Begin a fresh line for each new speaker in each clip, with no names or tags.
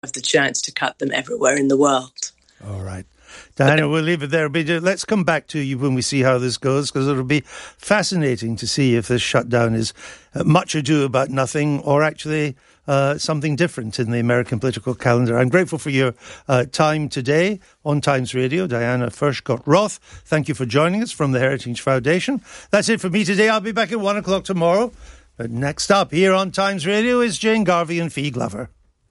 have the chance to cut them everywhere in the world.
All right. Diana, we'll leave it there. But let's come back to you when we see how this goes, because it'll be fascinating to see if this shutdown is much ado about nothing or actually something different in the American political calendar. I'm grateful for your time today on Times Radio. Diana Furchtgott-Roth, thank you for joining us from the Heritage Foundation. That's it for me today. I'll be back at 1 o'clock tomorrow. But next up here on Times Radio is Jane Garvey and Fee Glover.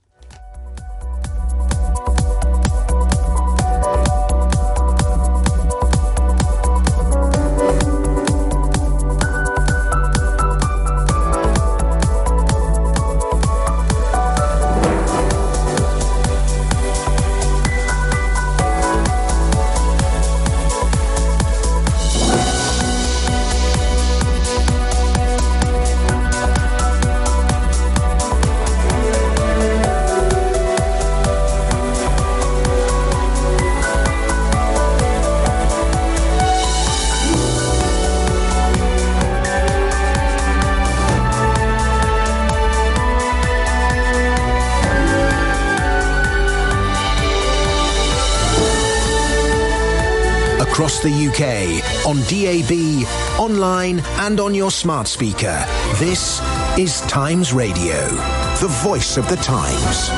Across the UK, on DAB, online and on your smart speaker. This is Times Radio, the voice of the Times.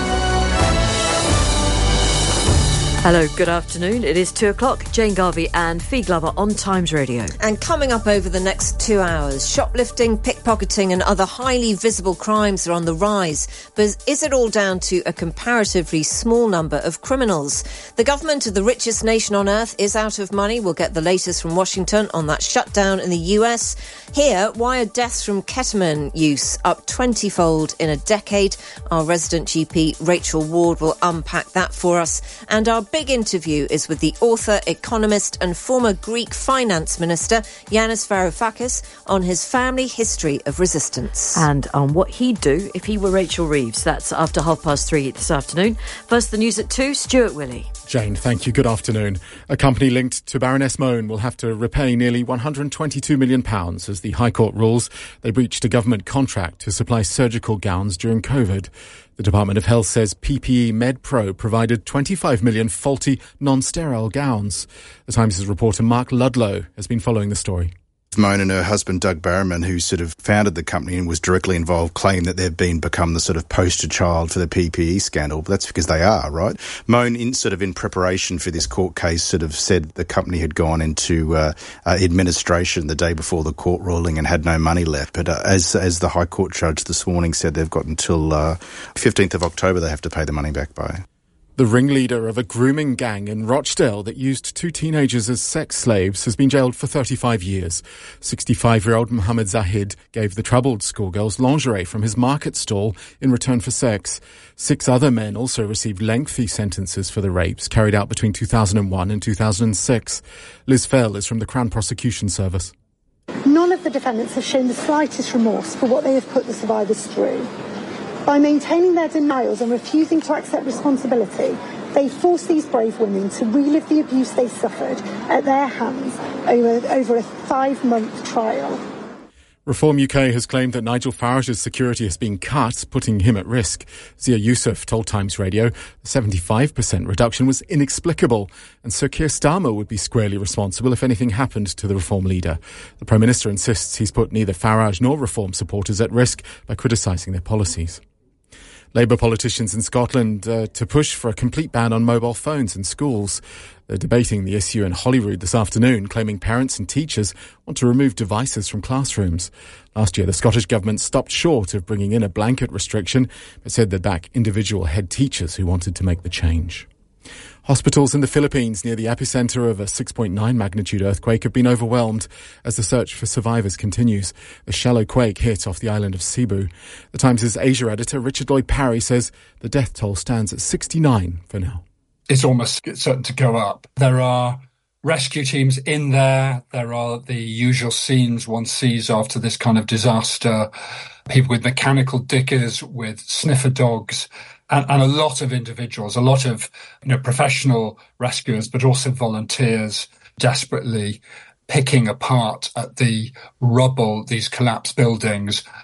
Hello, good afternoon. It is 2 o'clock. Jane Garvey and Fee Glover on Times Radio.
And coming up over the next 2 hours, shoplifting, pickpocketing and other highly visible crimes are on the rise. But is it all down to a comparatively small number of criminals? The government of the richest nation on earth is out of money. We'll get the latest from Washington on that shutdown in the US. Here, why are deaths from ketamine use up 20-fold in a decade? Our resident GP, Rachel Ward, will unpack that for us. And our big interview is with the author, economist and former Greek finance minister Yanis Varoufakis on his family history of resistance.
And on what he'd do if he were Rachel Reeves. That's after 3:30 this afternoon. First, the news at 2, Stuart Willey.
Jane, thank you. Good afternoon. A company linked to Baroness Mone will have to repay nearly £122 million as the High Court rules they breached a government contract to supply surgical gowns during COVID. The Department of Health says PPE MedPro provided 25 million faulty, non-sterile gowns. The Times' reporter Mark Ludlow has been following the story.
Mone and her husband, Doug Barrowman, who sort of founded the company and was directly involved, claim that they've become the sort of poster child for the PPE scandal. But that's because they are, right? Mone, in preparation for this court case, sort of said the company had gone into administration the day before the court ruling and had no money left. But as the High Court judge this morning said, they've got until 15th of October they have to pay the money back by.
The ringleader of a grooming gang in Rochdale that used 2 teenagers as sex slaves has been jailed for 35 years. 65-year-old Mohammed Zahid gave the troubled schoolgirls lingerie from his market stall in return for sex. 6 other men also received lengthy sentences for the rapes carried out between 2001 and 2006. Liz Fell is from the Crown Prosecution Service.
None of the defendants have shown the slightest remorse for what they have put the survivors through. By maintaining their denials and refusing to accept responsibility, they force these brave women to relive the abuse they suffered at their hands over a 5-month trial.
Reform UK has claimed that Nigel Farage's security has been cut, putting him at risk. Zia Youssef told Times Radio the 75% reduction was inexplicable, and Sir Keir Starmer would be squarely responsible if anything happened to the Reform leader. The Prime Minister insists he's put neither Farage nor Reform supporters at risk by criticising their policies. Labour politicians in Scotland to push for a complete ban on mobile phones in schools. They're debating the issue in Holyrood this afternoon, claiming parents and teachers want to remove devices from classrooms. Last year, the Scottish Government stopped short of bringing in a blanket restriction, but said they'd back individual head teachers who wanted to make the change. Hospitals in the Philippines near the epicentre of a 6.9 magnitude earthquake have been overwhelmed as the search for survivors continues. The shallow quake hit off the island of Cebu. The Times' Asia editor Richard Lloyd Parry says the death toll stands at 69 for now.
It's almost certain to go up. There are rescue teams in there. There are the usual scenes one sees after this kind of disaster. People with mechanical diggers, with sniffer dogs, and a lot of individuals, a lot of professional rescuers, but also volunteers desperately picking apart at the rubble, these collapsed buildings.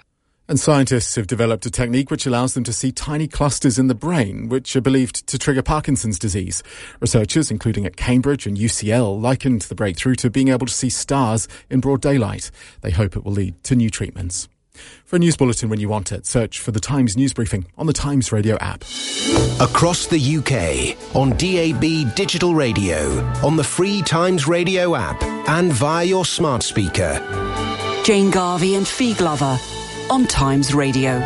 And scientists have developed a technique which allows them to see tiny clusters in the brain, which are believed to trigger Parkinson's disease. Researchers, including at Cambridge and UCL, likened the breakthrough to being able to see stars in broad daylight. They hope it will lead to new treatments. For a news bulletin when you want it, search for the Times News Briefing on the Times Radio app.
Across the UK, on DAB digital radio, on the free Times Radio app, and via your smart speaker.
Jane Garvey and Fee Glover on Times Radio.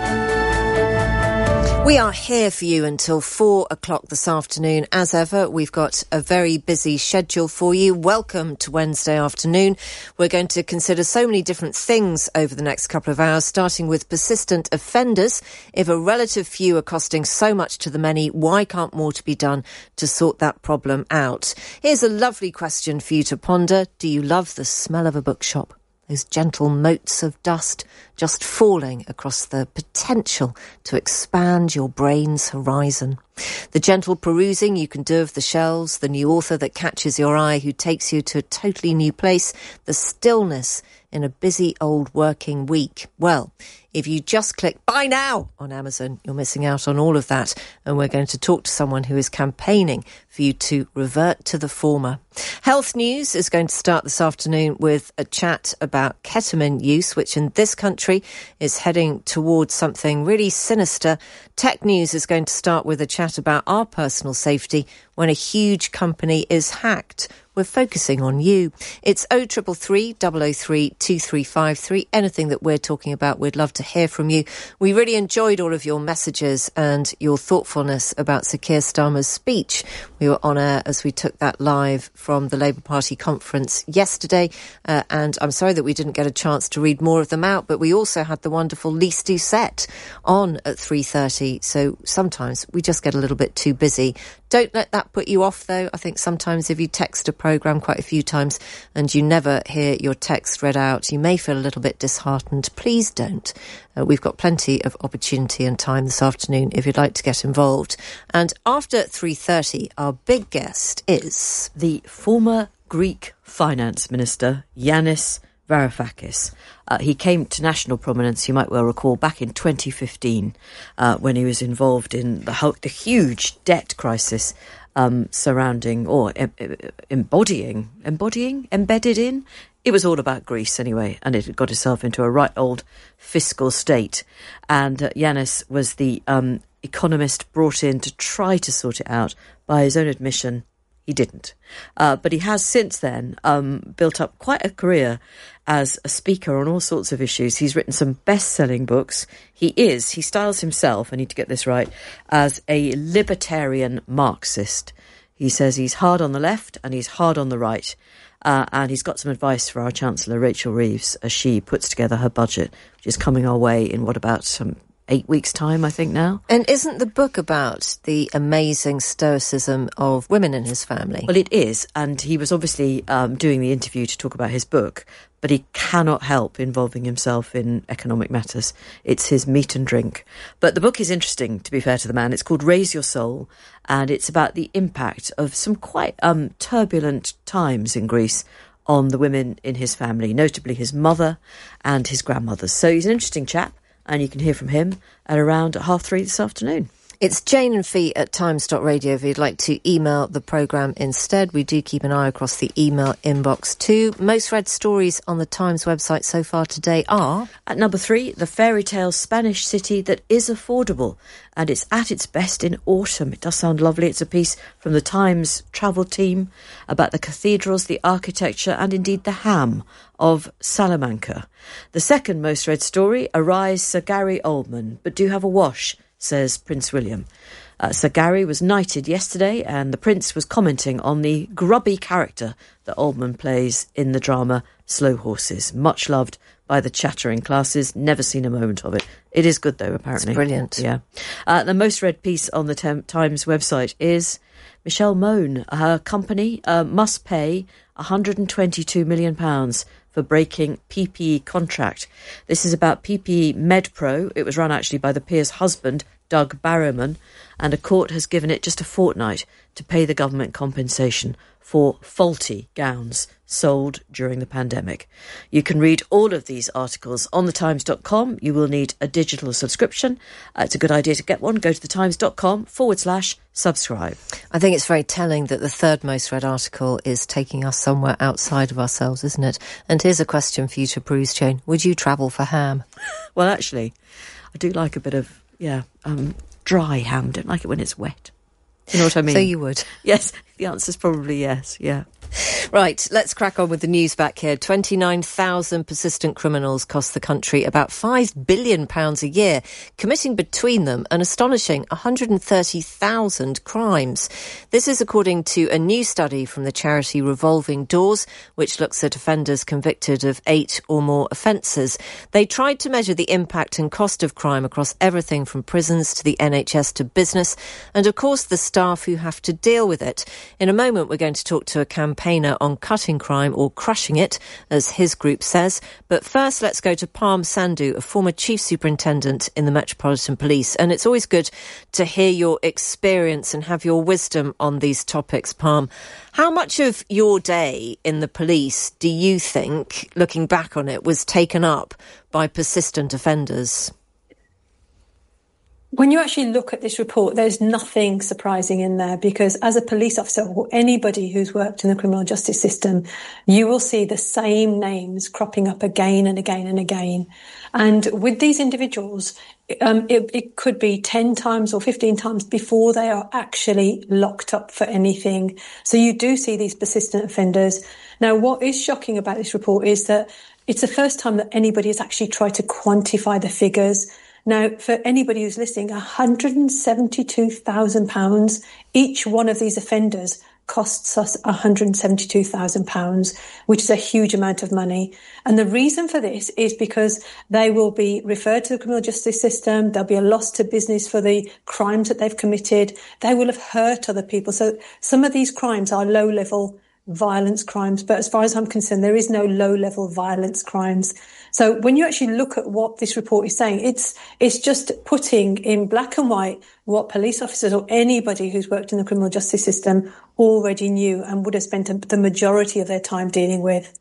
We are here for you until 4 o'clock this afternoon. As ever, we've got a very busy schedule for you. Welcome to Wednesday afternoon. We're going to consider so many different things over the next couple of hours, starting with persistent offenders. If a relative few are costing so much to the many, why can't more to be done to sort that problem out? Here's a lovely question for you to ponder. Do you love the smell of a bookshop? Those gentle motes of dust just falling across the potential to expand your brain's horizon. The gentle perusing you can do of the shelves, the new author that catches your eye who takes you to a totally new place, the stillness in a busy old working week. Well, if you just click buy now on Amazon, you're missing out on all of that. And we're going to talk to someone who is campaigning for you to revert to the former. Health News is going to start this afternoon with a chat about ketamine use, which in this country is heading towards something really sinister. Tech News is going to start with a chat about our personal safety when a huge company is hacked. We're focusing on you. It's 0333 003 2353. Anything that we're talking about, we'd love to hear from you. We really enjoyed all of your messages and your thoughtfulness about Sir Keir Starmer's speech. We were on air as we took that live from the Labour Party conference yesterday. And I'm sorry that we didn't get a chance to read more of them out, but we also had the wonderful Lise Doucette on at 3:30. So sometimes we just get a little bit too busy. Don't let that put you off, though. I think sometimes if you text a programme quite a few times and you never hear your text read out, you may feel a little bit disheartened. Please don't. We've got plenty of opportunity and time this afternoon if you'd like to get involved. And after 3:30, our big guest is
the former Greek finance minister, Yanis Varoufakis. He came to national prominence, you might well recall, back in 2015 when he was involved in the huge debt crisis surrounding or embedded in. It was all about Greece anyway, and it had got itself into a right old fiscal state. And Yanis was the economist brought in to try to sort it out. By his own admission, he didn't. But he has since then built up quite a career as a speaker on all sorts of issues. He's written some best-selling books. He styles himself, I need to get this right, as a libertarian Marxist. He says he's hard on the left and he's hard on the right. And he's got some advice for our Chancellor, Rachel Reeves, as she puts together her budget, which is coming our way in some 8 weeks' time, I think now.
And isn't the book about the amazing stoicism of women in his family?
Well, it is. And he was obviously doing the interview to talk about his book, but he cannot help involving himself in economic matters. It's his meat and drink. But the book is interesting, to be fair to the man. It's called Raise Your Soul, and it's about the impact of some quite turbulent times in Greece on the women in his family, notably his mother and his grandmothers. So he's an interesting chap, and you can hear from him at around 3:30 this afternoon.
It's Jane and Fee at times.radio if you'd like to email the programme instead. We do keep an eye across the email inbox too. Most read stories on the Times website so far today are...
At number 3, the fairy tale Spanish city that is affordable, and it's at its best in autumn. It does sound lovely. It's a piece from the Times travel team about the cathedrals, the architecture and indeed the ham of Salamanca. The second most read story, Arise Sir Gary Oldman, but do have a wash, says Prince William. Sir Gary was knighted yesterday, and the Prince was commenting on the grubby character that Oldman plays in the drama Slow Horses. Much loved by the chattering classes. Never seen a moment of it. It is good, though, apparently.
It's brilliant.
Yeah. The most read piece on the Times website is Michelle Mone. Her company must pay £122 million for breaking PPE contract. This is about PPE MedPro. It was run actually by the peer's husband, Doug Barrowman, and a court has given it just a fortnight to pay the government compensation for faulty gowns sold during the pandemic. You can read all of these articles on thetimes.com. You will need a digital subscription. It's a good idea to get one. Go to thetimes.com/subscribe.
I think it's very telling that the third most read article is taking us somewhere outside of ourselves, isn't it? And here's a question for you to peruse, Jane. Would you travel for ham?
Well, actually, I do like a bit of, dry ham. Don't like it when it's wet. You know what I mean?
So you would?
Yes, the answer's probably yes, yeah.
Right, let's crack on with the news back here. 29,000 persistent criminals cost the country about £5 billion a year, committing between them an astonishing 130,000 crimes. This is according to a new study from the charity Revolving Doors, which looks at offenders convicted of 8 or more offences. They tried to measure the impact and cost of crime across everything from prisons to the NHS to business, and of course the staff who have to deal with it. In a moment, we're going to talk to a campaigner on cutting crime, or crushing it, as his group says. But first, let's go to Parm Sandhu, a former chief superintendent in the Metropolitan Police. And it's always good to hear your experience and have your wisdom on these topics, Parm. How much of your day in the police do you think, looking back on it, was taken up by persistent offenders?
When you actually look at this report, there's nothing surprising in there, because as a police officer or anybody who's worked in the criminal justice system, you will see the same names cropping up again and again and again. And with these individuals, it could be 10 times or 15 times before they are actually locked up for anything. So you do see these persistent offenders. Now, what is shocking about this report is that it's the first time that anybody has actually tried to quantify the figures. Now, for anybody who's listening, £172,000, each one of these offenders costs us £172,000, which is a huge amount of money. And the reason for this is because they will be referred to the criminal justice system. There'll be a loss to business for the crimes that they've committed. They will have hurt other people. So some of these crimes are low-level violence crimes, but as far as I'm concerned, there is no low-level violence crimes. So when you actually look at what this report is saying, it's just putting in black and white what police officers or anybody who's worked in the criminal justice system already knew and would have spent the majority of their time dealing with.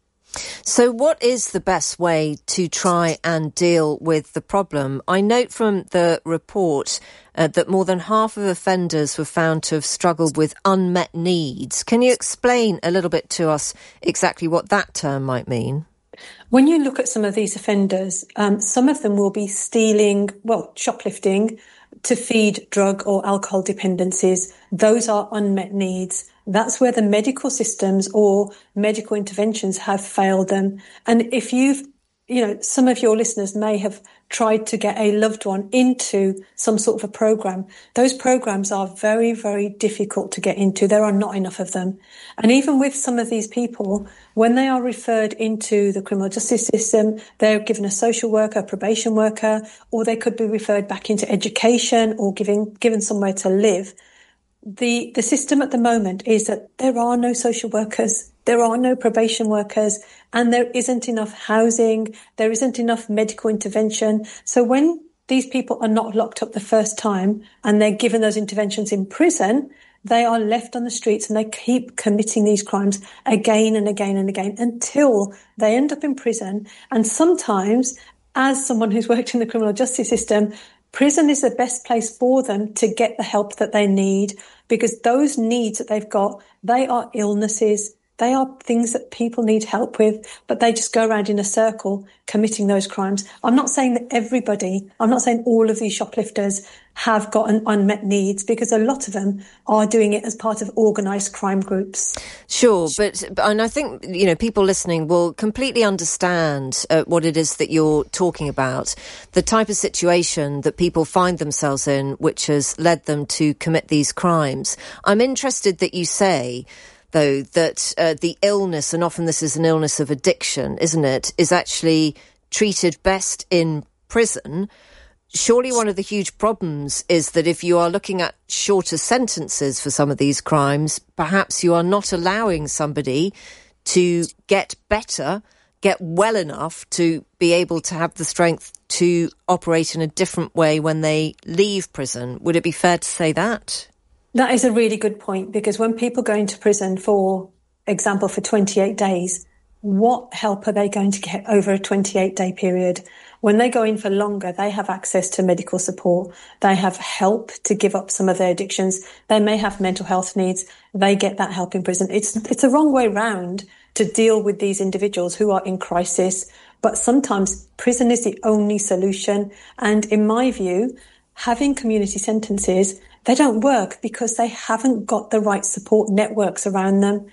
So what is the best way to try and deal with the problem? I note from the report that more than half of offenders were found to have struggled with unmet needs. Can you explain a little bit to us exactly what that term might mean?
When you look at some of these offenders, some of them will be stealing, shoplifting to feed drug or alcohol dependencies. Those are unmet needs. That's where the medical systems or medical interventions have failed them. And if some of your listeners may have tried to get a loved one into some sort of a program. Those programs are very, very difficult to get into. There are not enough of them. And even with some of these people, when they are referred into the criminal justice system, they're given a social worker, a probation worker, or they could be referred back into education or given somewhere to live. The system at the moment is that there are no social workers, there are no probation workers, and there isn't enough housing, there isn't enough medical intervention. So when these people are not locked up the first time and they're given those interventions in prison, they are left on the streets and they keep committing these crimes again and again and again until they end up in prison. And sometimes, as someone who's worked in the criminal justice system, prison is the best place for them to get the help that they need, because those needs that they've got, they are illnesses. They are things that people need help with, but they just go around in a circle committing those crimes. I'm not saying that I'm not saying all of these shoplifters have got an unmet needs, because a lot of them are doing it as part of organised crime groups.
Sure, and I think, people listening will completely understand what it is that you're talking about, the type of situation that people find themselves in, which has led them to commit these crimes. I'm interested that you say, though, that the illness, and often this is an illness of addiction, isn't it, is actually treated best in prison. Surely one of the huge problems is that if you are looking at shorter sentences for some of these crimes, perhaps you are not allowing somebody to get better get well enough to be able to have the strength to operate in a different way when they leave prison. Would it be fair to say that?
That is a really good point, because when people go into prison, for example, for 28 days, what help are they going to get over a 28-day period? When they go in for longer, they have access to medical support. They have help to give up some of their addictions. They may have mental health needs. They get that help in prison. It's a wrong way round to deal with these individuals who are in crisis. But sometimes prison is the only solution. And in my view, having community sentences, they don't work because they haven't got the right support networks around them.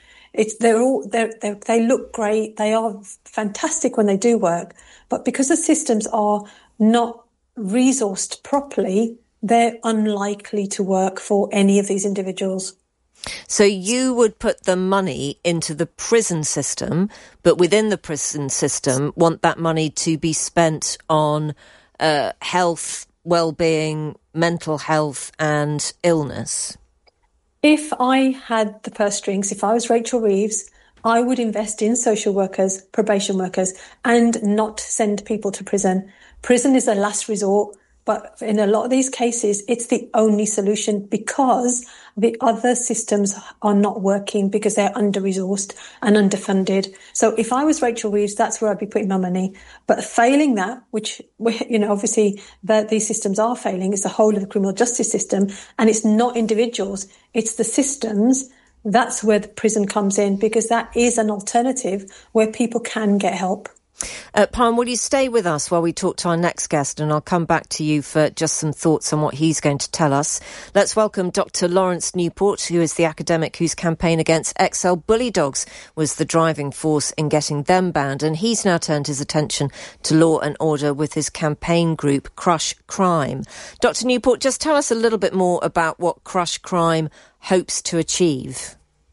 They look great. They are fantastic when they do work. But because the systems are not resourced properly, they're unlikely to work for any of these individuals.
So you would put the money into the prison system, but within the prison system want that money to be spent on health, well-being, mental health and illness?
If I had the purse strings, if I was Rachel Reeves, I would invest in social workers, probation workers, and not send people to prison. Prison is a last resort, but in a lot of these cases, it's the only solution because the other systems are not working because they're under-resourced and underfunded. So if I was Rachel Reeves, that's where I'd be putting my money. But failing that, which, obviously these systems are failing, it's the whole of the criminal justice system, and it's not individuals, it's the systems. That's where the prison comes in, because that is an alternative where people can get help.
Parm, will you stay with us while we talk to our next guest, and I'll come back to you for just some thoughts on what he's going to tell us. Let's welcome Dr. Lawrence Newport, who is the academic whose campaign against XL bully dogs was the driving force in getting them banned, and he's now turned his attention to law and order with his campaign group Crush Crime. Dr. Newport, just tell us a little bit more about what Crush Crime hopes to achieve.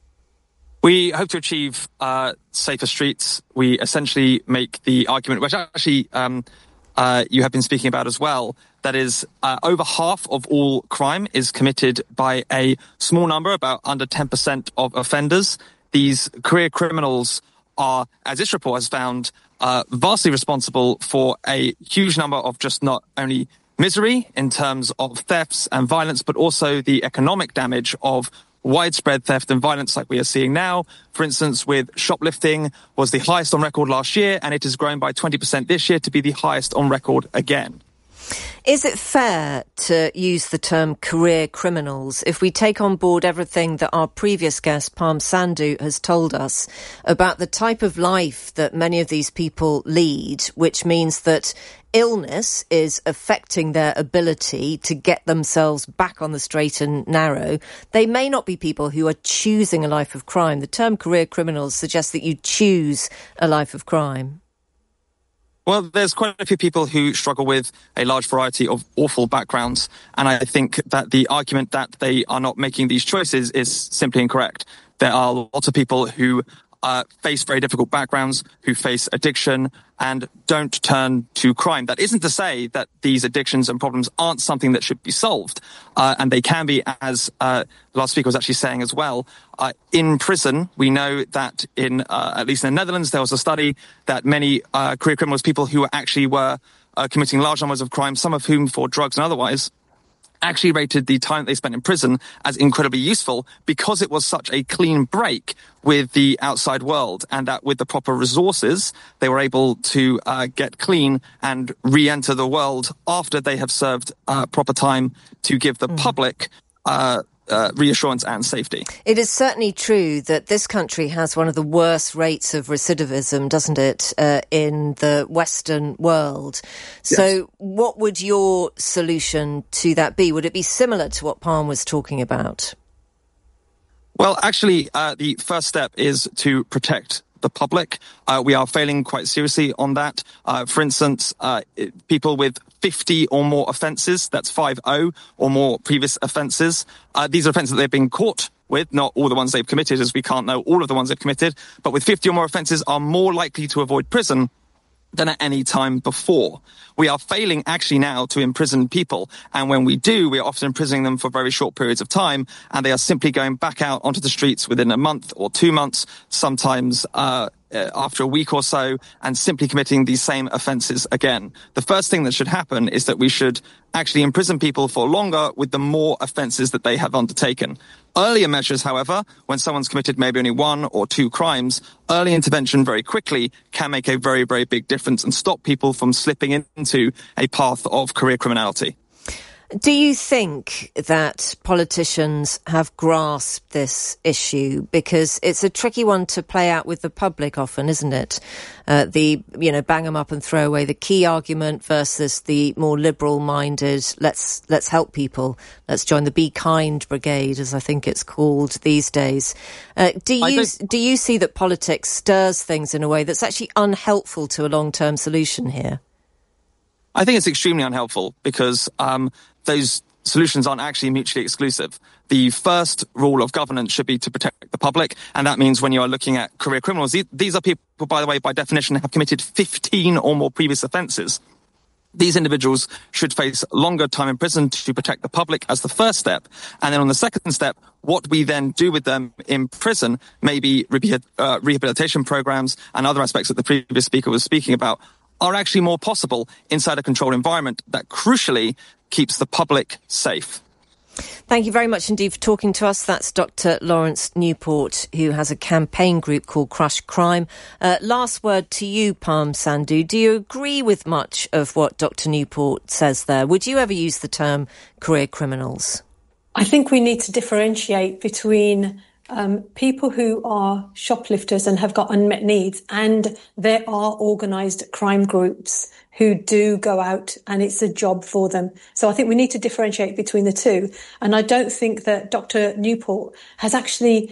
We hope to achieve safer streets. We essentially make the argument, which actually you have been speaking about as well, that is over half of all crime is committed by a small number, about under 10% of offenders. These career criminals are, as this report has found, vastly responsible for a huge number of just not only misery in terms of thefts and violence, but also the economic damage of widespread theft and violence like we are seeing now. For instance, with shoplifting was the highest on record last year, and it has grown by 20% this year to be the highest on record again.
Is it fair to use the term career criminals if we take on board everything that our previous guest, Parm Sandhu, has told us about the type of life that many of these people lead, which means that illness is affecting their ability to get themselves back on the straight and narrow? They may not be people who are choosing a life of crime. The term career criminals suggests that you choose a life of crime.
Well, there's quite a few people who struggle with a large variety of awful backgrounds, and I think that the argument that they are not making these choices is simply incorrect. There are lots of people who face very difficult backgrounds, who face addiction and don't turn to crime. That isn't to say that these addictions and problems aren't something that should be solved, and they can be, as the last speaker was actually saying as well. In prison, we know that at least in the Netherlands, there was a study that many career criminals, people who actually were committing large numbers of crimes, some of whom for drugs and otherwise, actually rated the time they spent in prison as incredibly useful because it was such a clean break with the outside world, and that with the proper resources, they were able to get clean and re-enter the world after they have served proper time to give the public reassurance and safety.
It is certainly true that this country has one of the worst rates of recidivism, doesn't it, in the Western world. So yes. What would your solution to that be? Would it be similar to what Parm was talking about?
Well, actually, the first step is to protect the public. We are failing quite seriously on that. For instance, people with 50 or more offences, that's 50 or more previous offences. These are offences that they've been caught with, not all the ones they've committed, as we can't know all of the ones they've committed, but with 50 or more offences are more likely to avoid prison than at any time before. we are failing actually now to imprison people. And when we do, we are often imprisoning them for very short periods of time, and they are simply going back out onto the streets within a month or 2 months, sometimes after a week or so, and simply committing these same offences again. The first thing that should happen is that we should actually imprison people for longer with the more offences that they have undertaken. Earlier measures, however, when someone's committed maybe only 1 or 2 crimes, early intervention very quickly can make a very, very big difference and stop people from slipping into a path of career criminality.
Do you think that politicians have grasped this issue? Because it's a tricky one to play out with the public often, isn't it? Bang them up and throw away the key argument versus the more liberal-minded, let's help people. Let's join the Be Kind Brigade, as I think it's called these days. Do you see that politics stirs things in a way that's actually unhelpful to a long-term solution here?
I think it's extremely unhelpful because those solutions aren't actually mutually exclusive. The first rule of governance should be to protect the public, and that means when you are looking at career criminals, these are people, by the way, by definition, have committed 15 or more previous offences. These individuals should face longer time in prison to protect the public as the first step. And then on the second step, what we then do with them in prison, maybe rehabilitation programs and other aspects that the previous speaker was speaking about, are actually more possible inside a controlled environment that crucially keeps the public safe.
Thank you very much indeed for talking to us. That's Dr. Lawrence Newport, who has a campaign group called Crush Crime. Last word to you, Parm Sandhu. Do you agree with much of what Dr. Newport says there? Would you ever use the term career criminals?
I think we need to differentiate between people who are shoplifters and have got unmet needs, and there are organised crime groups who do go out and it's a job for them. So I think we need to differentiate between the two. And I don't think that Dr. Newport has actually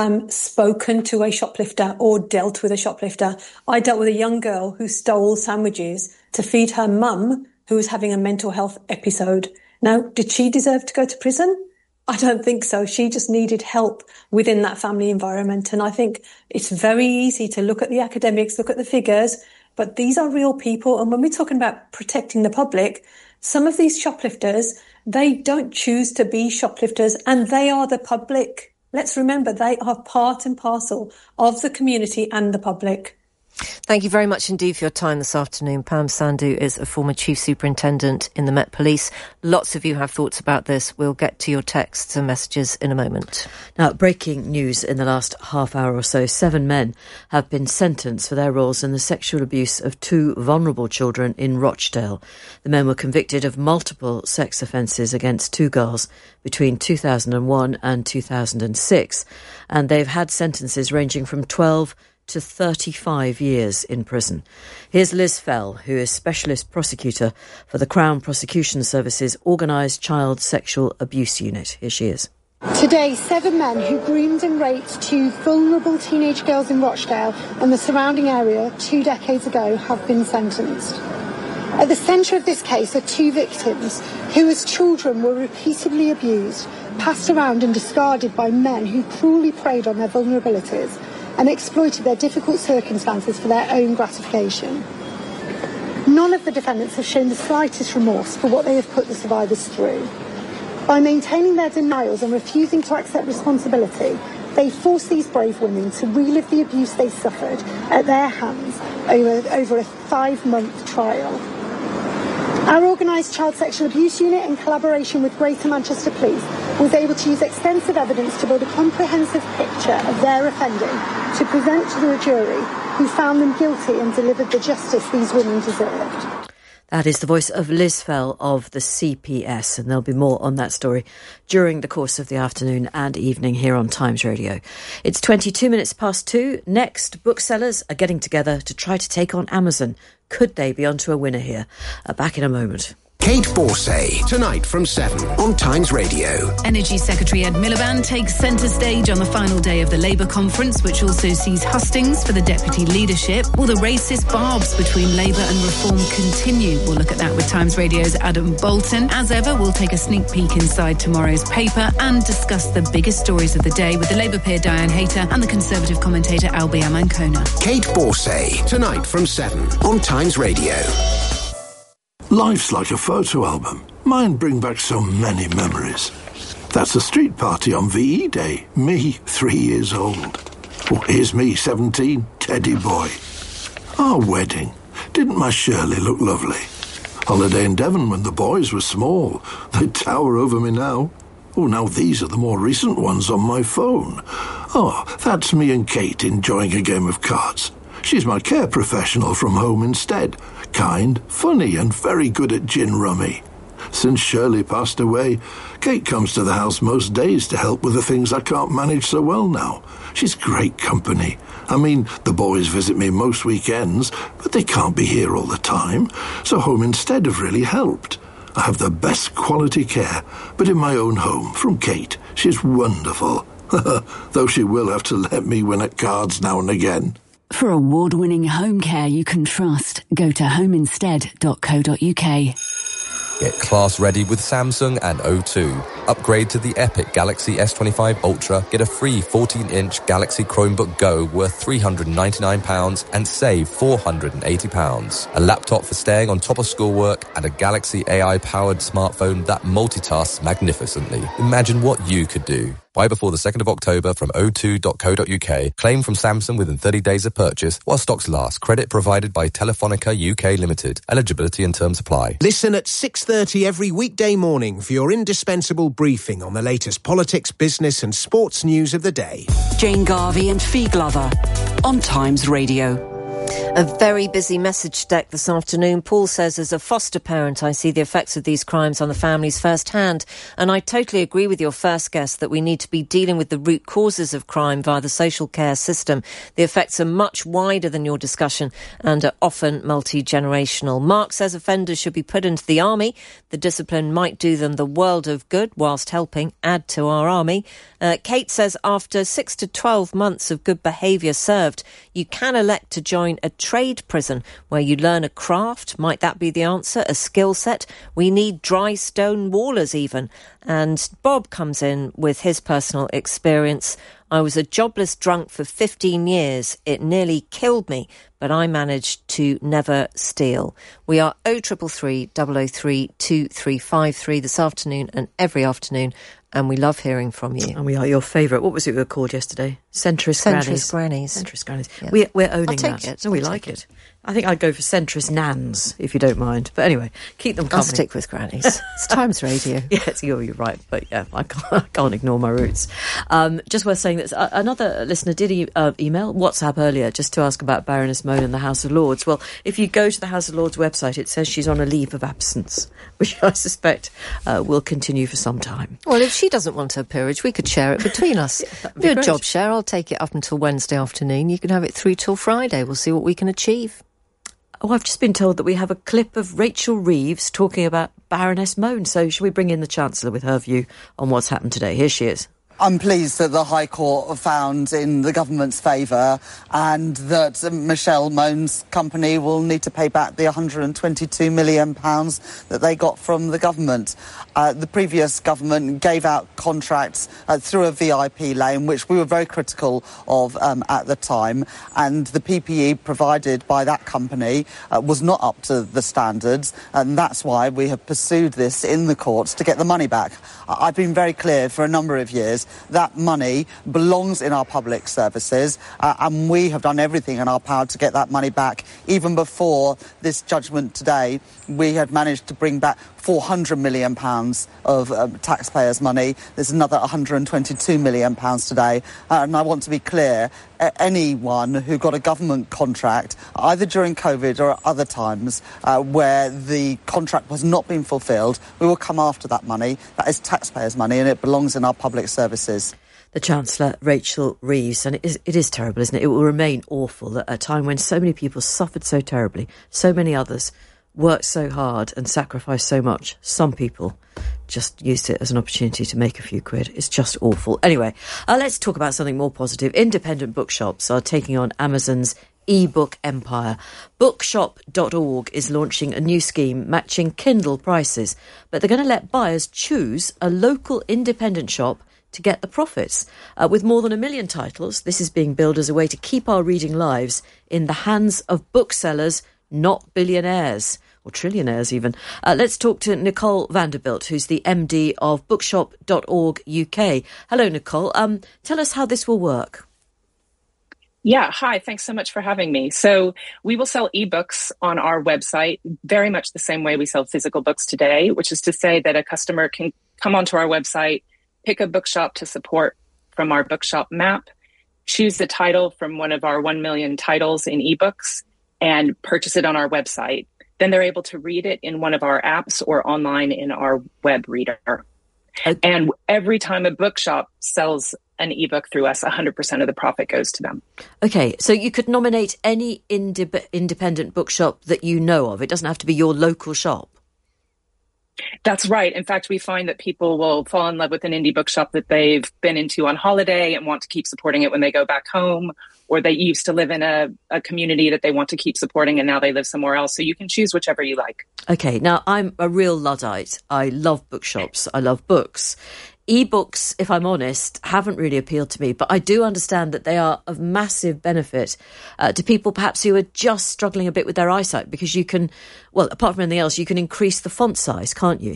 spoken to a shoplifter or dealt with a shoplifter. I dealt with a young girl who stole sandwiches to feed her mum, who was having a mental health episode. Now, did she deserve to go to prison? I don't think so. She just needed help within that family environment. And I think it's very easy to look at the academics, look at the figures, but these are real people. And when we're talking about protecting the public, some of these shoplifters, they don't choose to be shoplifters, and they are the public. Let's remember, they are part and parcel of the community and the public.
Thank you very much indeed for your time this afternoon. Parm Sandhu is a former Chief Superintendent in the Met Police. Lots of you have thoughts about this. We'll get to your texts and messages in a moment.
Now, breaking news in the last half hour or so. 7 men have been sentenced for their roles in the sexual abuse of 2 vulnerable children in Rochdale. The men were convicted of multiple sex offences against 2 girls between 2001 and 2006. And they've had sentences ranging from 12 to 35 years in prison. Here's Liz Fell, who is Specialist Prosecutor for the Crown Prosecution Service's Organised Child Sexual Abuse Unit. Here she is.
Today, 7 men who groomed and raped 2 vulnerable teenage girls in Rochdale and the surrounding area 2 decades ago have been sentenced. At the centre of this case are 2 victims who as children were repeatedly abused, passed around and discarded by men who cruelly preyed on their vulnerabilities and exploited their difficult circumstances for their own gratification. None of the defendants have shown the slightest remorse for what they have put the survivors through. By maintaining their denials and refusing to accept responsibility, they force these brave women to relive the abuse they suffered at their hands over a 5-month trial. Our Organised Child Sexual Abuse Unit, in collaboration with Greater Manchester Police, was able to use extensive evidence to build a comprehensive picture of their offending to present to the jury, who found them guilty and delivered the justice these women deserved.
That is the voice of Liz Fell of the CPS, and there'll be more on that story during the course of the afternoon and evening here on Times Radio. It's 22 minutes past 2. Next, booksellers are getting together to try to take on Amazon. Could they be onto a winner here? Back in a moment.
Kate Borsay, tonight from 7 on Times Radio.
Energy Secretary Ed Miliband takes centre stage on the final day of the Labour conference, which also sees hustings for the deputy leadership. Will the racist barbs between Labour and Reform continue? We'll look at that with Times Radio's Adam Bolton. As ever, we'll take a sneak peek inside tomorrow's paper and discuss the biggest stories of the day with the Labour peer Diane Hayter and the Conservative commentator Albi Amankona.
Kate Borsay, tonight from 7 on Times Radio.
Life's like a photo album. Mine bring back so many memories. That's a street party on VE Day. Me, 3 years old. Oh, here's me, 17, teddy boy. Our wedding. Didn't my Shirley look lovely? Holiday in Devon when the boys were small. They tower over me now. Oh, now these are the more recent ones on my phone. Oh, that's me and Kate enjoying a game of cards. She's my care professional from Home Instead. Kind, funny, and very good at gin rummy. Since Shirley passed away, Kate comes to the house most days to help with the things I can't manage so well now. She's great company. I mean, the boys visit me most weekends, but they can't be here all the time, so Home Instead have really helped. I have the best quality care, but in my own home, from Kate. She's wonderful. Though she will have to let me win at cards now and again.
For award-winning home care you can trust, go to homeinstead.co.uk.
Get class ready with Samsung and O2. Upgrade to the epic Galaxy S25 Ultra, get a free 14-inch Galaxy Chromebook Go worth £399 and save £480. A laptop for staying on top of schoolwork and a Galaxy AI-powered smartphone that multitasks magnificently. Imagine what you could do. Buy before the 2nd of October from o2.co.uk. Claim from Samsung within 30 days of purchase while stocks last. Credit provided by Telefonica UK Limited. Eligibility and terms apply.
Listen at 6:30 every weekday morning for your indispensable briefing on the latest politics, business and sports news of the day.
Jane Garvey and Fee Glover on Times Radio.
A very busy message deck this afternoon. Paul says, as a foster parent, I see the effects of these crimes on the families firsthand. And I totally agree with your first guest that we need to be dealing with the root causes of crime via the social care system. The effects are much wider than your discussion and are often multi-generational. Mark says offenders should be put into the army. The discipline might do them the world of good whilst helping add to our army. Kate says, after 6 to 12 months of good behaviour served, you can elect to join a trade prison where you learn a craft. Might that be the answer? A skill set? We need dry stone wallers even. And Bob comes in with his personal experience. I was a jobless drunk for 15 years. It nearly killed me, but I managed to never steal. We are 0333 003 2353 this afternoon and every afternoon. And we love hearing from you.
And we are your favourite. What was it we were called yesterday? Centrist Grannies.
Centrist Grannies.
Yeah. We're owning that. I'll take it. No, we like it. I think I'd go for centrist Nans, if you don't mind. But anyway, keep them coming.
I'll stick with Grannies. It's Times Radio.
Yes, you're right. But yeah, I can't ignore my roots. Just worth saying that another listener did email WhatsApp earlier just to ask about Baroness Mone and the House of Lords. Well, if you go to the House of Lords website, it says she's on a leave of absence, which I suspect will continue for some time.
Well, if she doesn't want her peerage, we could share it between us. Do a job share. I'll take it up until Wednesday afternoon. You can have it through till Friday. We'll see what we can achieve.
Oh, I've just been told that we have a clip of Rachel Reeves talking about Baroness Mone. So should we bring in the Chancellor with her view on what's happened today? Here she is.
I'm pleased that the High Court found in the government's favour and that Michelle Mone's company will need to pay back the £122 million that they got from the government. The previous government gave out contracts through a VIP lane, which we were very critical of at the time, and the PPE provided by that company was not up to the standards, and that's why we have pursued this in the courts to get the money back. I've been very clear for a number of years that money belongs in our public services, and we have done everything in our power to get that money back. Even before this judgment today, we had managed to bring back £400 million of taxpayers' money. There's another £122 million today. And I want to be clear, anyone who got a government contract, either during COVID or at other times, where the contract has not been fulfilled, we will come after that money. That is taxpayers' money and it belongs in our public services.
The Chancellor, Rachel Reeves, and it is terrible, isn't it? It will remain awful at a time when so many people suffered so terribly, so many others worked so hard and sacrificed so much. Some people just used it as an opportunity to make a few quid. It's just awful. Anyway, let's talk about something more positive. Independent bookshops are taking on Amazon's e-book empire. Bookshop.org is launching a new scheme matching Kindle prices, but they're going to let buyers choose a local independent shop to get the profits. With more than 1 million titles, this is being billed as a way to keep our reading lives in the hands of booksellers, not billionaires. or trillionaires even. Let's talk to Nicole Vanderbilt, who's the MD of bookshop.org UK. Hello, Nicole. Tell us how this will work.
Yeah, hi. Thanks so much for having me. So we will sell ebooks on our website very much the same way we sell physical books today, which is to say that a customer can come onto our website, pick a bookshop to support from our bookshop map, choose the title from one of our 1 million titles in ebooks, and purchase it on our website. Then they're able to read it in one of our apps or online in our web reader. And every time a bookshop sells an ebook through us, 100% of the profit goes to them.
Okay, so you could nominate any independent bookshop that you know of. It doesn't have to be your local shop.
That's right. In fact, we find that people will fall in love with an indie bookshop that they've been into on holiday and want to keep supporting it when they go back home, or they used to live in a community that they want to keep supporting and now they live somewhere else. So you can choose whichever you like. Okay, now I'm a real Luddite. I love bookshops. I love books. Ebooks, if I'm honest, haven't really appealed to me, but I do understand that they are of massive benefit to people perhaps who are just struggling a bit with their eyesight, because you can, well, apart from anything else, you can increase the font size, can't you?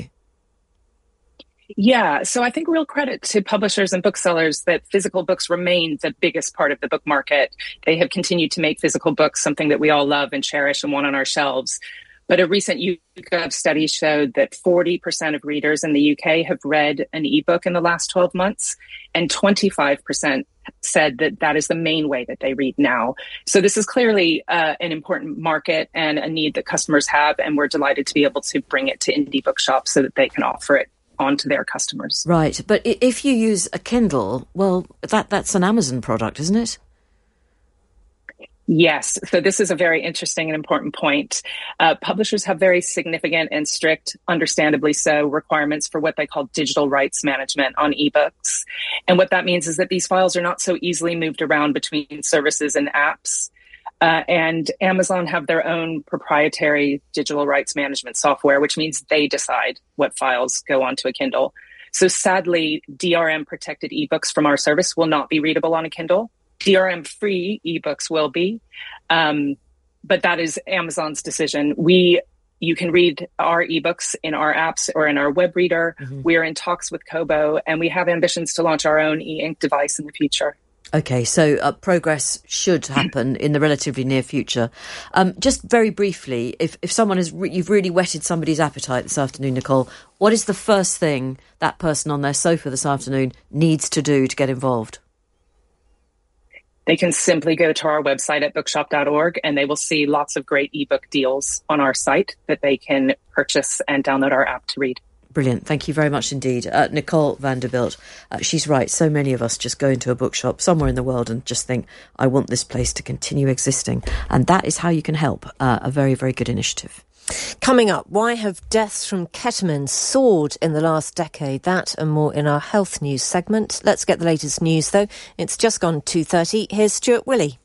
Yeah, so I think real credit to publishers and booksellers that physical books remain the biggest part of the book market. They have continued to make physical books something that we all love and cherish and want on our shelves. But a recent YouGov study showed that 40% of readers in the UK have read an ebook in the last 12 months, and 25% said that that is the main way that they read now. So this is clearly an important market and a need that customers have, and we're delighted to be able to bring it to indie bookshops so that they can offer it onto their customers. Right, but if you use a Kindle, well, that's an Amazon product, isn't it? Yes. So this is a very interesting and important point. Publishers have very significant and strict, understandably so, requirements for what they call digital rights management on ebooks. And what that means is that these files are not so easily moved around between services and apps. And Amazon have their own proprietary digital rights management software, which means they decide what files go onto a Kindle. So sadly, DRM-protected ebooks from our service will not be readable on a Kindle. DRM-free ebooks will be, but that is Amazon's decision. You can read our ebooks in our apps or in our web reader. Mm-hmm. We are in talks with Kobo, and we have ambitions to launch our own e-ink device in the future. Okay, so progress should happen in the relatively near future. Just very briefly, if someone you've really whetted somebody's appetite this afternoon, Nicole, what is the first thing that person on their sofa this afternoon needs to do to get involved? They can simply go to our website at bookshop.org, and they will see lots of great ebook deals on our site that they can purchase and download our app to read. Brilliant. Thank you very much indeed. Nicole Vanderbilt, she's right. So many of us just go into a bookshop somewhere in the world and just think, I want this place to continue existing. And that is how you can help. A very, very good initiative. Coming up, why have deaths from ketamine soared in the last decade? That and more in our health news segment. Let's get the latest news, though. It's just gone 2:30. Here's Stuart Willey.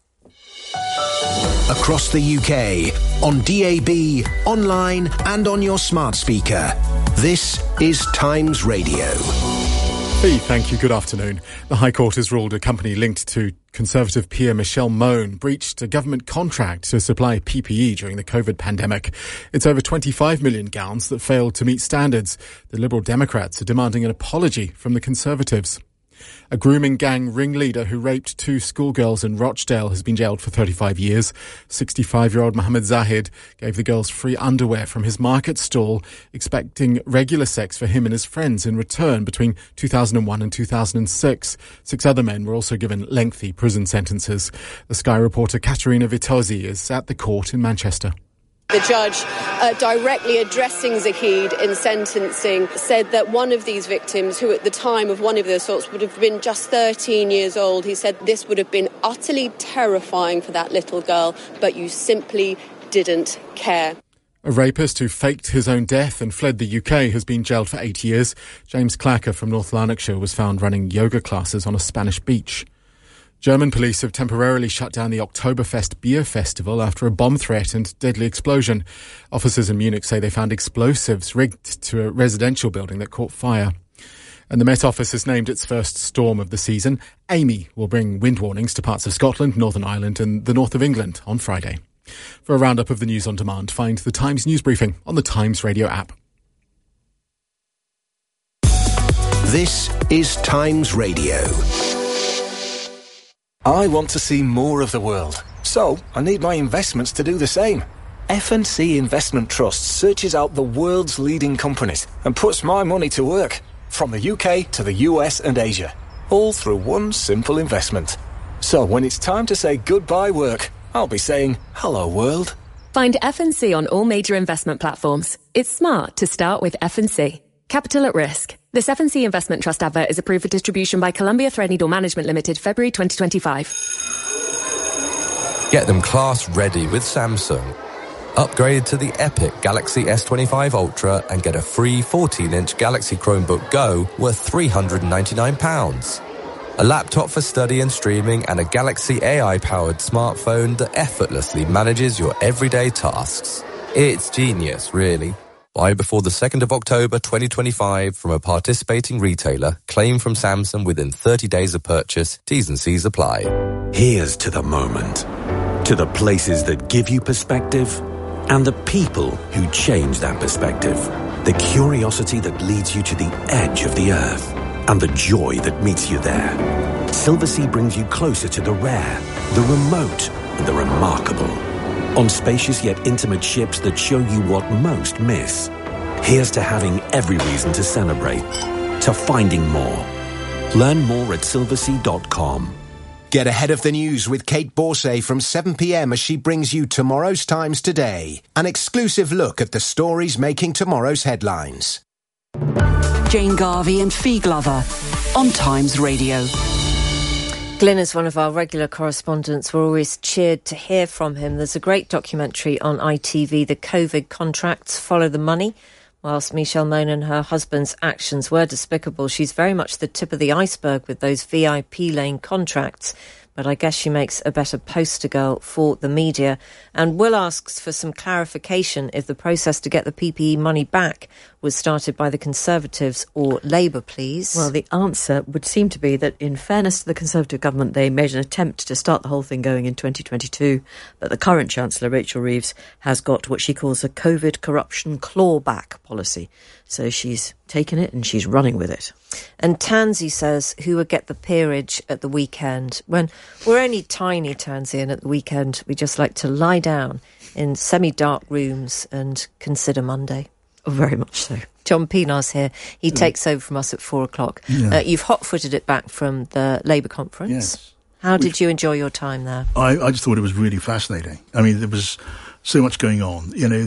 Across the UK, on DAB, online and on your smart speaker. This is Times Radio.
Hey, thank you. Good afternoon. The High Court has ruled a company linked to Conservative peer Michelle Mone breached a government contract to supply PPE during the COVID pandemic. It's over 25 million gowns that failed to meet standards. The Liberal Democrats are demanding an apology from the Conservatives. A grooming gang ringleader who raped 2 schoolgirls in Rochdale has been jailed for 35 years. 65-year-old Mohammed Zahid gave the girls free underwear from his market stall, expecting regular sex for him and his friends in return between 2001 and 2006. 6 other men were also given lengthy prison sentences. The Sky reporter Katerina Vitozzi is at the court in Manchester.
The judge, directly addressing Zahid in sentencing, said that one of these victims, who at the time of one of the assaults would have been just 13 years old, he said this would have been utterly terrifying for that little girl, but you simply didn't care.
A rapist who faked his own death and fled the UK has been jailed for 8 years. James Clacker from North Lanarkshire was found running yoga classes on a Spanish beach. German police have temporarily shut down the Oktoberfest beer festival after a bomb threat and deadly explosion. Officers in Munich say they found explosives rigged to a residential building that caught fire. And the Met Office has named its first storm of the season. Amy will bring wind warnings to parts of Scotland, Northern Ireland and the north of England on Friday. For a roundup of the news on demand, find the Times News Briefing on the Times Radio app.
This is Times Radio.
I want to see more of the world, so I need my investments to do the same. F&C Investment Trust searches out the world's leading companies and puts my money to work, from the UK to the US and Asia, all through one simple investment. So when it's time to say goodbye work, I'll be saying hello world.
Find F&C on all major investment platforms. It's smart to start with F&C. Capital at risk. This F&C Investment Trust advert is approved for distribution by Columbia Threadneedle Management Limited, February 2025.
Get them class ready with Samsung. Upgrade to the epic Galaxy S25 Ultra and get a free 14-inch Galaxy Chromebook Go worth £399. A laptop for study and streaming and a Galaxy AI-powered smartphone that effortlessly manages your everyday tasks. It's genius, really. Buy before the 2nd of October 2025 from a participating retailer. Claim from Samsung within 30 days of purchase. T's and C's apply.
Here's to the moment. To the places that give you perspective and the people who change that perspective. The curiosity that leads you to the edge of the earth and the joy that meets you there. Silversea brings you closer to the rare, the remote and the remarkable. On spacious yet intimate ships that show you what most miss. Here's to having every reason to celebrate, to finding more. Learn more at silversea.com.
Get ahead of the news with Kate Borsay from 7 p.m. as she brings you Tomorrow's Times Today, an exclusive look at the stories making tomorrow's headlines.
Jane Garvey and Fee Glover on Times Radio.
Glyn is one of our regular correspondents. We're always cheered to hear from him. There's a great documentary on ITV, The COVID Contracts, Follow the Money. Whilst Michelle Mone and her husband's actions were despicable, she's very much the tip of the iceberg with those VIP lane contracts. But I guess she makes a better poster girl for the media. And Will asks for some clarification if the process to get the PPE money back was started by the Conservatives or Labour, please.
Well, the answer would seem to be that, in fairness to the Conservative government, they made an attempt to start the whole thing going in 2022. But the current Chancellor, Rachel Reeves, has got what she calls a COVID corruption clawback policy. So she's taken it and she's running with it.
And Tansy says, who would get the peerage at the weekend? When we're only tiny, Tansy, and at the weekend we just like to lie down in semi-dark rooms and consider Monday.
Oh, very much so.
John Pienaar's here. He takes over from us at 4:00.
Yeah.
You've hot-footed it back from the Labour conference.
Yes.
How did you enjoy your time there?
I just thought it was really fascinating. I mean, there was so much going on. You know,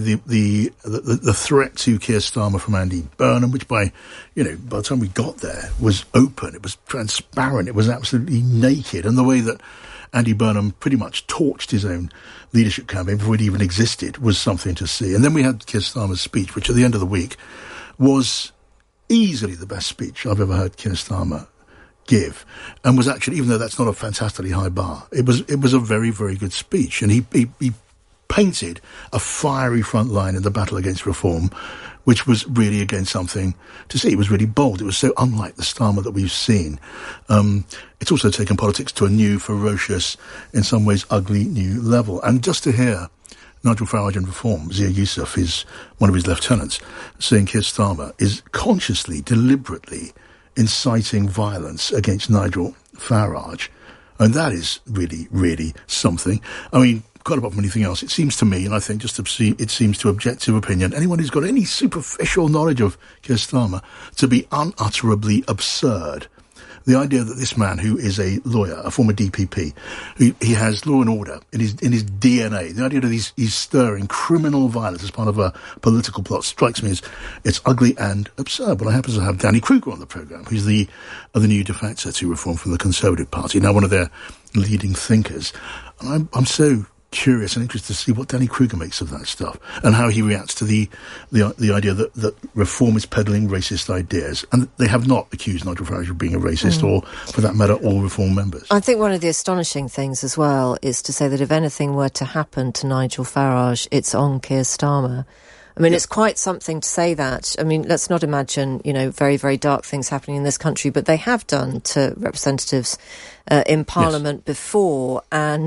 the threat to Keir Starmer from Andy Burnham, which by the time we got there was open, it was transparent, it was absolutely naked, and the way that Andy Burnham pretty much torched his own leadership campaign before it even existed was something to see. And then we had Keir Starmer's speech, which at the end of the week was easily the best speech I've ever heard Keir Starmer give, and was actually, even though that's not a fantastically high bar, it was a very, very good speech, and he painted a fiery front line in the battle against reform, which was really, again, something to see. It was really bold. It was so unlike the Starmer that we've seen. It's also taken politics to a new, ferocious, in some ways ugly new level. And just to hear Nigel Farage and Reform, Zia Youssef is one of his lieutenants, saying Keir Starmer is consciously, deliberately inciting violence against Nigel Farage. And that is really, really something. I mean, quite apart from anything else, it seems to me, and I think it seems to objective opinion, anyone who's got any superficial knowledge of Keir Starmer, to be unutterably absurd. The idea that this man, who is a lawyer, a former DPP, he has law and order in his DNA, the idea that he's stirring criminal violence as part of a political plot strikes me as it's ugly and absurd. But I happen to have Danny Kruger on the programme, who's the new de facto to Reform from the Conservative Party, now one of their leading thinkers. And I'm so curious and interested to see what Danny Kruger makes of that stuff and how he reacts to the idea that Reform is peddling racist ideas. And they have not accused Nigel Farage of being a racist or, for that matter, all Reform members.
I think one of the astonishing things as well is to say that if anything were to happen to Nigel Farage, it's on Keir Starmer. I mean, it's quite something to say that. I mean, let's not imagine, very, very dark things happening in this country, but they have done to representatives in Parliament before, and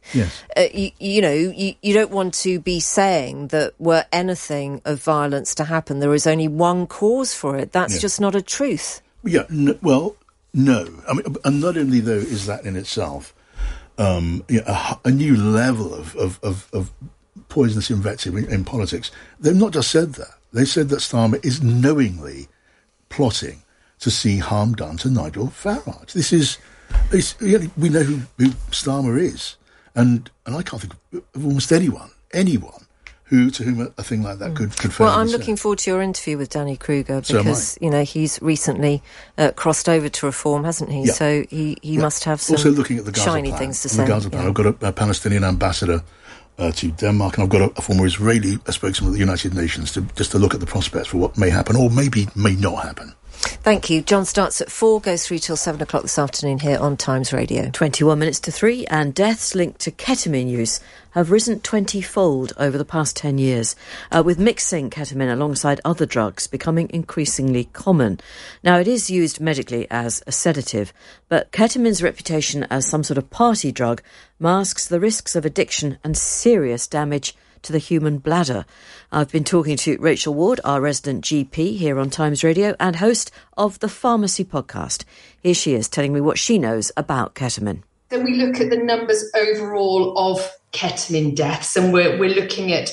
Yes.
You don't want to be saying that were anything of violence to happen, there is only one cause for it. That's just not a truth.
Yeah, no. I mean, and not only, though, is that in itself a new level of poisonous invective in politics. They've not just said that. They said that Starmer is knowingly plotting to see harm done to Nigel Farage. We know who Starmer is, and I can't think of almost anyone to whom a thing like that could fail.
Well, I'm looking forward to your interview with Danny Kruger, because he's recently crossed over to Reform, hasn't he? Yeah. So he must have some
also looking at the Gaza
shiny
plan,
things to say.
The Gaza plan. I've got a Palestinian ambassador to Denmark, and I've got a former Israeli spokesman of the United Nations to look at the prospects for what may happen or may not happen.
Thank you. John starts at 4, goes through till 7 o'clock this afternoon here on Times Radio.
21 minutes to 3, and deaths linked to ketamine use have risen 20-fold over the past 10 years, with mixing ketamine alongside other drugs becoming increasingly common. Now, it is used medically as a sedative, but ketamine's reputation as some sort of party drug masks the risks of addiction and serious damage to the human bladder. I've been talking to Rachel Ward, our resident GP here on Times Radio and host of the Pharmacy Podcast. Here she is telling me what she knows about ketamine.
So we look at the numbers overall of ketamine deaths, and we're looking at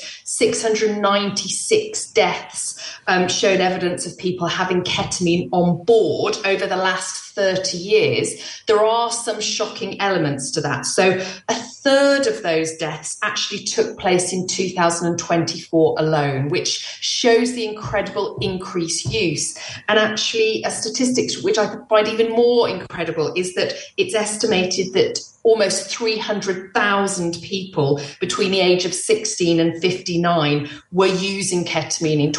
696 deaths showed evidence of people having ketamine on board over the last 30 years. There are some shocking elements to that. So a third of those deaths actually took place in 2024 alone, which shows the incredible increased use. And actually, a statistic which I find even more incredible is that it's estimated that almost 300,000 people between the age of 16 and 59 were using ketamine in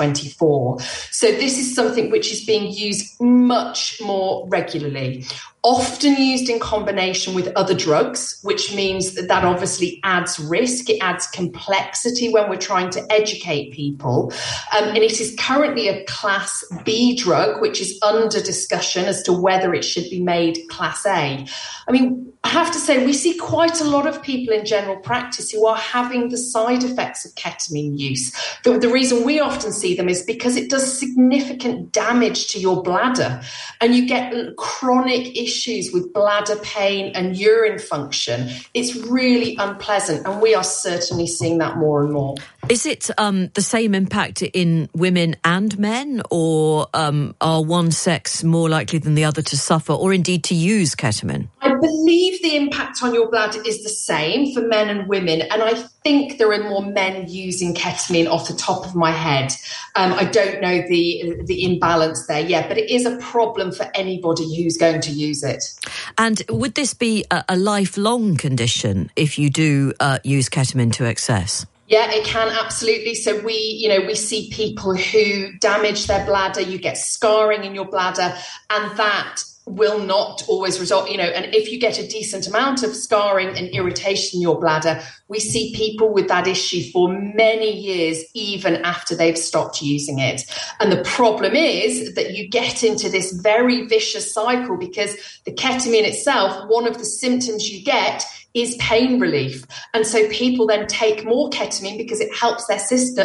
2024. So this is something which is being used much more regularly, often used in combination with other drugs, which means that obviously adds risk. It adds complexity when we're trying to educate people. And it is currently a Class B drug, which is under discussion as to whether it should be made Class A. I mean, I have to say, we see quite a lot of people in general practice who are having the side effects of ketamine use. The reason we often see them is because it does significant damage to your bladder, and you get chronic issues with bladder pain and urine function. It's really unpleasant, and we are certainly seeing that more and more.
Is it the same impact in women and men, or are one sex more likely than the other to suffer or indeed to use ketamine?
I believe the impact on your bladder is the same for men and women, and I think there are more men using ketamine off the top of my head. I don't know the imbalance there yet, but it is a problem for anybody who's going to use it.
And would this be a lifelong condition if you do use ketamine to excess?
Yeah, it can, absolutely. So we see people who damage their bladder, you get scarring in your bladder, and that will not always result, and if you get a decent amount of scarring and irritation in your bladder, we see people with that issue for many years, even after they've stopped using it. And the problem is that you get into this very vicious cycle, because the ketamine itself, one of the symptoms you get is pain relief. And so people then take more ketamine because it helps their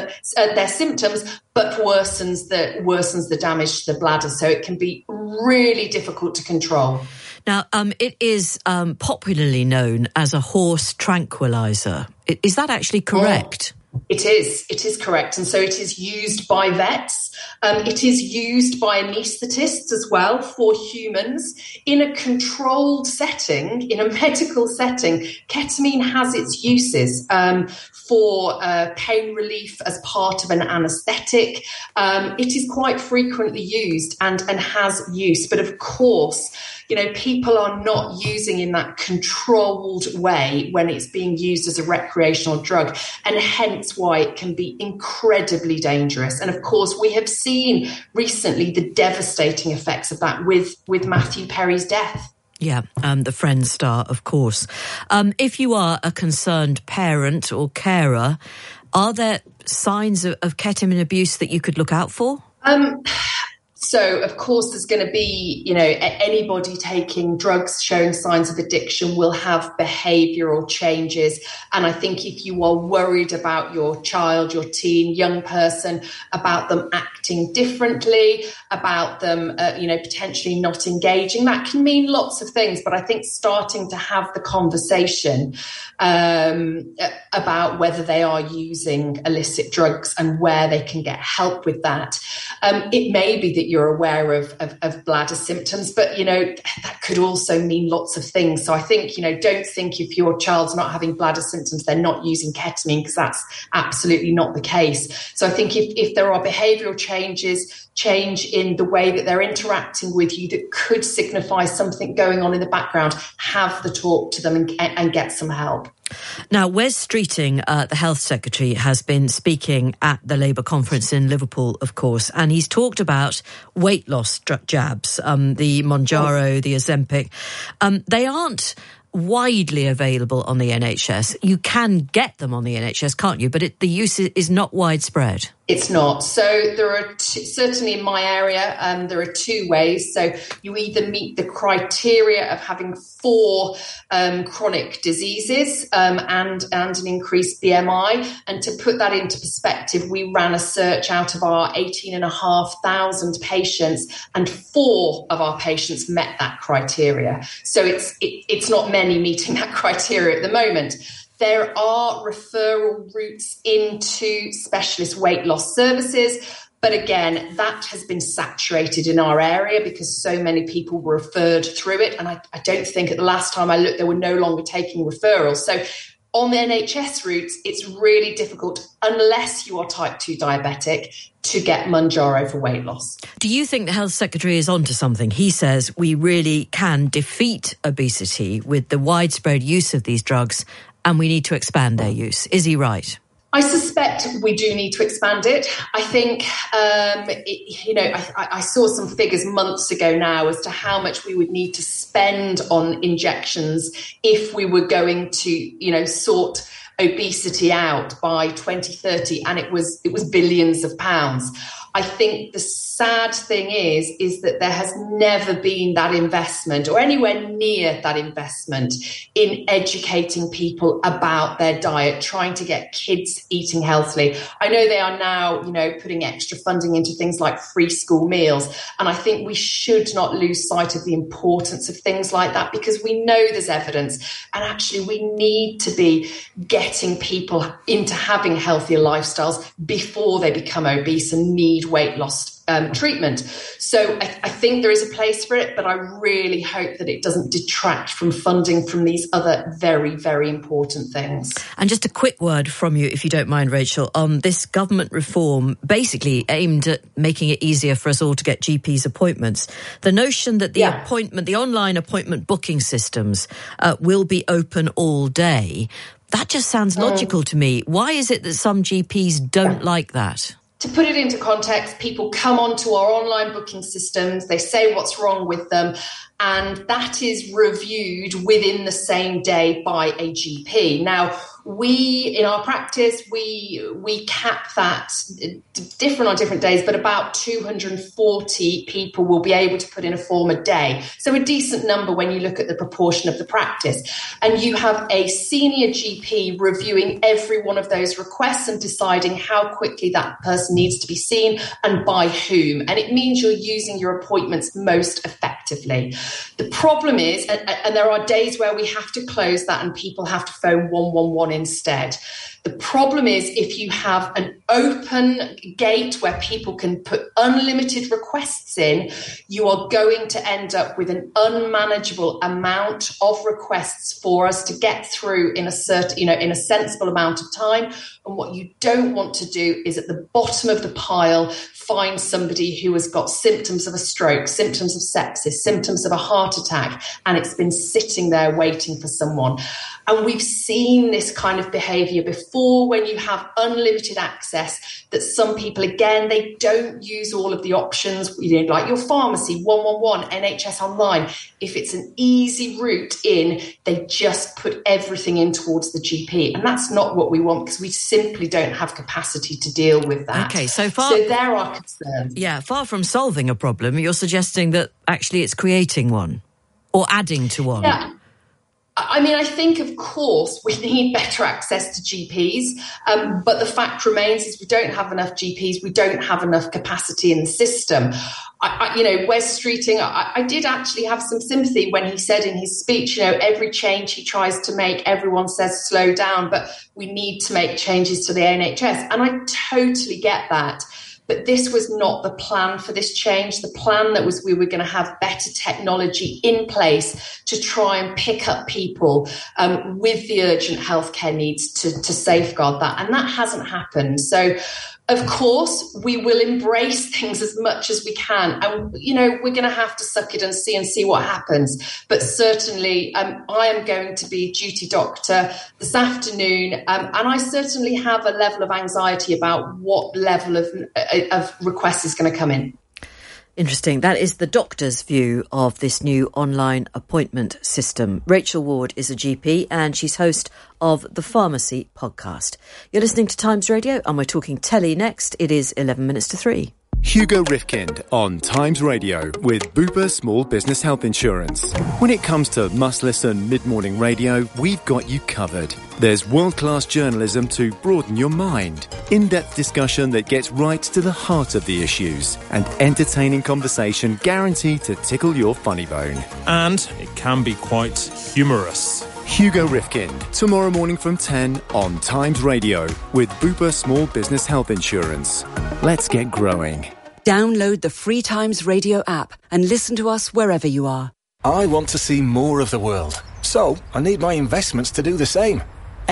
symptoms, but worsens the damage to the bladder. So it can be really difficult to control.
Now, it is popularly known as a horse tranquilizer. Is that actually correct?
It is correct. And so it is used by vets. It is used by anaesthetists as well for humans in a controlled setting, in a medical setting. Ketamine has its uses for pain relief as part of an anaesthetic. It is quite frequently used and has use. But of course, people are not using in that controlled way when it's being used as a recreational drug, and hence why it can be incredibly dangerous. And of course, we have seen recently the devastating effects of that with Matthew Perry's death.
Yeah, the Friends star, of course. If you are a concerned parent or carer, are there signs of ketamine abuse that you could look out for?
So, of course, there's going to be, anybody taking drugs showing signs of addiction will have behavioural changes. And I think if you are worried about your child, your teen, young person, about them acting differently, about them, potentially not engaging, that can mean lots of things. But I think starting to have the conversation about whether they are using illicit drugs and where they can get help with that. It may be that you're aware of bladder symptoms, but, that could also mean lots of things. So I think, don't think if your child's not having bladder symptoms, they're not using ketamine, because that's absolutely not the case. So I think if there are behavioural change in the way that they're interacting with you that could signify something going on in the background, have the talk to them and get some help.
Now, Wes Streeting, the Health Secretary, has been speaking at the Labour conference in Liverpool, of course, and he's talked about weight loss jabs, the Mounjaro, the Ozempic. They aren't widely available on the NHS. You can get them on the NHS, can't you? But the use is not widespread.
It's not. So there are certainly in my area, there are two ways. So you either meet the criteria of having 4 chronic diseases and an increased BMI. And to put that into perspective, we ran a search out of our 18,500 patients, and 4 of our patients met that criteria. So it's not many meeting that criteria at the moment. There are referral routes into specialist weight loss services. But again, that has been saturated in our area because so many people were referred through it. And I don't think at the last time I looked, they were no longer taking referrals. So on the NHS routes, it's really difficult, unless you are type 2 diabetic, to get Mounjaro for weight loss.
Do you think the Health Secretary is onto something? He says we really can defeat obesity with the widespread use of these drugs, and we need to expand their use. Is he right?
I suspect we do need to expand it. I think, I saw some figures months ago now as to how much we would need to spend on injections if we were going to, sort obesity out by 2030, and it was billions of pounds. I think the sad thing is that there has never been that investment or anywhere near that investment in educating people about their diet, trying to get kids eating healthily. I know they are now, putting extra funding into things like free school meals. And I think we should not lose sight of the importance of things like that, because we know there's evidence. And actually, we need to be getting people into having healthier lifestyles before they become obese and need weight loss treatment. So I think there is a place for it, but I really hope that it doesn't detract from funding from these other very, very important things.
And just a quick word from you, if you don't mind, Rachel, on this government reform basically aimed at making it easier for us all to get GPs appointments. The notion that the online appointment booking systems will be open all day, that just sounds logical to me. Why is it that some GPs don't like that?
To put it into context, people come onto our online booking systems, they say what's wrong with them, and that is reviewed within the same day by a GP. Now, in our practice, we cap that different on different days, but about 240 people will be able to put in a form a day. So a decent number when you look at the proportion of the practice. And you have a senior GP reviewing every one of those requests and deciding how quickly that person needs to be seen and by whom. And it means you're using your appointments most effectively. The problem is, and there are days where we have to close that and people have to phone 111 instead. The problem is if you have an open gate where people can put unlimited requests in, you are going to end up with an unmanageable amount of requests for us to get through in a sensible amount of time. And what you don't want to do is at the bottom of the pile find somebody who has got symptoms of a stroke, symptoms of sepsis, symptoms of a heart attack, and it's been sitting there waiting for someone. And we've seen this kind of behaviour before when you have unlimited access, that some people, again, they don't use all of the options, like your pharmacy, 111, NHS Online. If it's an easy route in, they just put everything in towards the GP. And that's not what we want, because we simply don't have capacity to deal with that.
Okay, so
there are concerns.
Yeah, far from solving a problem, you're suggesting that actually it's creating one or adding to one.
Yeah. I mean, I think, of course, we need better access to GPs, but the fact remains is we don't have enough GPs, we don't have enough capacity in the system. Wes Streeting, I did actually have some sympathy when he said in his speech, every change he tries to make, everyone says slow down, but we need to make changes to the NHS. And I totally get that. But this was not the plan for this change. The plan that was we were going to have better technology in place to try and pick up people with the urgent healthcare needs to safeguard that. And that hasn't happened. So, of course, we will embrace things as much as we can. And, we're going to have to suck it and see what happens. But certainly I am going to be duty doctor this afternoon. And I certainly have a level of anxiety about what level of request is going to come in.
Interesting. That is the doctor's view of this new online appointment system. Rachel Ward is a GP and she's host of the Pharmacy podcast. You're listening to Times Radio and we're talking telly next. It is 11 minutes to 3.
Hugo Rifkind on Times Radio with Bupa Small Business Health Insurance. When it comes to must-listen mid-morning radio, we've got you covered. There's world-class journalism to broaden your mind, in-depth discussion that gets right to the heart of the issues, and entertaining conversation guaranteed to tickle your funny bone.
And it can be quite humorous.
Hugo Rifkind, tomorrow morning from 10 on Times Radio with Bupa Small Business Health Insurance. Let's get growing.
Download the free Times Radio app and listen to us wherever you are.
I want to see more of the world, so I need my investments to do the same.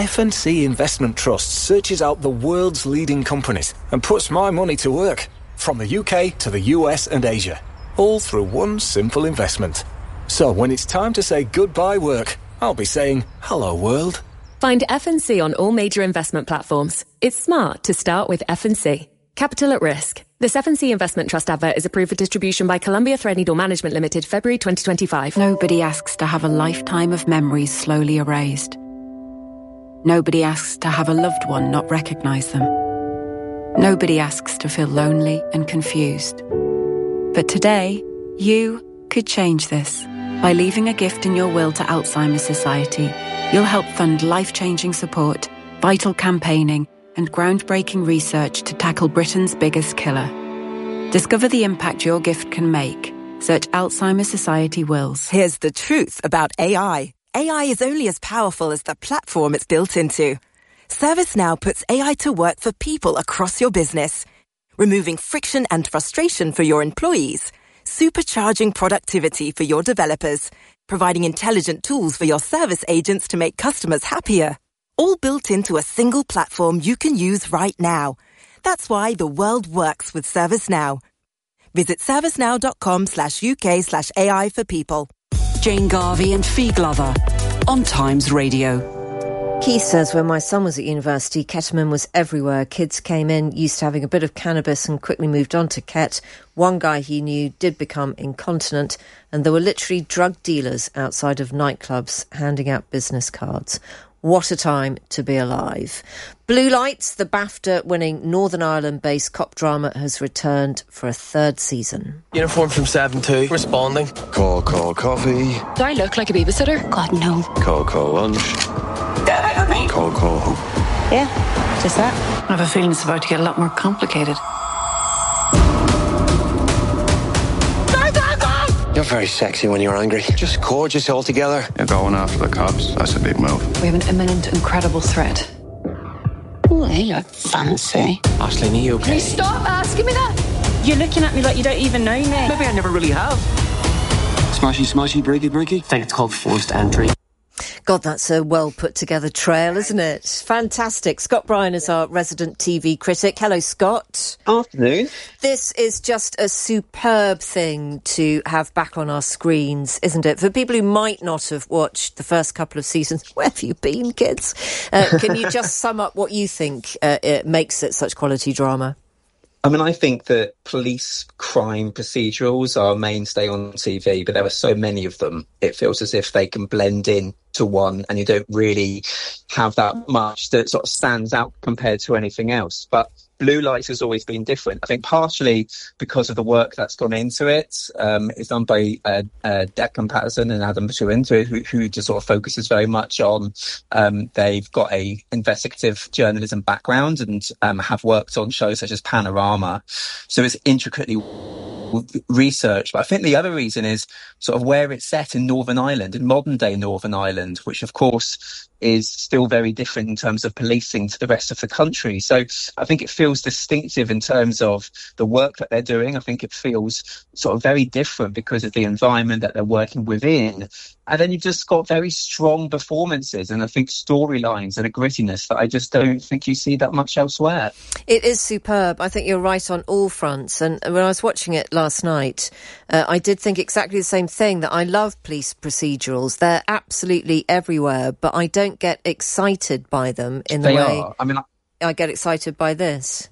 F&C Investment Trust searches out the world's leading companies and puts my money to work, from the UK to the US and Asia, all through one simple investment. So when it's time to say goodbye work, I'll be saying, hello, world.
Find F&C on all major investment platforms. It's smart to start with F&C. Capital at risk. This F&C Investment Trust advert is approved for distribution by Columbia Threadneedle Management Limited, February 2025.
Nobody asks to have a lifetime of memories slowly erased. Nobody asks to have a loved one not recognise them. Nobody asks to feel lonely and confused. But today, you could change this. By leaving a gift in your will to Alzheimer's Society, you'll help fund life-changing support, vital campaigning, and groundbreaking research to tackle Britain's biggest killer. Discover the impact your gift can make. Search Alzheimer's Society Wills.
Here's the truth about AI. AI is only as powerful as the platform it's built into. ServiceNow puts AI to work for people across your business, removing friction and frustration for your employees, supercharging productivity for your developers, providing intelligent tools for your service agents to make customers happier. All built into a single platform you can use right now. That's why the world works with ServiceNow. Visit servicenow.com/UK/AI for people.
Jane Garvey and Fee Glover on Times Radio.
Keith says, when my son was at university, ketamine was everywhere. Kids came in, used to having a bit of cannabis and quickly moved on to ket. One guy he knew did become incontinent, and there were literally drug dealers outside of nightclubs handing out business cards. What a time to be alive. Blue Lights, the BAFTA-winning Northern Ireland-based cop drama, has returned for a third season.
Uniform from 7-2, responding.
Call coffee.
Do I look like a babysitter? God, no.
Call lunch. Call home.
Yeah, just that. I have a feeling it's about to get a lot more complicated.
You're very sexy when you're angry. Just gorgeous altogether.
You're going after the cops. That's a big move.
We have an imminent, incredible threat.
Oh, they look fancy.
Aisling, are you okay?
Can you stop asking me that?
You're looking at me like you don't even know me.
Maybe I never really have.
Smashy, breaky.
I think it's called forced entry.
God, that's a well-put-together trail, isn't it? Fantastic. Scott Bryan is our resident TV critic. Hello, Scott.
Afternoon.
This is just a superb thing to have back on our screens, isn't it? For people who might not have watched the first couple of seasons, where have you been, kids? Can you just sum up what you think it makes it such quality drama?
I mean, I think that police crime procedurals are a mainstay on TV, but there are so many of them. It feels as if they can blend in to one, and you don't really have that much that sort of stands out compared to anything else. But Blue Lights has always been different. I think partially because of the work that's gone into it. It's done by Declan Patterson and Adam Bushwinter, who just sort of focuses very much on, they've got a investigative journalism background and have worked on shows such as Panorama. So it's intricately research. But I think the other reason is sort of where it's set in Northern Ireland, in modern day Northern Ireland, which of course is still very different in terms of policing to the rest of the country. So I think it feels distinctive in terms of the work that they're doing. I think it feels sort of very different because of the environment that they're working within. And then you've just got very strong performances and I think storylines and a grittiness that I just don't think you see that much elsewhere.
It is superb. I think you're right on all fronts. And when I was watching it last night, I did think exactly the same thing, that I love police procedurals. They're absolutely everywhere, but I don't get excited by them in the way I get excited by this.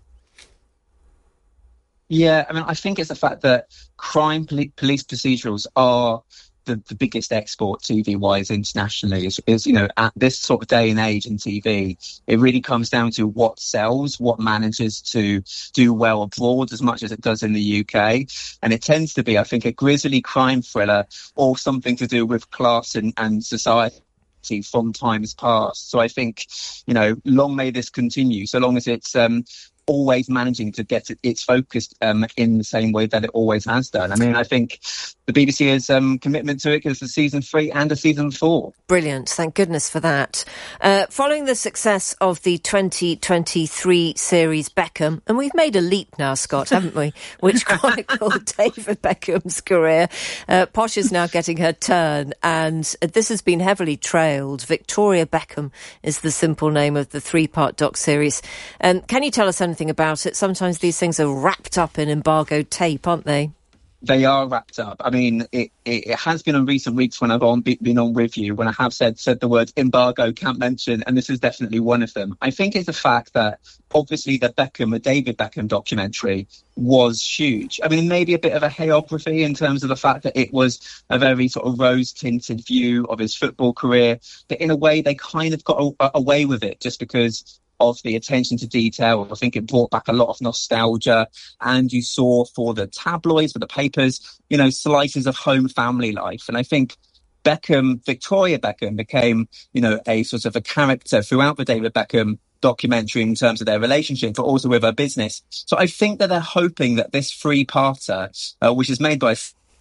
Yeah, I mean, I think it's the fact that crime police procedurals are the biggest export TV-wise internationally. Is, you know, at this sort of day and age in TV, it really comes down to what sells, what manages to do well abroad as much as it does in the UK. And it tends to be, I think, a grisly crime thriller or something to do with class and society from times past. So I think, you know, long may this continue, so long as it's always managing to get its focus in the same way that it always has done. I mean, I think the BBC has commitment to it because it's a season 3 and a season 4.
Brilliant. Thank goodness for that. Following the success of the 2023 series Beckham, and we've made a leap now, Scott, haven't we? Which chronicled David Beckham's career. Posh is now getting her turn, and this has been heavily trailed. Victoria Beckham is the simple name of the 3-part doc series. Can you tell us anything about it? Sometimes these things are wrapped up in embargoed tape, aren't they?
They are wrapped up. I mean, it has been in recent weeks when I've been on with you, when I have said the word embargo, can't mention, and this is definitely one of them. I think it's the fact that obviously the David Beckham documentary was huge. I mean, maybe a bit of a hagiography in terms of the fact that it was a very sort of rose-tinted view of his football career, but in a way they kind of got away with it just because of the attention to detail. I think it brought back a lot of nostalgia, and you saw for the tabloids, for the papers, you know, slices of home family life. And I think Victoria Beckham became, you know, a sort of a character throughout the David Beckham documentary in terms of their relationship, but also with her business. So I think that they're hoping that this 3-parter, which is made by...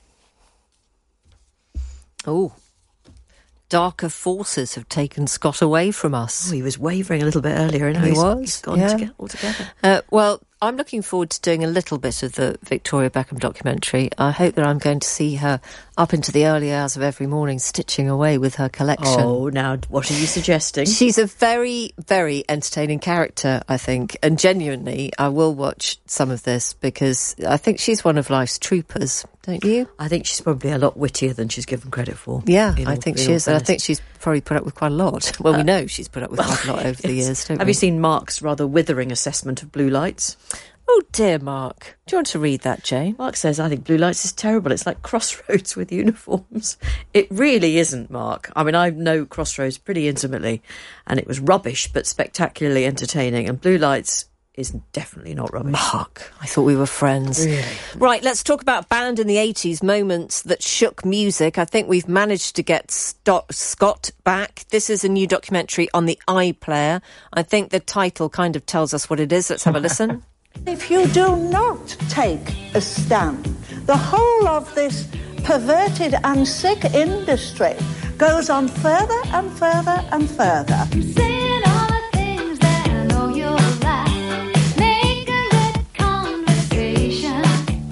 Darker forces have taken Scott away from us.
Oh, he was wavering a little bit earlier. And he's gone altogether.
Well, I'm looking forward to doing a little bit of the Victoria Beckham documentary. I hope that I'm going to see her up into the early hours of every morning stitching away with her collection.
Oh, now, what are you suggesting?
She's a very, very entertaining character, I think. And genuinely, I will watch some of this because I think she's one of life's troopers, don't you?
I think she's probably a lot wittier than she's given credit for.
Yeah, I think she is. And I think she's probably put up with quite a lot. Well, we know she's put up with quite a lot over the years, don't we?
Have you seen Mark's rather withering assessment of Blue Lights?
Oh, dear, Mark. Do you want to read that, Jane?
Mark says, I think Blue Lights is terrible. It's like Crossroads with uniforms. It really isn't, Mark. I mean, I know Crossroads pretty intimately, and it was rubbish, but spectacularly entertaining. And Blue Lights is definitely not rubbish.
Mark, I thought we were friends.
Really?
Right, let's talk about band in the 80s, moments that shook music. I think we've managed to get Scott back. This is a new documentary on the iPlayer. I think the title kind of tells us what it is. Let's have a listen.
If you do not take a stand, the whole of this perverted and sick industry goes on further and further and further.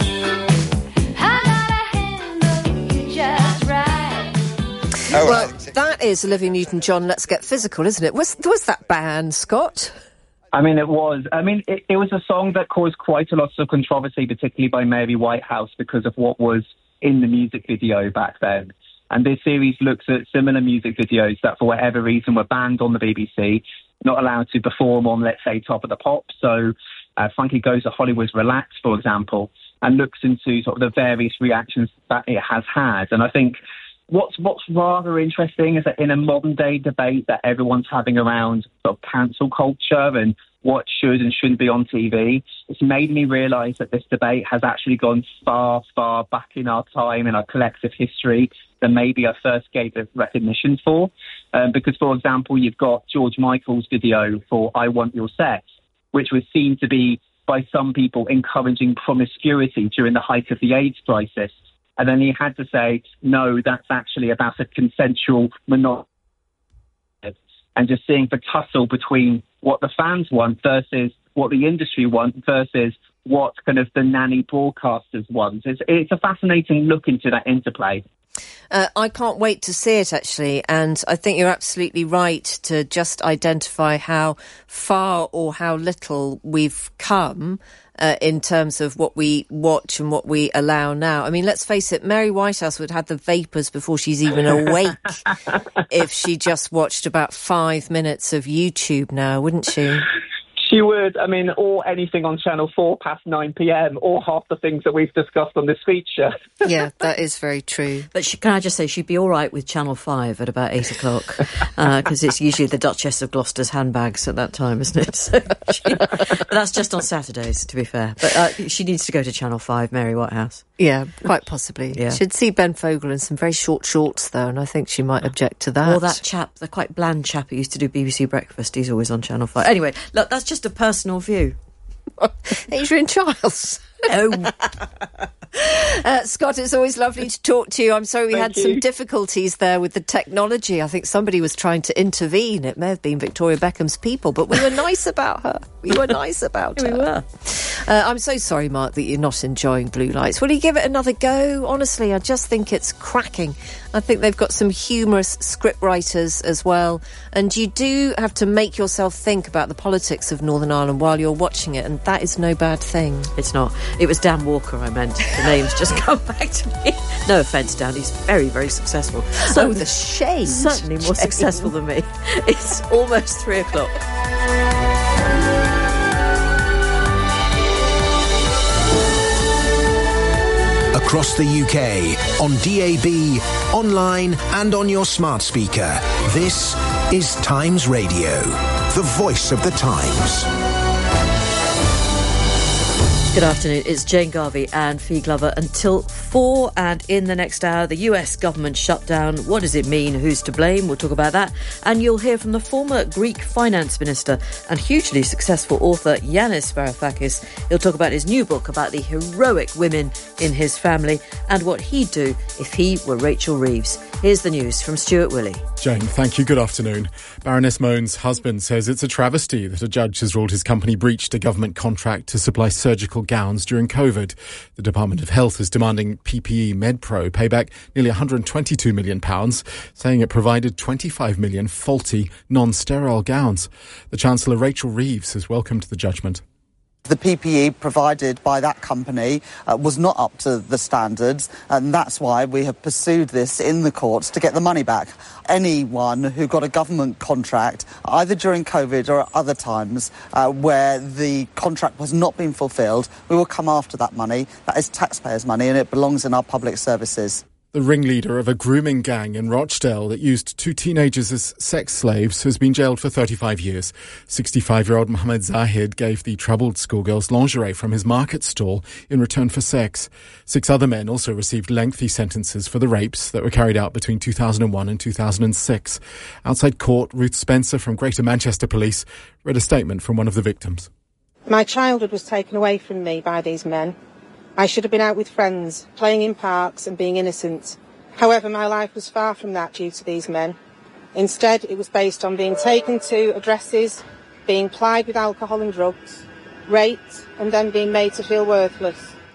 Well,
that is Olivia Newton-John, Let's Get Physical, isn't it? Was that banned, Scott?
I mean, it was. I mean, it was a song that caused quite a lot of controversy, particularly by Mary Whitehouse, because of what was in the music video back then. And this series looks at similar music videos that, for whatever reason, were banned on the BBC, not allowed to perform on, let's say, Top of the Pops. So Frankie Goes to Hollywood's Relax, for example, and looks into sort of the various reactions that it has had. And I think what's rather interesting is that in a modern-day debate that everyone's having around sort of cancel culture and what should and shouldn't be on TV, it's made me realise that this debate has actually gone far, far back in our time, in our collective history, than maybe our first gave it recognition for. Because, for example, you've got George Michael's video for I Want Your Sex, which was seen to be, by some people, encouraging promiscuity during the height of the AIDS crisis. And then he had to say, no, that's actually about a consensual monogamous. And just seeing the tussle between what the fans want versus what the industry want versus what kind of the nanny broadcasters want. It's a fascinating look into that interplay.
I can't wait to see it, actually, and I think you're absolutely right to just identify how far or how little we've come in terms of what we watch and what we allow now. I mean, let's face it, Mary Whitehouse would have the vapours before she's even awake if she just watched about 5 minutes of YouTube now, wouldn't she?
She would, I mean, or anything on Channel 4 past 9 p.m, or half the things that we've discussed on this feature.
Yeah, that is very true.
But can I just say, she'd be all right with Channel 5 at about 8 o'clock, because it's usually the Duchess of Gloucester's handbags at that time, isn't it? So but that's just on Saturdays, to be fair. But she needs to go to Channel 5, Mary Whitehouse.
Yeah, quite possibly. Yeah. She'd see Ben Fogle in some very short shorts, though, and I think she might object to that.
Or that chap, the quite bland chap who used to do BBC Breakfast, he's always on Channel 5. Anyway, look, that's just a personal view.
Adrian Chiles.
No.
Scott, it's always lovely to talk to you. I'm sorry we had some difficulties there with the technology. I think somebody was trying to intervene. It may have been Victoria Beckham's people, but we were nice about her. We were nice about her.
We were.
I'm so sorry, Mark, that you're not enjoying Blue Lights. Will you give it another go? Honestly, I just think it's cracking. I think they've got some humorous script writers as well. And you do have to make yourself think about the politics of Northern Ireland while you're watching it, and that is no bad thing.
It's not. It was Dan Walker I meant. The name's just come back to me. No offence, Dan. He's very, very successful.
So the shade.
Certainly more successful than me. It's almost 3 o'clock.
Across the UK, on DAB, online and on your smart speaker. This is Times Radio, the voice of the times.
Good afternoon, it's Jane Garvey and Fee Glover until 4, and in the next hour, the US government shutdown. What does it mean? Who's to blame? We'll talk about that. And you'll hear from the former Greek finance minister and hugely successful author Yanis Varoufakis. He'll talk about his new book about the heroic women in his family and what he'd do if he were Rachel Reeves. Here's the news from Stuart Willey.
Jane, thank you. Good afternoon. Baroness Mohn's husband says it's a travesty that a judge has ruled his company breached a government contract to supply surgical gowns during COVID. The Department of Health is demanding PPE MedPro pay back nearly £122 million, saying it provided 25 million faulty, non-sterile gowns. The Chancellor, Rachel Reeves, has welcomed the judgment.
The PPE provided by that company was not up to the standards, and that's why we have pursued this in the courts to get the money back. Anyone who got a government contract, either during COVID or at other times where the contract was not being fulfilled, we will come after that money. That is taxpayers' money, and it belongs in our public services.
The ringleader of a grooming gang in Rochdale that used 2 teenagers as sex slaves has been jailed for 35 years. 65-year-old Mohammed Zahid gave the troubled schoolgirls lingerie from his market stall in return for sex. 6 other men also received lengthy sentences for the rapes that were carried out between 2001 and 2006. Outside court, Ruth Spencer from Greater Manchester Police read a statement from one of the victims.
My childhood was taken away from me by these men. I should have been out with friends, playing in parks and being innocent. However, my life was far from that due to these men. Instead, it was based on being taken to addresses, being plied with alcohol and drugs, raped, and then being made to feel worthless.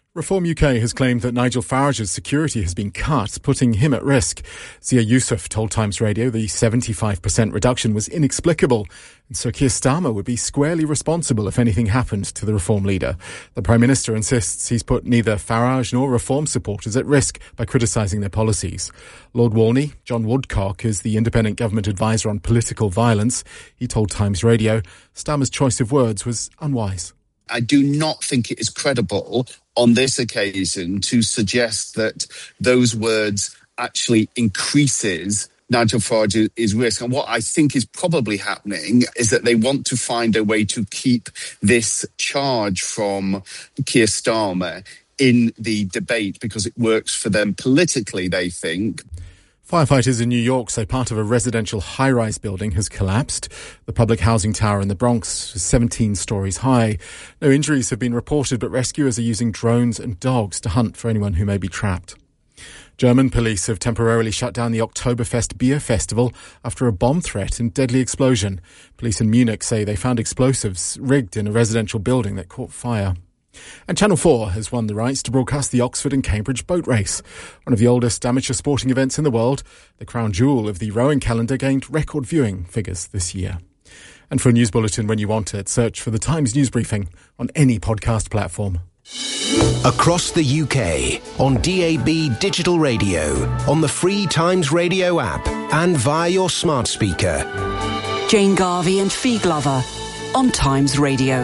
Reform UK has claimed that Nigel Farage's security has been cut, putting him at risk. Zia Yusuf told Times Radio the 75% reduction was inexplicable, and Sir Keir Starmer would be squarely responsible if anything happened to the Reform leader. The Prime Minister insists he's put neither Farage nor Reform supporters at risk by criticising their policies. Lord Walney, John Woodcock, is the independent government advisor on political violence. He told Times Radio Starmer's choice of words was unwise.
I do not think it is credible on this occasion to suggest that those words actually increases Nigel Farage's risk. And what I think is probably happening is that they want to find a way to keep this charge from Keir Starmer in the debate because it works for them politically, they think.
Firefighters in New York say part of a residential high-rise building has collapsed. The public housing tower in the Bronx is 17 stories high. No injuries have been reported, but rescuers are using drones and dogs to hunt for anyone who may be trapped. German police have temporarily shut down the Oktoberfest beer festival after a bomb threat and deadly explosion. Police in Munich say they found explosives rigged in a residential building that caught fire. And Channel 4 has won the rights to broadcast the Oxford and Cambridge boat race, one of the oldest amateur sporting events in the world. The crown jewel of the rowing calendar gained record viewing figures this year. And for a news bulletin when you want it, search for the Times News Briefing on any podcast platform.
Across the UK, on DAB digital radio, on the free Times Radio app, and via your smart speaker.
Jane Garvey and Fee Glover on Times Radio.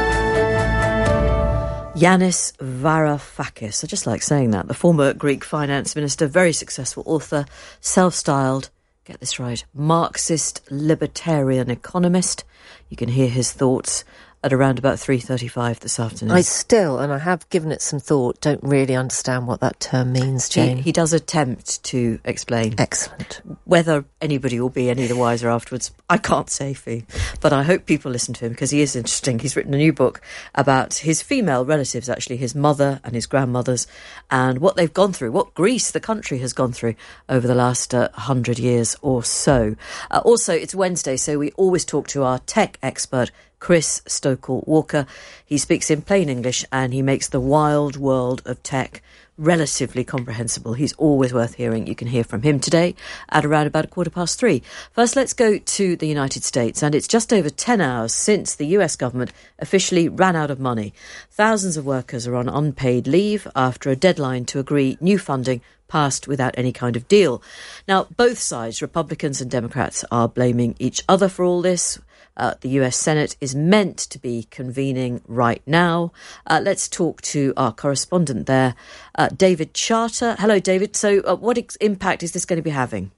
Yanis Varoufakis, I just like saying that, the former Greek finance minister, very successful author, self-styled, get this right, Marxist libertarian economist. You can hear his thoughts at around about 3:35 this afternoon.
I still, and I have given it some thought, don't really understand what that term means, Jane.
He does attempt to explain.
Excellent.
Whether anybody will be any the wiser afterwards, I can't say, Fee. But I hope people listen to him because he is interesting. He's written a new book about his female relatives, actually, his mother and his grandmothers, and what they've gone through, what Greece, the country, has gone through over the last 100 years or so. Also, it's Wednesday, so we always talk to our tech expert, Chris Stokel-Walker. He speaks in plain English and he makes the wild world of tech relatively comprehensible. He's always worth hearing. You can hear from him today at around about 3:15. First, let's go to the United States, and it's just over 10 hours since the US government officially ran out of money. Thousands of workers are on unpaid leave after a deadline to agree new funding passed without any kind of deal. Now, both sides, Republicans and Democrats, are blaming each other for all this. The US Senate is meant to be convening right now. Let's talk to our correspondent there, David Charter. Hello, David. So what impact is this going to be having?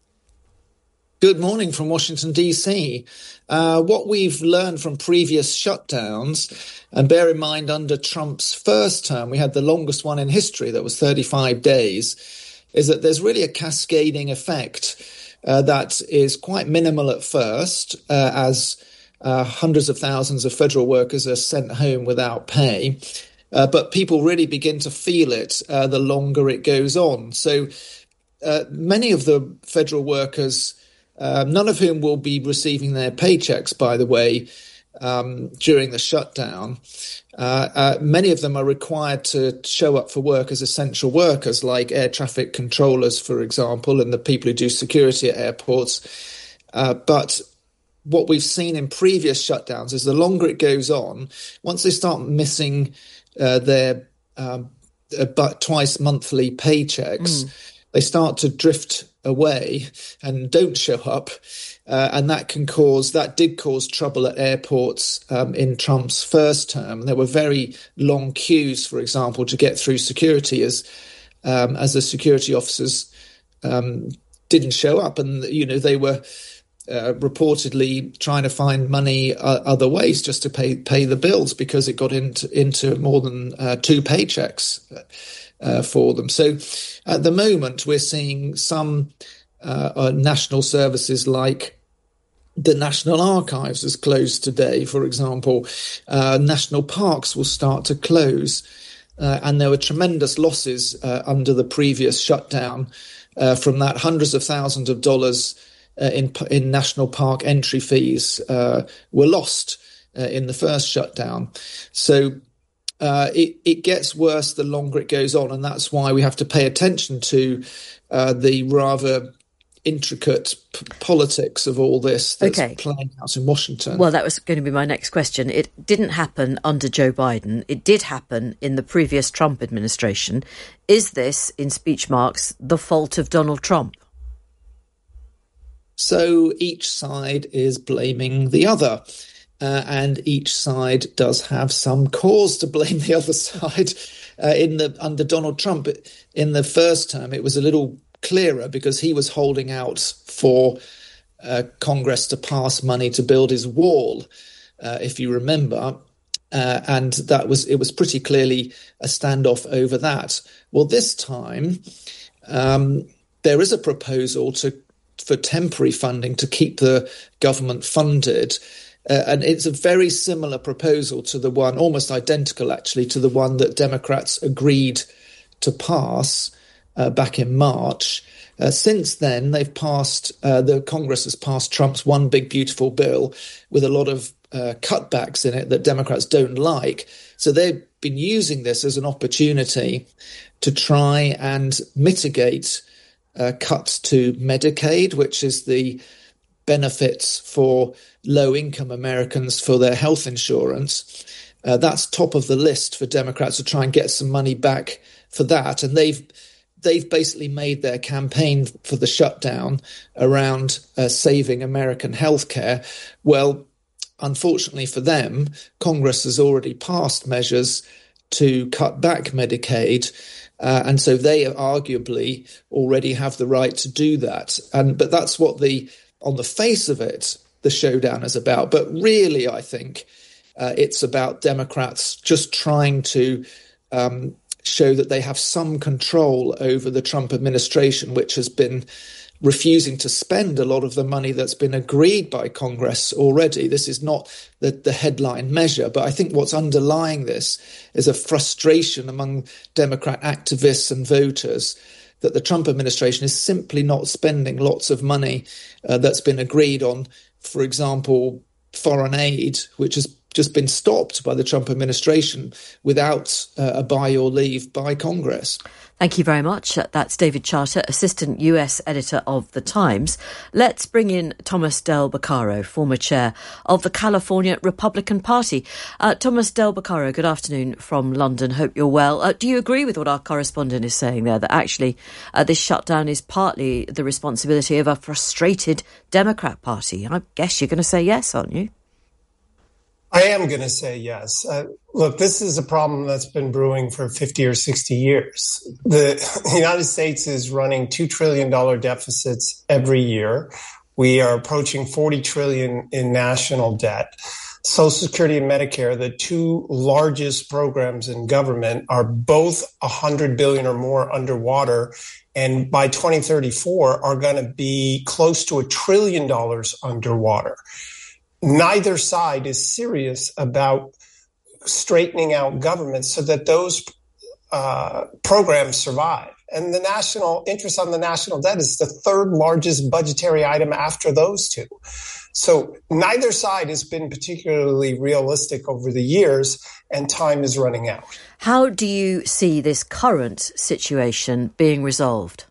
Good morning from Washington, D.C. What we've learned from previous shutdowns, and bear in mind under Trump's first term, we had the longest one in history, that was 35 days, is that there's really a cascading effect that is quite minimal at first, as hundreds of thousands of federal workers are sent home without pay. But people really begin to feel it the longer it goes on. So many of the federal workers, none of whom will be receiving their paychecks, by the way, during the shutdown. Many of them are required to show up for work as essential workers, like air traffic controllers, for example, and the people who do security at airports. But what we've seen in previous shutdowns is the longer it goes on, once they start missing their twice monthly paychecks, they start to drift away and don't show up. And that did cause trouble at airports in Trump's first term. There were very long queues, for example, to get through security as the security officers didn't show up. And, they were reportedly trying to find money other ways just to pay the bills because it got into more than two paychecks for them. So at the moment, we're seeing some national services like the National Archives is closed today, for example. National parks will start to close. And there were tremendous losses under the previous shutdown from that. Hundreds of thousands of dollars in national park entry fees were lost in the first shutdown. So it gets worse the longer it goes on, and that's why we have to pay attention to the rather intricate politics of all this that's playing out in Washington.
Well, that was going to be my next question. It didn't happen under Joe Biden. It did happen in the previous Trump administration. Is this, in speech marks, the fault of Donald Trump?
So each side is blaming the other. And each side does have some cause to blame the other side. Under Donald Trump, in the first term, it was a little clearer because he was holding out for Congress to pass money to build his wall, if you remember. And it was pretty clearly a standoff over that. Well, this time, there is a proposal for temporary funding to keep the government funded. And it's a very similar proposal to the one, almost identical actually, to the one that Democrats agreed to pass back in March. Since then, the Congress has passed Trump's One Big Beautiful Bill with a lot of cutbacks in it that Democrats don't like. So they've been using this as an opportunity to try and mitigate cuts to Medicaid, which is the benefits for low-income Americans for their health insurance. That's top of the list for Democrats to try and get some money back for that. And they've basically made their campaign for the shutdown around saving American healthcare. Well, unfortunately for them, Congress has already passed measures to cut back Medicaid. And so they arguably already have the right to do that. But that's what on the face of it, the showdown is about. But really, I think it's about Democrats just trying to show that they have some control over the Trump administration, which has been refusing to spend a lot of the money that's been agreed by Congress already. This is not the headline measure, but I think what's underlying this is a frustration among Democrat activists and voters that the Trump administration is simply not spending lots of money that's been agreed on, for example, foreign aid, which has just been stopped by the Trump administration without a buy or leave by Congress.
Thank you very much. That's David Charter, Assistant US Editor of The Times. Let's bring in Thomas Del Beccaro, former chair of the California Republican Party. Thomas Del Beccaro, good afternoon from London. Hope you're well. Do you agree with what our correspondent is saying there, that actually this shutdown is partly the responsibility of a frustrated Democrat Party? I guess you're going to say yes, aren't you?
I am going to say yes. Look, this is a problem that's been brewing for 50 or 60 years. The United States is running $2 trillion deficits every year. We are approaching $40 trillion in national debt. Social Security and Medicare, the two largest programs in government, are both $100 billion or more underwater. And by 2034 are going to be close to $1 trillion underwater. Neither side is serious about straightening out government so that those programs survive. And the national interest on the national debt is the third largest budgetary item after those two. So neither side has been particularly realistic over the years, and time is running out.
How do you see this current situation being resolved?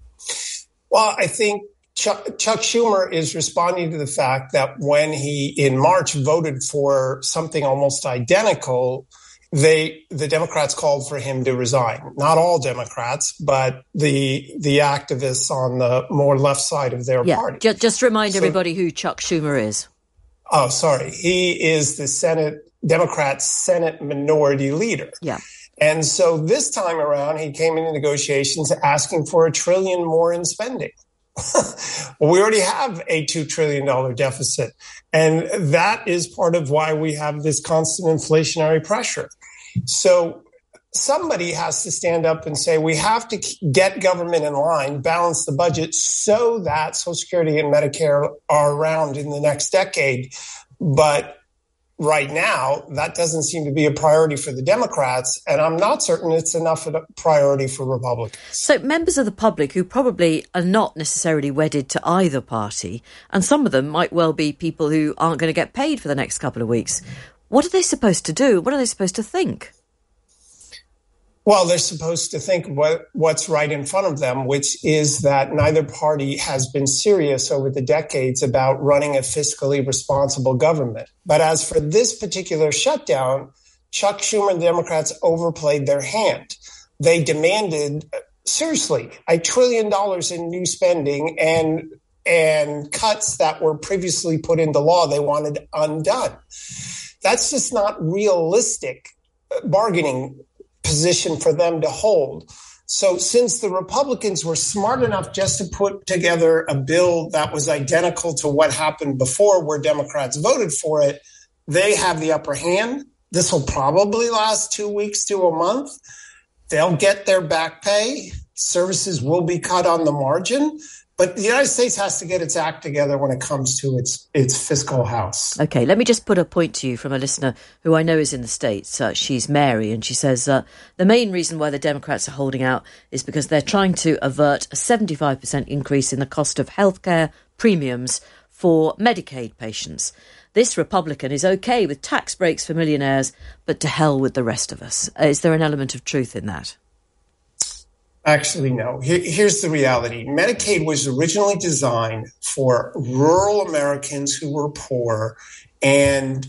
Well, I think Chuck Schumer is responding to the fact that when he, in March, voted for something almost identical, the Democrats called for him to resign. Not all Democrats, but the activists on the more left side of their party.
Just remind everybody who Chuck Schumer is.
Oh, sorry. He is the Democrat Senate Minority Leader.
Yeah.
And so this time around, he came into negotiations asking for $1 trillion more in spending. Well, we already have a $2 trillion deficit, and that is part of why we have this constant inflationary pressure. So somebody has to stand up and say, we have to get government in line, balance the budget so that Social Security and Medicare are around in the next decade. But right now, that doesn't seem to be a priority for the Democrats, and I'm not certain it's enough of a priority for Republicans.
So members of the public who probably are not necessarily wedded to either party, and some of them might well be people who aren't going to get paid for the next couple of weeks, what are they supposed to do? What are they supposed to think?
Well, they're supposed to think what's right in front of them, which is that neither party has been serious over the decades about running a fiscally responsible government. But as for this particular shutdown, Chuck Schumer and the Democrats overplayed their hand. They demanded, seriously, $1 trillion in new spending and cuts that were previously put into law they wanted undone. That's just not realistic bargaining position for them to hold. So since the Republicans were smart enough just to put together a bill that was identical to what happened before where Democrats voted for it, they have the upper hand. This will probably last 2 weeks to a month. They'll get their back pay. Services will be cut on the margin. But the United States has to get its act together when it comes to its fiscal house.
OK, let me just put a point to you from a listener who I know is in the States. She's Mary, and she says the main reason why the Democrats are holding out is because they're trying to avert a 75% increase in the cost of healthcare premiums for Medicaid patients. This Republican is OK with tax breaks for millionaires, but to hell with the rest of us. Is there an element of truth in that?
Actually, no. Here's the reality. Medicaid was originally designed for rural Americans who were poor and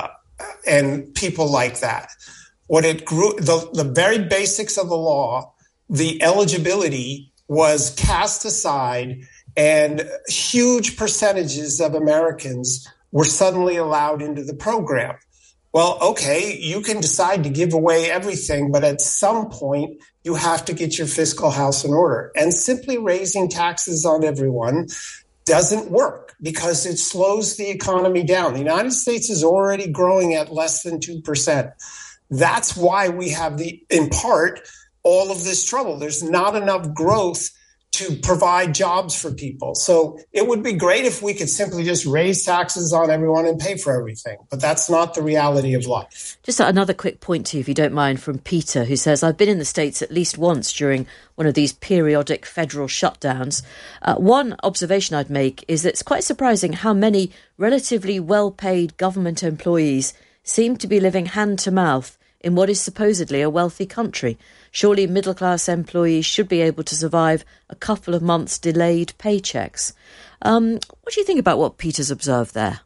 people like that. What it grew, the very basics of the law, the eligibility was cast aside, and huge percentages of Americans were suddenly allowed into the program. Well, okay, you can decide to give away everything, but at some point you have to get your fiscal house in order. And simply raising taxes on everyone doesn't work because it slows the economy down. The United States is already growing at less than 2%. That's why we have in part, all of this trouble. There's not enough growth to provide jobs for people. So it would be great if we could simply just raise taxes on everyone and pay for everything. But that's not the reality of life.
Just another quick point to you, if you don't mind, from Peter, who says, I've been in the States at least once during one of these periodic federal shutdowns. One observation I'd make is that it's quite surprising how many relatively well-paid government employees seem to be living hand to mouth in what is supposedly a wealthy country. Surely middle-class employees should be able to survive a couple of months' delayed paychecks. What do you think about what Peter's observed there?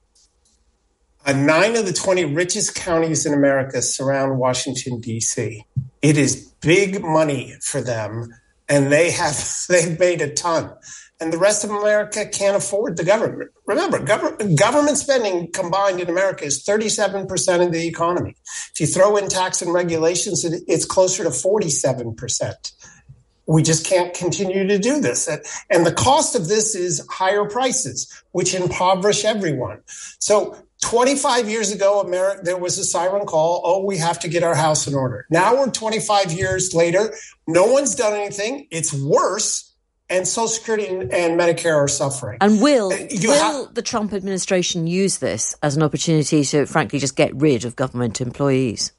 9 of the 20 richest counties in America surround Washington, D.C. It is big money for them, and they've made a ton. And the rest of America can't afford the government. Remember, government spending combined in America is 37% of the economy. If you throw in tax and regulations, it's closer to 47%. We just can't continue to do this. And the cost of this is higher prices, which impoverish everyone. So 25 years ago, there was a siren call, we have to get our house in order. Now we're 25 years later. No one's done anything. It's worse. And Social Security and Medicare are suffering.
And will the Trump administration use this as an opportunity to, frankly, just get rid of government employees?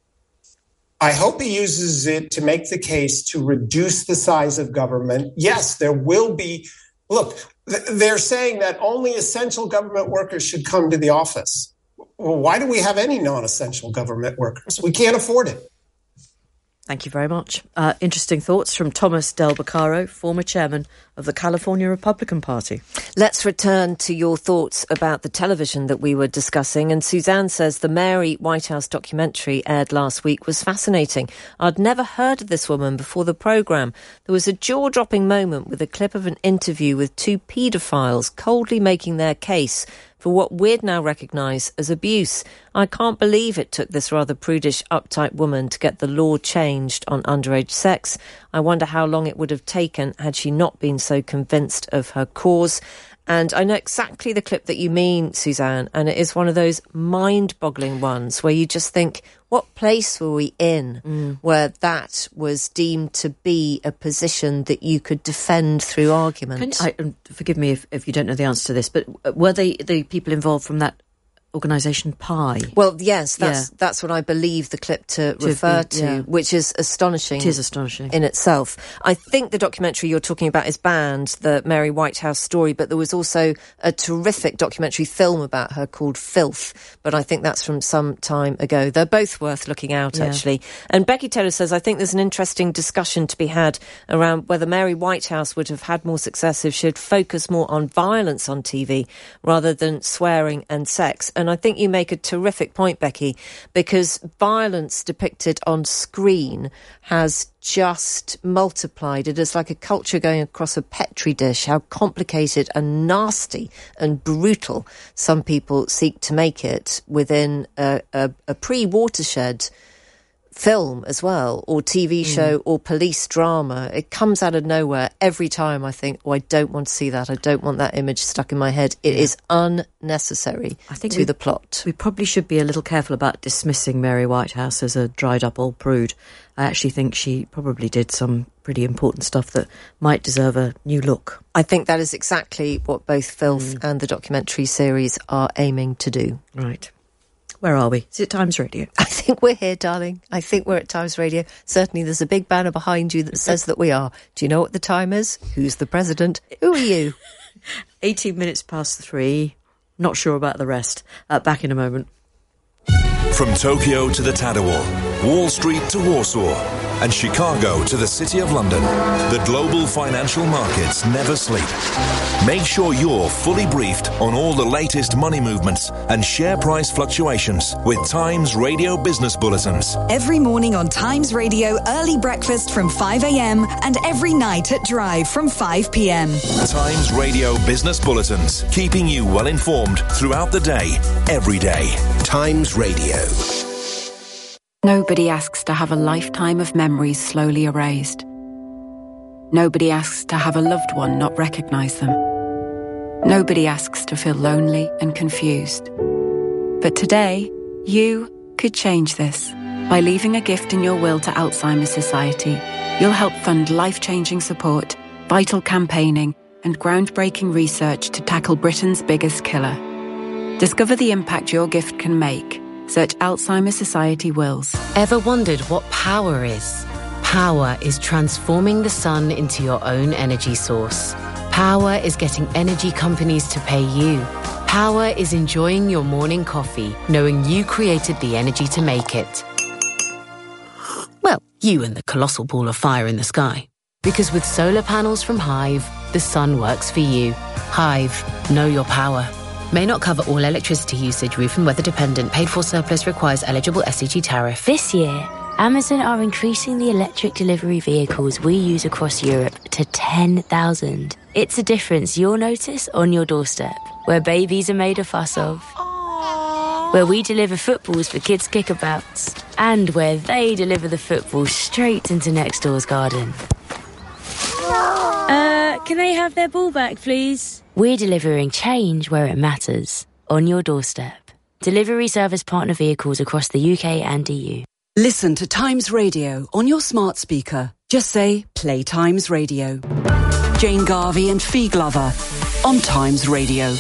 I hope he uses it to make the case to reduce the size of government. Yes, there will be. Look, they're saying that only essential government workers should come to the office. Well, why do we have any non-essential government workers? We can't afford it.
Thank you very much. Interesting thoughts from Thomas Del Beccaro, former chairman of the California Republican Party.
Let's return to your thoughts about the television that we were discussing. And Suzanne says the Mary Whitehouse documentary aired last week was fascinating. I'd never heard of this woman before the programme. There was a jaw-dropping moment with a clip of an interview with 2 paedophiles coldly making their case for what we'd now recognise as abuse. I can't believe it took this rather prudish, uptight woman to get the law changed on underage sex. I wonder how long it would have taken had she not been so convinced of her cause. And I know exactly the clip that you mean, Suzanne, and it is one of those mind-boggling ones where you just think, what place were we in where that was deemed to be a position that you could defend through argument?
Forgive me if you don't know the answer to this, but were the people involved from that organisation Pi.
Well, yes, that's what I believe the clip to refer to, which is astonishing.
It is astonishing
in itself. I think the documentary you're talking about is banned, the Mary Whitehouse story, but there was also a terrific documentary film about her called Filth, but I think that's from some time ago. They're both worth looking out, actually. And Becky Taylor says, I think there's an interesting discussion to be had around whether Mary Whitehouse would have had more success if she'd focused more on violence on TV rather than swearing and sex. And I think you make a terrific point, Becky, because violence depicted on screen has just multiplied. It is like a culture going across a petri dish, how complicated and nasty and brutal some people seek to make it within a pre-Watershed film as well, or TV show, or police drama. It comes out of nowhere every time. I think, I don't want to see that. I don't want that image stuck in my head. It is unnecessary to the plot.
We probably should be a little careful about dismissing Mary Whitehouse as a dried up old prude. I actually think she probably did some pretty important stuff that might deserve a new look.
I think that is exactly what both Filth and the documentary series are aiming to do.
Right. Where are we? Is it Times Radio?
I think we're here, darling. I think we're at Times Radio. Certainly there's a big banner behind you that says that we are. Do you know what the time is? Who's the president? Who are you?
18 minutes past 3. Not sure about the rest. Back in a moment.
From Tokyo to the Tadawul, Wall Street to Warsaw, and Chicago to the City of London, the global financial markets never sleep. Make sure you're fully briefed on all the latest money movements and share price fluctuations with Times Radio Business Bulletins.
Every morning on Times Radio, early breakfast from 5 a.m. and every night at Drive from 5 p.m.
Times Radio Business Bulletins, keeping you well informed throughout the day, every day.
Times Radio.
Nobody asks to have a lifetime of memories slowly erased. Nobody asks to have a loved one not recognise them. Nobody asks to feel lonely and confused. But today, you could change this. By leaving a gift in your will to Alzheimer's Society, you'll help fund life-changing support, vital campaigning, and groundbreaking research to tackle Britain's biggest killer. Discover the impact your gift can make. Search Alzheimer's Society Wills.
Ever wondered what power is? Power is transforming the sun into your own energy source. Power is getting energy companies to pay you. Power is enjoying your morning coffee, knowing you created the energy to make it. Well, you and the colossal ball of fire in the sky. Because with solar panels from Hive, the sun works for you. Hive, know your power. May not cover all electricity usage, roof and weather dependent. Paid for surplus requires eligible SCG tariff.
This year, Amazon are increasing the electric delivery vehicles we use across Europe to 10,000. It's a difference you'll notice on your doorstep, where babies are made a fuss of, where we deliver footballs for kids' kickabout, and where they deliver the football straight into next door's garden. Can they have their ball back, please? We're delivering change where it matters, on your doorstep. Delivery service partner vehicles across the UK and EU.
Listen to Times Radio on your smart speaker. Just say, play Times Radio. Jane Garvey and Fee Glover on Times Radio.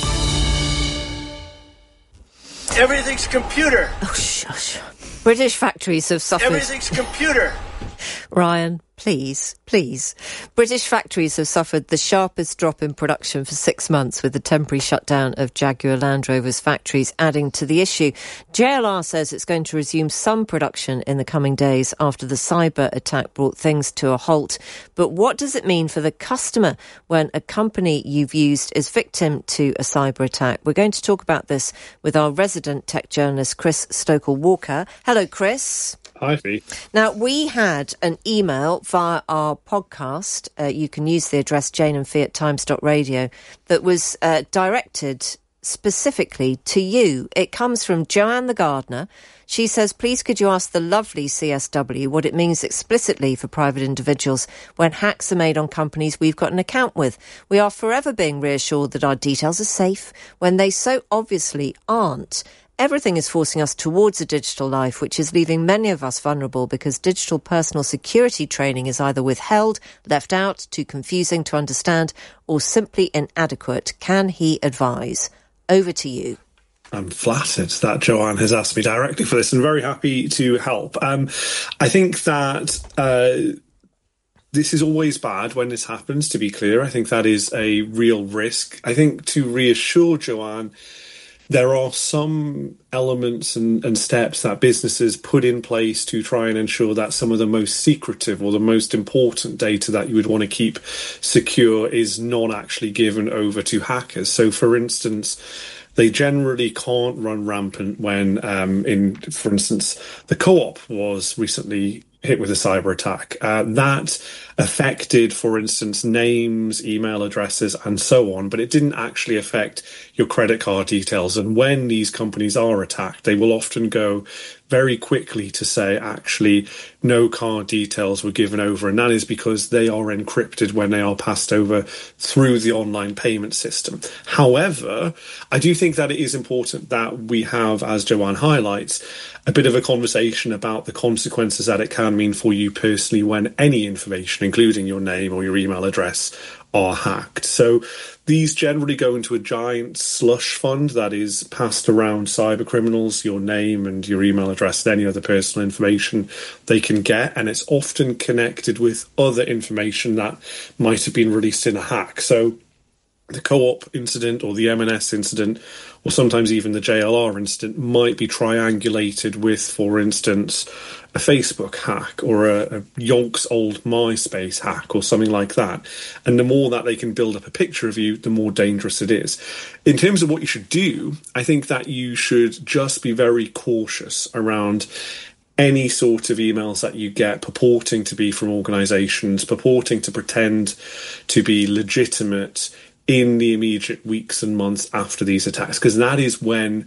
Everything's computer.
Oh, shush. British factories have suffered...
Everything's computer.
Ryan, please. British factories have suffered the sharpest drop in production for 6 months, with the temporary shutdown of Jaguar Land Rover's factories adding to the issue. JLR says it's going to resume some production in the coming days after the cyber attack brought things to a halt. But what does it mean for the customer when a company you've used is victim to a cyber attack? We're going to talk about this with our resident tech journalist, Chris Stokel-Walker. Hello, Chris.
Hi, Fee.
Now, we had an email via our podcast. You can use the address janeandfee@times.radio that was directed specifically to you. It comes from Joanne the Gardener. She says, please could you ask the lovely CSW what it means explicitly for private individuals when hacks are made on companies we've got an account with. We are forever being reassured that our details are safe when they so obviously aren't. Everything is forcing us towards a digital life, which is leaving many of us vulnerable because digital personal security training is either withheld, left out, too confusing to understand, or simply inadequate. Can he advise? Over to you.
I'm flattered that Joanne has asked me directly for this and very happy to help. I think that this is always bad when this happens, to be clear. I think that is a real risk. I think to reassure Joanne, there are some elements and steps that businesses put in place to try and ensure that some of the most secretive or the most important data that you would want to keep secure is not actually given over to hackers. So, for instance, they generally can't run rampant when, for instance, the Co-op was recently hit with a cyber attack. That affected, for instance, names, email addresses, and so on, but it didn't actually affect your credit card details. And when these companies are attacked, they will often go very quickly to say, actually, no card details were given over. And that is because they are encrypted when they are passed over through the online payment system. However, I do think that it is important that we have, as Joanne highlights, a bit of a conversation about the consequences that it can mean for you personally when any information, including your name or your email address, are hacked. So these generally go into a giant slush fund that is passed around cyber criminals, your name and your email address and any other personal information they can get, and it's often connected with other information that might have been released in a hack. So the Co-op incident or the M&S incident, or sometimes even the JLR incident, might be triangulated with, for instance, a Facebook hack or a yonks old MySpace hack or something like that. And the more that they can build up a picture of you, the more dangerous it is. In terms of what you should do, I think that you should just be very cautious around any sort of emails that you get purporting to be from organisations, purporting to pretend to be legitimate in the immediate weeks and months after these attacks, because that is when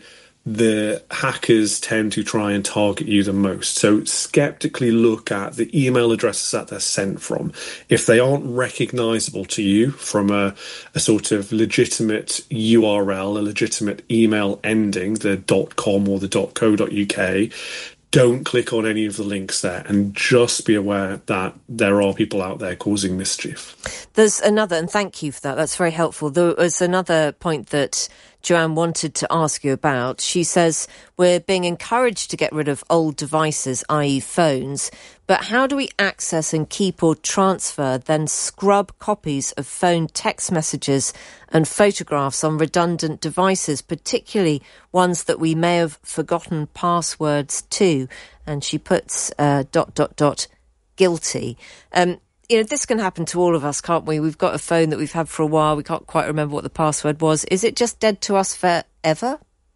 the hackers tend to try and target you the most. So skeptically look at the email addresses that they're sent from. If they aren't recognisable to you from a sort of legitimate URL, a legitimate email ending, the .com or the .co.uk, don't click on any of the links there, and just be aware that there are people out there causing mischief.
There's another, and thank you for that, that's very helpful. There was another point that Joanne wanted to ask you about. She says we're being encouraged to get rid of old devices, i.e. phones, but how do we access and keep or transfer, then scrub copies of phone text messages and photographs on redundant devices, particularly ones that we may have forgotten passwords to? And she puts ... guilty. This can happen to all of us, can't we? We've got a phone that we've had for a while. We can't quite remember what the password was. Is it just dead to us forever?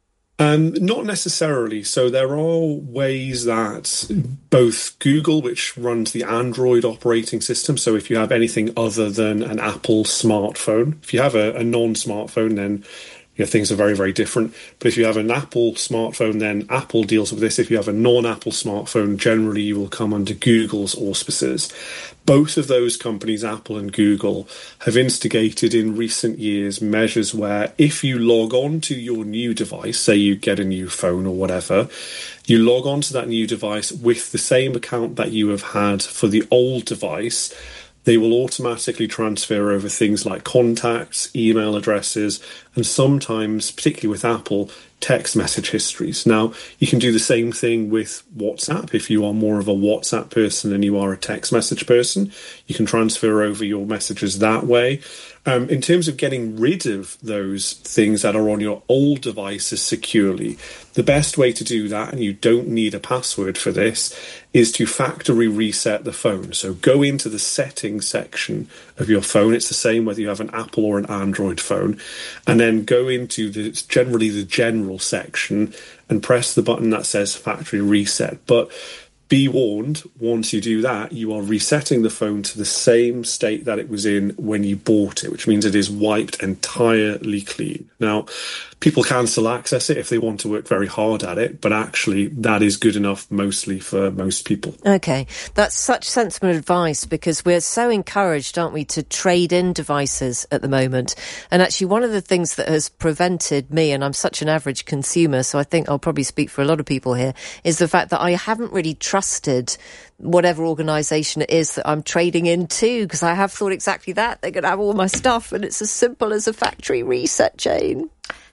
Not necessarily. So there are ways that both Google, which runs the Android operating system, so if you have anything other than an Apple smartphone, if you have a non-smartphone, then things are very, very different. But if you have an Apple smartphone, then Apple deals with this. If you have a non-Apple smartphone, generally you will come under Google's auspices. Both of those companies, Apple and Google, have instigated in recent years measures where if you log on to your new device, say you get a new phone or whatever, you log on to that new device with the same account that you have had for the old device, they will automatically transfer over things like contacts, email addresses, and sometimes, particularly with Apple, text message histories. Now, you can do the same thing with WhatsApp. If you are more of a WhatsApp person than you are a text message person, you can transfer over your messages that way. In terms of getting rid of those things that are on your old devices securely, the best way to do that, and you don't need a password for this, is to factory reset the phone. So go into the settings section of your phone. It's the same whether you have an Apple or an Android phone. And then go into generally the general section and press the button that says factory reset. But be warned, once you do that, you are resetting the phone to the same state that it was in when you bought it, which means it is wiped entirely clean. Now, people can still access it if they want to work very hard at it, but actually that is good enough mostly for most people.
OK, that's such sensible advice, because we're so encouraged, aren't we, to trade in devices at the moment. And actually one of the things that has prevented me, and I'm such an average consumer, so I think I'll probably speak for a lot of people here, is the fact that I haven't really trusted whatever organisation it is that I'm trading into, because I have thought exactly that. They're going to have all my stuff, and it's as simple as a factory reset, Jane.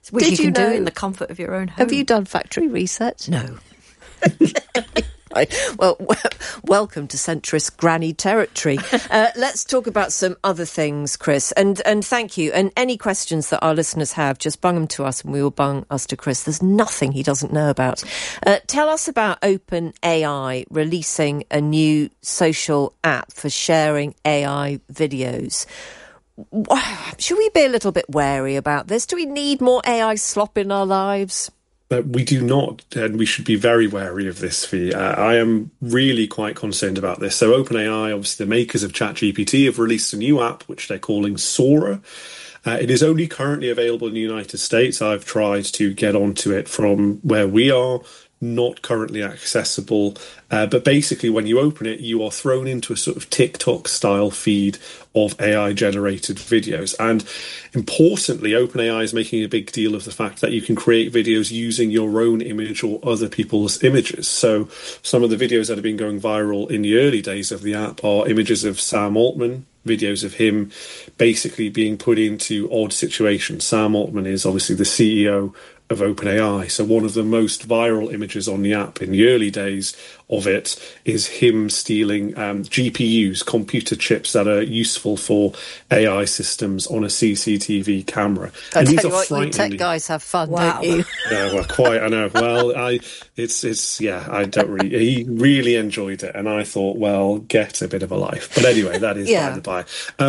Which you can do in the comfort of your own home.
Have you done factory research?
No.
Well, welcome to centrist granny territory. Let's talk about some other things, Chris. And thank you. And any questions that our listeners have, just bung them to us and we will bung us to Chris. There's nothing he doesn't know about. Tell us about OpenAI releasing a new social app for sharing AI videos. Should we be a little bit wary about this? Do we need more AI slop in our lives?
We do not, and we should be very wary of this, Fee. I am really quite concerned about this. So OpenAI, obviously the makers of ChatGPT, have released a new app, which they're calling Sora. It is only currently available in the United States. I've tried to get onto it from where we are, not currently accessible. But basically, when you open it, you are thrown into a sort of TikTok-style feed of AI-generated videos. And importantly, OpenAI is making a big deal of the fact that you can create videos using your own image or other people's images. So some of the videos that have been going viral in the early days of the app are images of Sam Altman, videos of him basically being put into odd situations. Sam Altman is obviously the CEO of OpenAI. So one of the most viral images on the app in the early days of it is him stealing GPUs, computer chips that are useful for AI systems on a CCTV camera.
And these are frightening. You tech guys have fun, don't you?
Yeah, well, quite. I know. Well, I don't really. He really enjoyed it, and I thought, well, get a bit of a life. But anyway, that is by the by.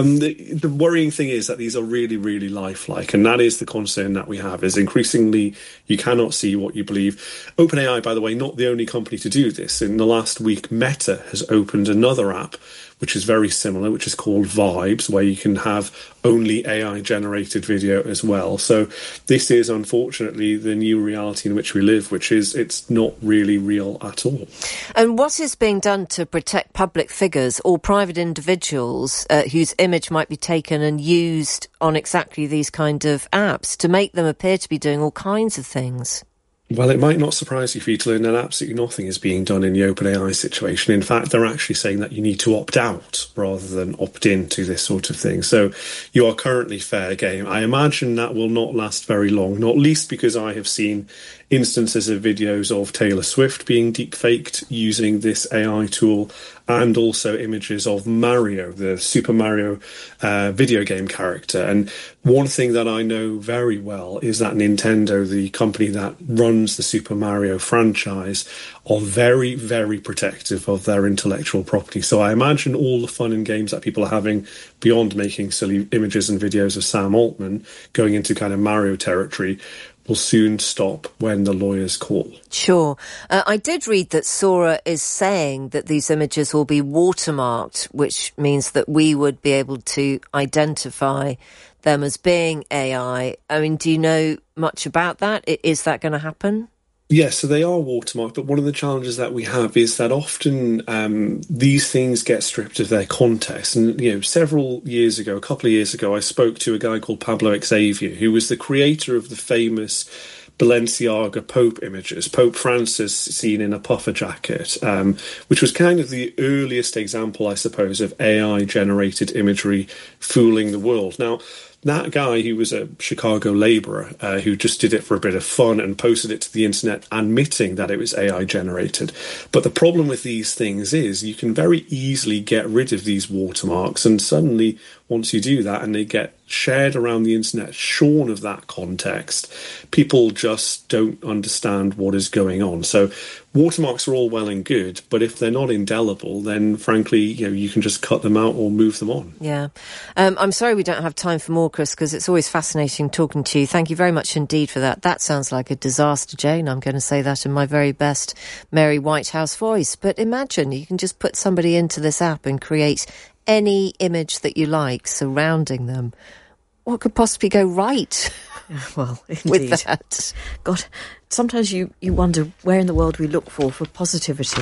The worrying thing is that these are really, really lifelike, and that is the concern that we have. Is increasingly you cannot see what you believe. OpenAI, by the way, not the only company to do this. In the last week, Meta has opened another app which is very similar, which is called Vibes, where you can have only AI-generated video as well. So this is, unfortunately, the new reality in which we live, which is it's not really real at all.
And what is being done to protect public figures or private individuals whose image might be taken and used on exactly these kind of apps to make them appear to be doing all kinds of things?
Well, it might not surprise you for you to learn that absolutely nothing is being done in the OpenAI situation. In fact, they're actually saying that you need to opt out rather than opt in to this sort of thing. So you are currently fair game. I imagine that will not last very long, not least because I have seen instances of videos of Taylor Swift being deepfaked using this AI tool, and also images of Mario, the Super Mario video game character. And one thing that I know very well is that Nintendo, the company that runs the Super Mario franchise, are very, very protective of their intellectual property. So I imagine all the fun and games that people are having beyond making silly images and videos of Sam Altman going into kind of Mario territory will soon stop when the lawyers call.
Sure. I did read that Sora is saying that these images will be watermarked, which means that we would be able to identify them as being AI. I mean, do you know much about that? Is that going to happen?
Yes, so they are watermarked, but one of the challenges that we have is that often these things get stripped of their context. And, a couple of years ago, I spoke to a guy called Pablo Xavier, who was the creator of the famous Balenciaga Pope images, Pope Francis seen in a puffer jacket, which was kind of the earliest example, I suppose, of AI-generated imagery fooling the world. Now, that guy, he was a Chicago labourer who just did it for a bit of fun and posted it to the internet admitting that it was AI generated. But the problem with these things is you can very easily get rid of these watermarks, and suddenly once you do that and they get shared around the internet shorn of that context, people just don't understand what is going on. So watermarks are all well and good, but if they're not indelible, then frankly, you can just cut them out or move them on.
Yeah. I'm sorry we don't have time for more, Chris, because it's always fascinating talking to you. Thank you very much indeed for that. That sounds like a disaster, Jane. I'm going to say that in my very best Mary Whitehouse voice. But imagine you can just put somebody into this app and create any image that you like surrounding them. What could possibly go right?
Well, indeed.
With that?
God, sometimes you wonder where in the world we look for positivity.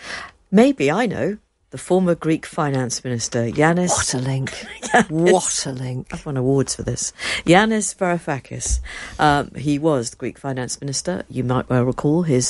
Maybe, I know, the former Greek finance minister, Yanis...
What a link. What a link.
I've won awards for this. Yanis Varoufakis. He was the Greek finance minister. You might well recall his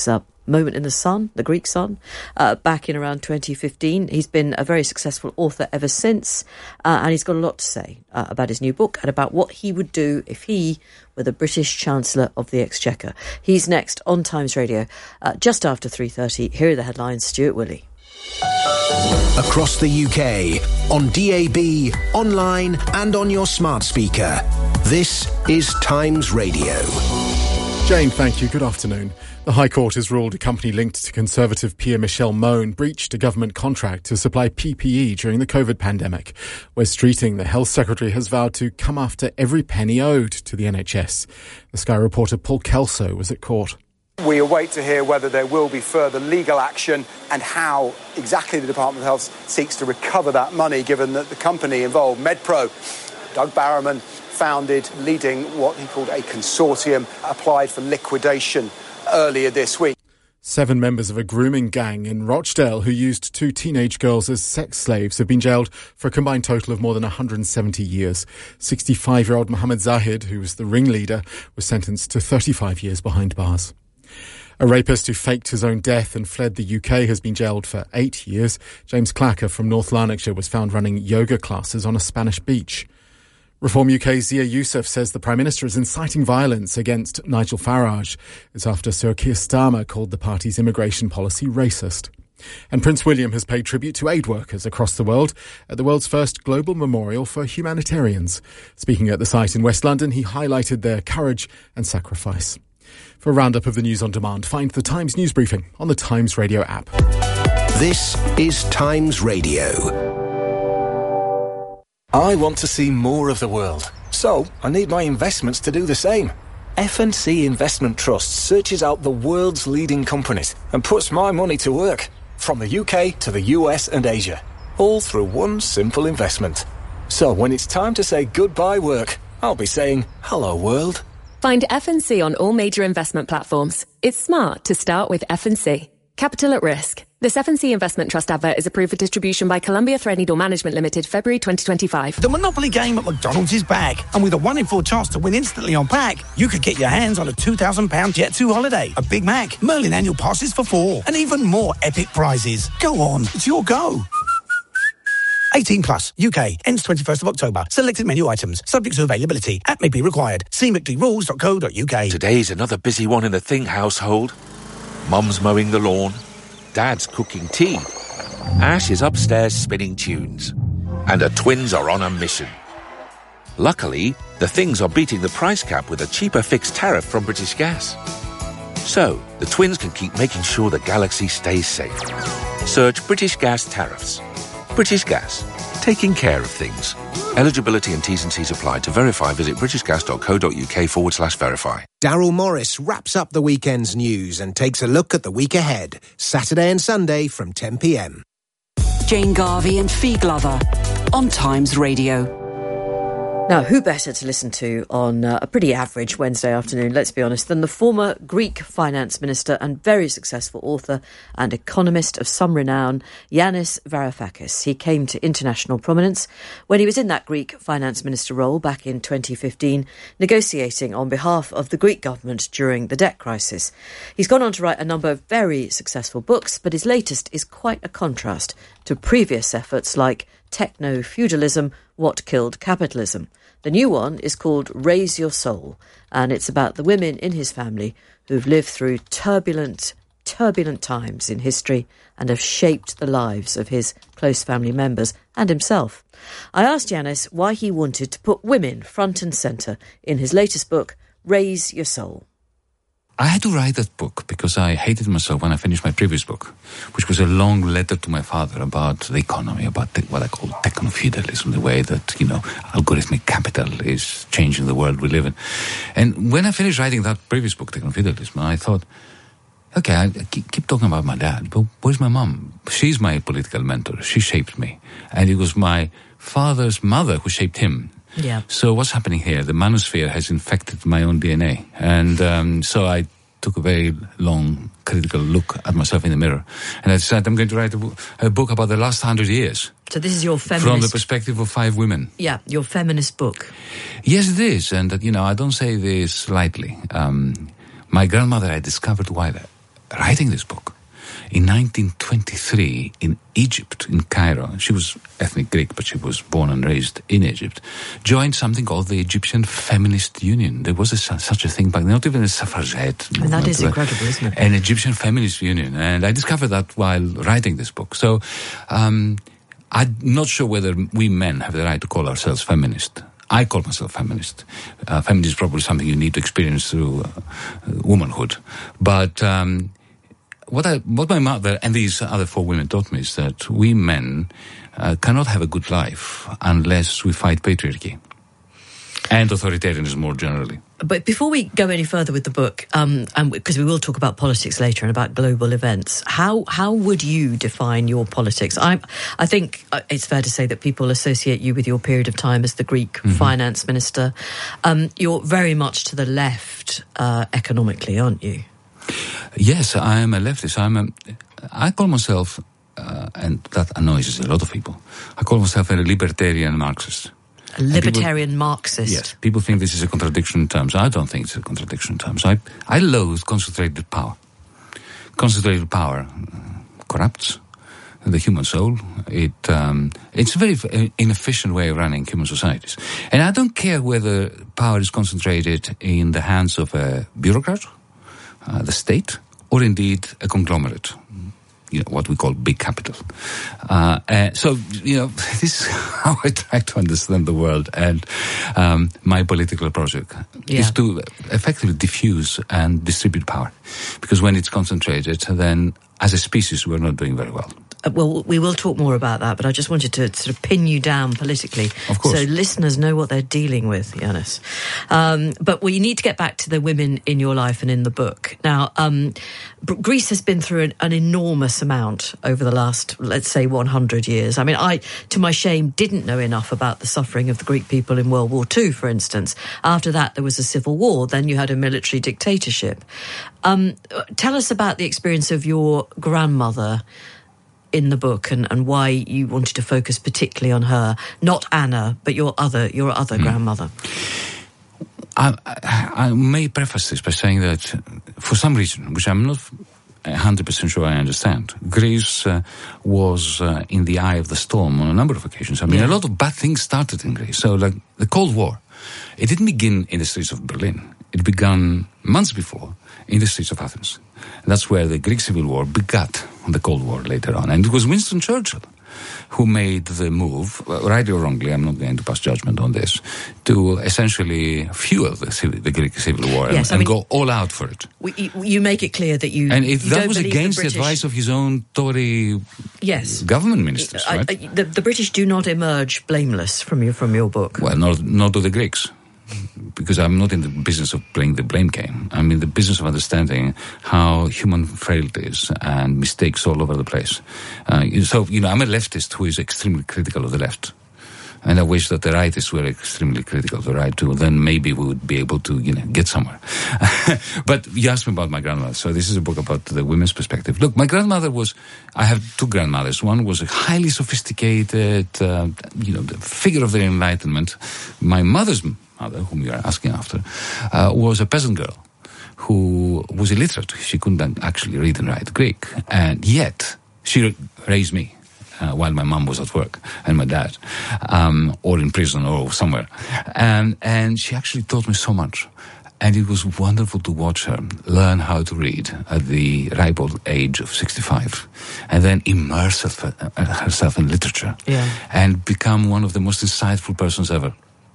Moment in the Sun, the Greek Sun, back in around 2015. He's been a very successful author ever since, and he's got a lot to say about his new book and about what he would do if he were the British Chancellor of the Exchequer. He's next on Times Radio, just after 3:30. Here are the headlines. Stuart Woolley.
Across the UK, on DAB, online and on your smart speaker. This is Times Radio.
Jane, thank you. Good afternoon. The High Court has ruled a company linked to Conservative Pierre-Michel Mone breached a government contract to supply PPE during the COVID pandemic. Wes Streeting, the Health Secretary, has vowed to come after every penny owed to the NHS. The Sky reporter Paul Kelso was at court.
We await to hear whether there will be further legal action and how exactly the Department of Health seeks to recover that money, given that the company involved, MedPro, Doug Barrowman, founded, leading what he called a consortium, applied for liquidation earlier this week.
7 members of a grooming gang in Rochdale who used 2 teenage girls as sex slaves have been jailed for a combined total of more than 170 years. 65-year-old Mohammed Zahid, who was the ringleader, was sentenced to 35 years behind bars. A rapist who faked his own death and fled the UK has been jailed for 8 years. James Clacker from North Lanarkshire was found running yoga classes on a Spanish beach. Reform UK's Zia Youssef says the Prime Minister is inciting violence against Nigel Farage. It's after Sir Keir Starmer called the party's immigration policy racist. And Prince William has paid tribute to aid workers across the world at the world's first global memorial for humanitarians. Speaking at the site in West London, he highlighted their courage and sacrifice. For a roundup of the news on demand, find the Times News Briefing on the Times Radio app.
This is Times Radio.
I want to see more of the world, so I need my investments to do the same. F&C Investment Trust searches out the world's leading companies and puts my money to work, from the UK to the US and Asia, all through one simple investment. So when it's time to say goodbye work, I'll be saying hello world.
Find F&C on all major investment platforms. It's smart to start with F&C. Capital at risk. This F&C Investment Trust advert is approved for distribution by Columbia Threadneedle Management Limited, February 2025.
The Monopoly game at McDonald's is back. And with a 1 in 4 chance to win instantly on pack, you could get your hands on a £2,000 Jet2 holiday, a Big Mac, Merlin annual passes for 4, and even more epic prizes. Go on, it's your go. 18 plus, UK, ends 21st of October. Selected menu items, subject to availability. App may be required. See mcdrules.co.uk.
Today's another busy one in the Thing household. Mum's mowing the lawn. Dad's cooking tea. Ash is upstairs spinning tunes. And the twins are on a mission. Luckily, the Things are beating the price cap with a cheaper fixed tariff from British Gas. So, the twins can keep making sure the galaxy stays safe. Search British Gas tariffs. British Gas, taking care of things. Eligibility and T's and C's apply. To verify, visit britishgas.co.uk/verify.
Daryl Morris wraps up the weekend's news and takes a look at the week ahead, Saturday and Sunday from 10 p.m.
Jane Garvey and Fee Glover on Times Radio.
Now, who better to listen to on a pretty average Wednesday afternoon, let's be honest, than the former Greek finance minister and very successful author and economist of some renown, Yanis Varoufakis. He came to international prominence when he was in that Greek finance minister role back in 2015, negotiating on behalf of the Greek government during the debt crisis. He's gone on to write a number of very successful books, but his latest is quite a contrast to previous efforts like Techno-Feudalism, What Killed Capitalism. The new one is called Raise Your Soul, and it's about the women in his family who've lived through turbulent times in history and have shaped the lives of his close family members and himself. I asked Yanis why he wanted to put women front and centre in his latest book, Raise Your Soul.
I had to write that book because I hated myself when I finished my previous book, which was a long letter to my father about the economy, about what I call techno-feudalism, the way that, algorithmic capital is changing the world we live in. And when I finished writing that previous book, Techno-Feudalism, I thought, okay, I keep talking about my dad, but where's my mum? She's my political mentor. She shaped me. And it was my father's mother who shaped him.
Yeah.
So what's happening here? The manosphere has infected my own DNA. And so I took a very long, critical look at myself in the mirror. And I decided I'm going to write a book about the last 100 years.
So this is your feminist...
From the perspective of 5 women.
Yeah, your feminist book.
Yes, it is. And, I don't say this lightly. My grandmother, I discovered why writing this book. In 1923, in Egypt, in Cairo, she was ethnic Greek, but she was born and raised in Egypt, joined something called the Egyptian Feminist Union. There was such a thing back then, not even a suffragette.
And that is incredible, isn't it?
An Egyptian Feminist Union. And I discovered that while writing this book. So I'm not sure whether we men have the right to call ourselves feminist. I call myself feminist. Feminism is probably something you need to experience through womanhood. But what my mother and these other 4 women taught me is that we men cannot have a good life unless we fight patriarchy and authoritarianism more generally.
But before we go any further with the book, and because we will talk about politics later and about global events, how would you define your politics? I think it's fair to say that people associate you with your period of time as the Greek finance minister. You're very much to the left economically, aren't you?
Yes, I am a leftist. I call myself, and that annoys a lot of people, I call myself a libertarian Marxist.
A libertarian Marxist?
Yes. People think this is a contradiction in terms. I don't think it's a contradiction in terms. I loathe concentrated power. Concentrated power corrupts the human soul. It's a very inefficient way of running human societies. And I don't care whether power is concentrated in the hands of a bureaucrat, the state, or indeed a conglomerate, what we call big capital. So, this is how I try to understand the world, and my political project is to effectively diffuse and distribute power. Because when it's concentrated, then as a species, we're not doing very well.
Well, we will talk more about that, but I just wanted to sort of pin you down politically,
of course,
so listeners know what they're dealing with, Yanis. But we need to get back to the women in your life and in the book. Now, Greece has been through an enormous amount over the last, let's say, 100 years. I mean, I, to my shame, didn't know enough about the suffering of the Greek people in World War II, for instance. After that, there was a civil war. Then you had a military dictatorship. Tell us about the experience of your grandmother in the book, and why you wanted to focus particularly on her, not Anna, but your other grandmother.
I may preface this by saying that for some reason, which I'm not 100% sure I understand, Greece was in the eye of the storm on a number of occasions. I mean, a lot of bad things started in Greece. So, like the Cold War, it didn't begin in the streets of Berlin. It began months before in the streets of Athens. And that's where the Greek Civil War begat the Cold War later on. And it was Winston Churchill who made the move, rightly or wrongly, I'm not going to pass judgment on this, to essentially fuel the Greek Civil War and go all out for it.
You make it clear that you...
And that was
don't
against the advice of his own Tory government ministers, right?
The British do not emerge blameless from your book.
Well, nor do the Greeks. Because I'm not in the business of playing the blame game. I'm in the business of understanding how human frailties and mistakes all over the place. So, I'm a leftist who is extremely critical of the left. And I wish that the rightists were extremely critical of the right too. Then maybe we would be able to, get somewhere. But you asked me about my grandmother. So this is a book about the women's perspective. Look, my grandmother I have 2 grandmothers. One was a highly sophisticated, the figure of the Enlightenment. My mother's mother, whom you are asking after, was a peasant girl who was illiterate. She couldn't actually read and write Greek. And yet, she raised me while my mom was at work and my dad, or in prison or somewhere. And she actually taught me so much. And it was wonderful to watch her learn how to read at the ripe old age of 65 and then immerse herself in literature and become one of the most insightful persons ever.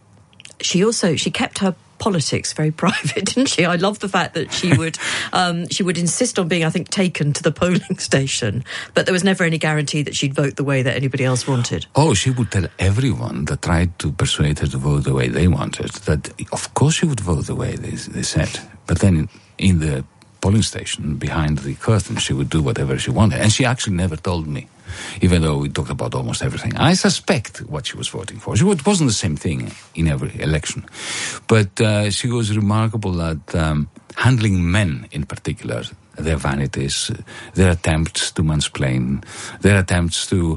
She kept her politics very private, didn't she? I love the fact that she would insist on being, I think, taken to the polling station, but there was never any guarantee that she'd vote the way that anybody else wanted.
Oh, she would tell everyone that tried to persuade her to vote the way they wanted that, of course, she would vote the way they said. But then in the polling station, behind the curtain, she would do whatever she wanted. And she actually never told me, even though we talked about almost everything. I suspect what she was voting for. It wasn't the same thing in every election. But she was remarkable at handling men in particular, their vanities, their attempts to mansplain, their attempts to,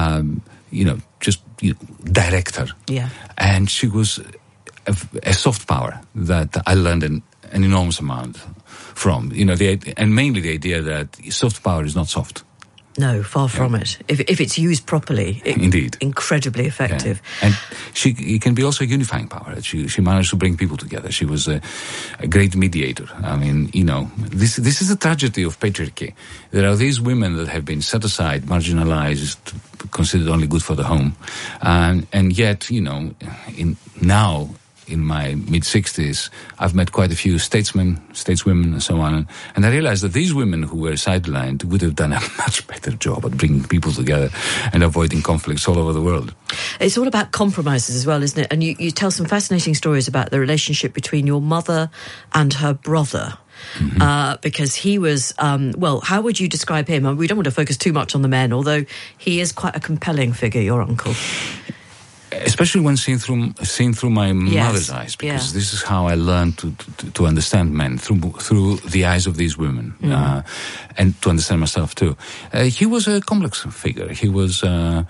direct her.
Yeah.
And she was a soft power that I learned an enormous amount from. And mainly the idea that soft power is not soft.
No, far from it. If it's used properly,
indeed, incredibly
effective.
Yeah. And it can be also a unifying power. She managed to bring people together. She was a great mediator. I mean, this is a tragedy of patriarchy. There are these women that have been set aside, marginalized, considered only good for the home, and yet, in my mid-60s, I've met quite a few stateswomen, and so on. And I realized that these women who were sidelined would have done a much better job at bringing people together and avoiding conflicts all over the world.
It's all about compromises as well, isn't it? And you tell some fascinating stories about the relationship between your mother and her brother. Mm-hmm. Because he was, how would you describe him? We don't want to focus too much on the men, although he is quite a compelling figure, your uncle.
Especially when seen through my mother's eyes, because this is how I learned to understand men, through the eyes of these women, and to understand myself too. He was a complex figure. He was a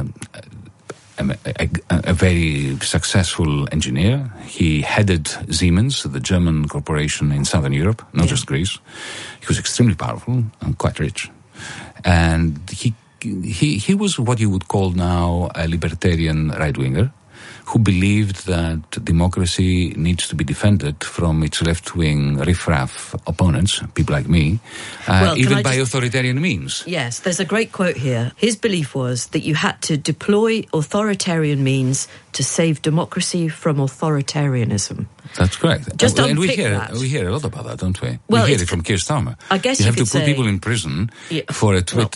very successful engineer. He headed Siemens, the German corporation in Southern Europe, not just Greece. He was extremely powerful and quite rich, and he was what you would call now a libertarian right-winger who believed that democracy needs to be defended from its left-wing riffraff opponents, people like me, even by authoritarian means.
Yes, there's a great quote here. His belief was that you had to deploy authoritarian means to save democracy from authoritarianism.
That's correct.
Just
and we
that.
hear a lot about that, don't we?
Well,
we hear it from Keir Starmer.
I guess
you have to
say,
put people in prison for a tweet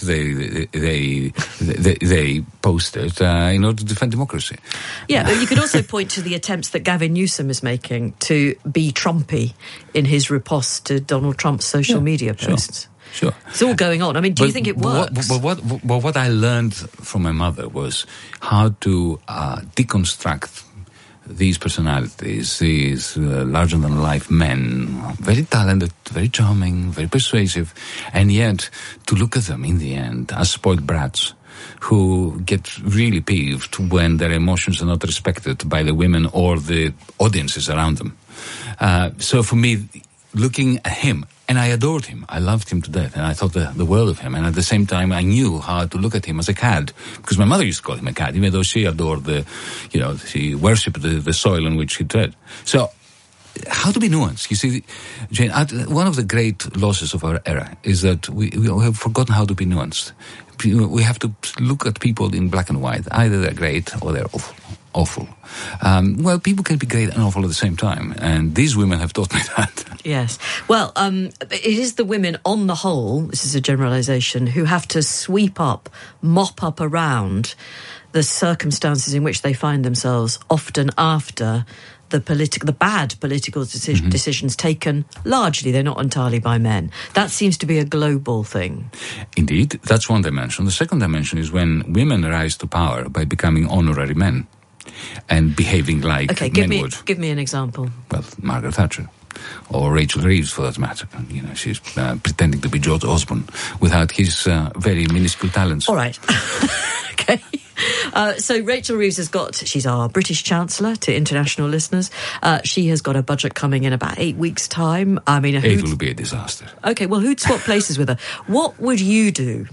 they posted in order to defend democracy.
Yeah, but you could also point to the attempts that Gavin Newsom is making to be Trumpy in his riposte to Donald Trump's social media posts.
Sure.
It's all going on. I mean, do you think it works?
What I learned from my mother was how to deconstruct these personalities, these larger-than-life men, very talented, very charming, very persuasive, and yet to look at them in the end as spoiled brats who get really peeved when their emotions are not respected by the women or the audiences around them. So for me, looking at him, and I adored him. I loved him to death, and I thought the world of him. And at the same time, I knew how to look at him as a cad, because my mother used to call him a cad, even though she adored she worshipped the soil on which he tread. So, how to be nuanced? You see, Jane, one of the great losses of our era is that we have forgotten how to be nuanced. We have to look at people in black and white. Either they're great or they're awful. People can be great and awful at the same time, and these women have taught me that.
Yes. Well, it is the women on the whole, this is a generalisation, who have to mop up around the circumstances in which they find themselves, often after the bad political decisions taken, largely, they're not entirely by men. That seems to be a global thing.
Indeed, that's one dimension. The second dimension is when women rise to power by becoming honorary men and behaving like men would.
Give me an example.
Well, Margaret Thatcher. Or Rachel Reeves, for that matter. She's pretending to be George Osborne without his very minuscule talents.
All right. Okay. So Rachel Reeves she's our British Chancellor to international listeners. She has got a budget coming in about 8 weeks' time. I mean,
it will be a disaster.
Okay, well, who'd swap places with her? What would you do?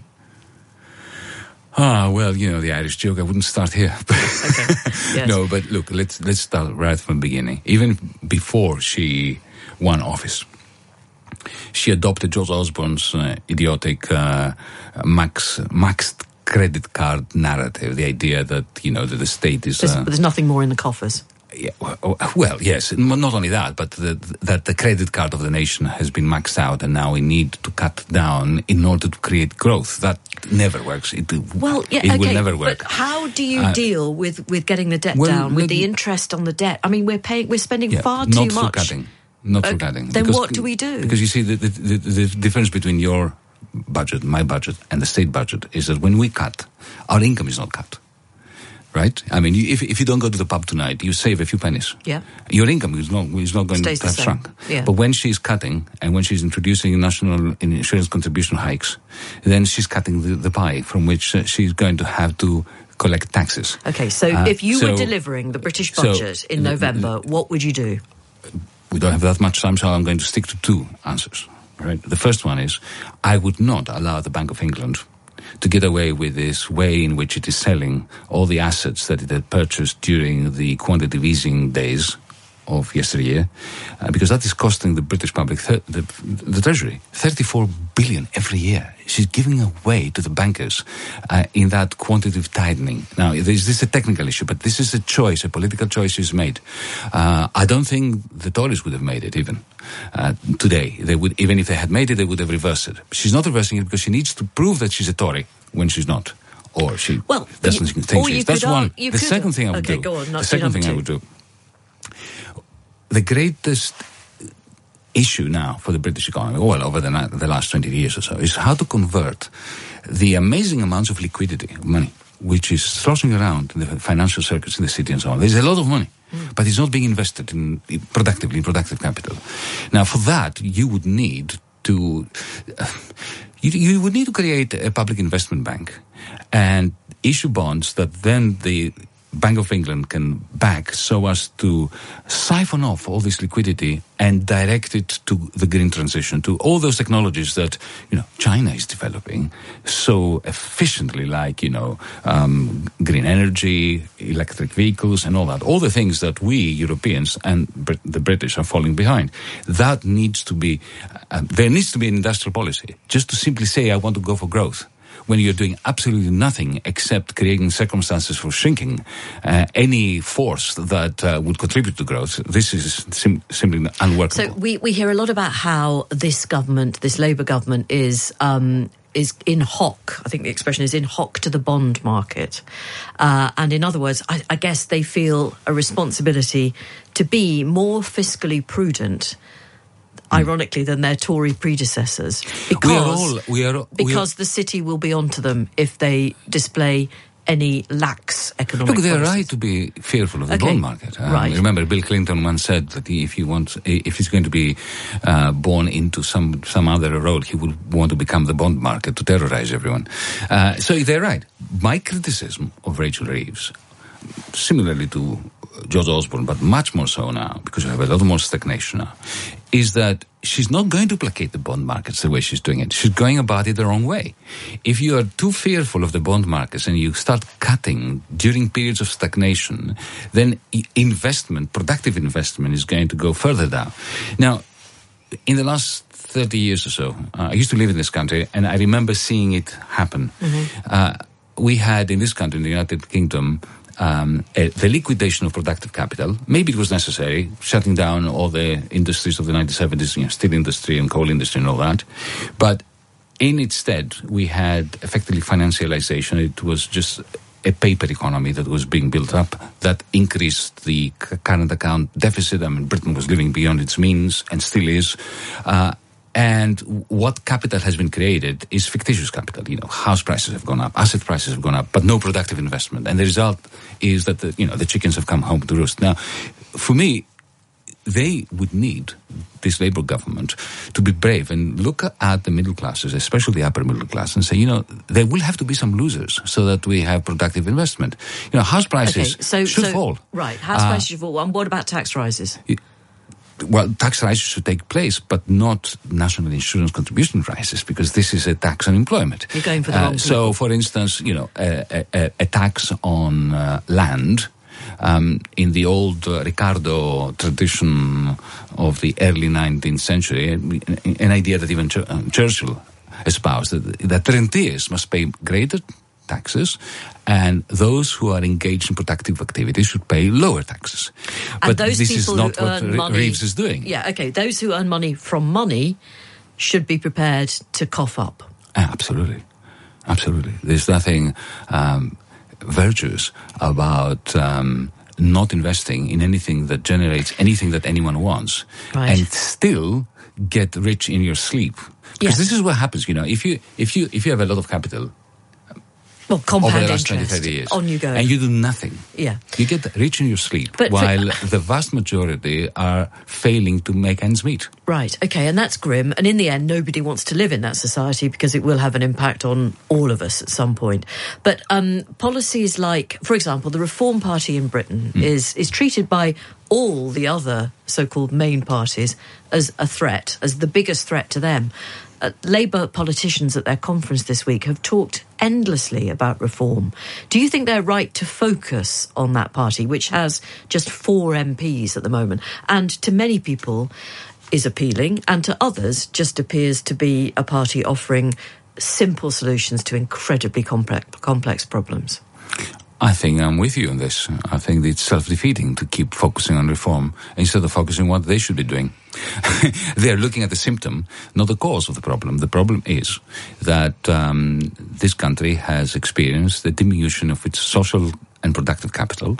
The Irish joke, I wouldn't start here.
Okay. Yes.
No, but look, let's start right from the beginning. Even before she won office, she adopted George Osborne's idiotic maxed credit card narrative, the idea that, that the state is...
There's nothing more in the coffers.
Yeah, well, yes. Not only that, but that the credit card of the nation has been maxed out, and now we need to cut down in order to create growth. That never works. It will never work.
But how do you deal with getting the debt down, with the interest on the debt? I mean, we're spending far too much.
Not through cutting.
Then what do we do?
Because you see, the difference between your budget, my budget, and the state budget is that when we cut, our income is not cut. Right? I mean, if you don't go to the pub tonight, you save a few pennies.
Yeah.
Your income is not going to have shrunk.
Yeah.
But when she's cutting, and when she's introducing national insurance contribution hikes, then she's cutting the pie from which she's going to have to collect taxes.
Okay, so if you were delivering the British budget in November, what would you do?
we don't have that much time, so I'm going to stick to two answers. Right? The first one is, I would not allow the Bank of England to get away with this way in which it is selling all the assets that it had purchased during the quantitative easing days of yesteryear, because that is costing the British public, the Treasury, 34 billion every year. She's giving away to the bankers in that quantitative tightening. Now, this is a technical issue, but this is a choice, a political choice she's made. I don't think the Tories would have made it even today. They would, even if they had made it, they would have reversed it. She's not reversing it because she needs to prove that she's a Tory when she's not. Or she doesn't think she is. That's one. The second thing I would do. The second thing I would do. The greatest issue now for the British economy, well, over the last 20 years or so, is how to convert the amazing amounts of liquidity, of money, which is sloshing around in the financial circuits in the city and so on. There's a lot of money, but it's not being invested in productive capital. Now, for that, you would need to you would need to create a public investment bank and issue bonds that then the Bank of England can back so as to siphon off all this liquidity and direct it to the green transition, to all those technologies that, China is developing so efficiently, like, green energy, electric vehicles and all that. All the things that we Europeans and the British are falling behind. That needs to be, there needs to be an industrial policy. Just to simply say, I want to go for growth, when you're doing absolutely nothing except creating circumstances for shrinking any force that would contribute to growth, this is simply unworkable.
So we hear a lot about how this government, this Labour government, is in hock. I think the expression is in hock to the bond market. And in other words, I guess they feel a responsibility to be more fiscally prudent, ironically, than their Tory predecessors, because the city will be onto them if they display any lax economic policies.
Look, they're right to be fearful of the bond market.
Right.
Remember, Bill Clinton once said that if he's going to be born into some other role, he would want to become the bond market to terrorize everyone. So they're right. My criticism of Rachel Reeves, similarly to George Osborne, but much more so now, because we have a lot more stagnation now, is that she's not going to placate the bond markets the way she's doing it. She's going about it the wrong way. If you are too fearful of the bond markets and you start cutting during periods of stagnation, then productive investment is going to go further down. Now, in the last 30 years or so, I used to live in this country, and I remember seeing it happen. Mm-hmm. We had in this country, in the United Kingdom, the liquidation of productive capital. Maybe it was necessary, shutting down all the industries of the 1970s, steel industry and coal industry and all that. But in its stead, we had effectively financialization. It was just a paper economy that was being built up that increased the current account deficit. I mean, Britain was living beyond its means and still is. And what capital has been created is fictitious capital. House prices have gone up, asset prices have gone up, but no productive investment. And the result is that the chickens have come home to roost. Now, for me, they would need this Labour government to be brave and look at the middle classes, especially the upper middle class, and say, there will have to be some losers so that we have productive investment. House prices should fall.
Right, house prices should fall. And what about tax rises?
Well, tax rises should take place, but not national insurance contribution rises, because this is a tax on employment.
You're going for the wrong people.
So, for instance, a tax on land, in the old Ricardo tradition of the early 19th century, an idea that even Churchill espoused, that rentiers must pay greater taxes, and those who are engaged in productive activities should pay lower taxes.
And
but this is not what Reeves is doing.
Yeah, okay. Those who earn money from money should be prepared to cough up.
Absolutely. Absolutely. There's nothing virtuous about not investing in anything that generates anything that anyone wants,
right,
and still get rich in your sleep. Because this is what happens, if you have a lot of capital,
Well, compound
over the last
interest.
20, 30 years.
On you go.
And you do nothing.
Yeah.
You get rich in your sleep,
But
while the vast majority are failing to make ends meet.
Right, okay, and that's grim. And in the end, nobody wants to live in that society because it will have an impact on all of us at some point. But policies like, for example, the Reform Party in Britain is treated by all the other so-called main parties as a threat, as the biggest threat to them. Labour politicians at their conference this week have talked endlessly about reform. Do you think they're right to focus on that party, which has just 4 MPs at the moment, and to many people is appealing, and to others just appears to be a party offering simple solutions to incredibly complex problems?
I think I'm with you on this. I think it's self-defeating to keep focusing on reform instead of focusing on what they should be doing. They're looking at the symptom, not the cause of the problem. The problem is that this country has experienced the diminution of its social and productive capital.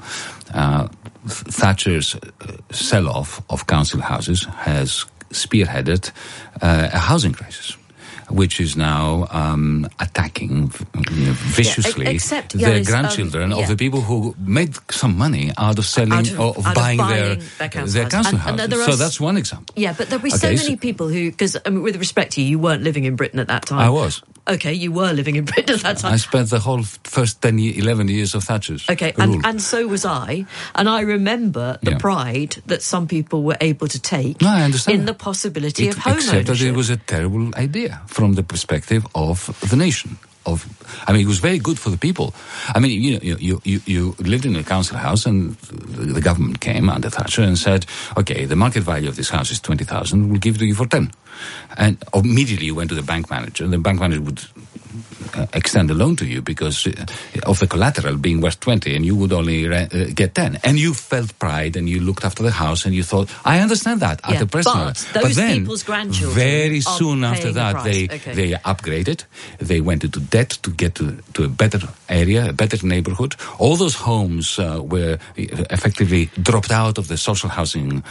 Thatcher's sell-off of council houses has spearheaded a housing crisis, which is now attacking viciously the grandchildren of the people who made some money out of selling or buying their council houses. So that's one example.
Yeah, but there'll be so many people who, because with respect to you weren't living in Britain at that time.
I was.
Okay, you were living in Britain at that time.
I spent the whole first 11 years of Thatcher's rule.
And so was I. And I remember the pride that some people were able to take in the possibility of home ownership.
Except that it was a terrible idea from the perspective of the nation. It was very good for the people. I mean, you lived in a council house, and the government came under Thatcher and said, okay, the market value of this house is 20,000, we'll give it to you for 10. And immediately you went to the bank manager, and the bank manager would extend a loan to you because of the collateral being worth 20, and you would only get 10. And you felt pride, and you looked after the house, and you thought, I understand that at the personal level.
But
then,
people's grandchildren
very soon after that, they upgraded. They went into debt to get to a better area, a better neighborhood. All those homes were effectively dropped out of the social housing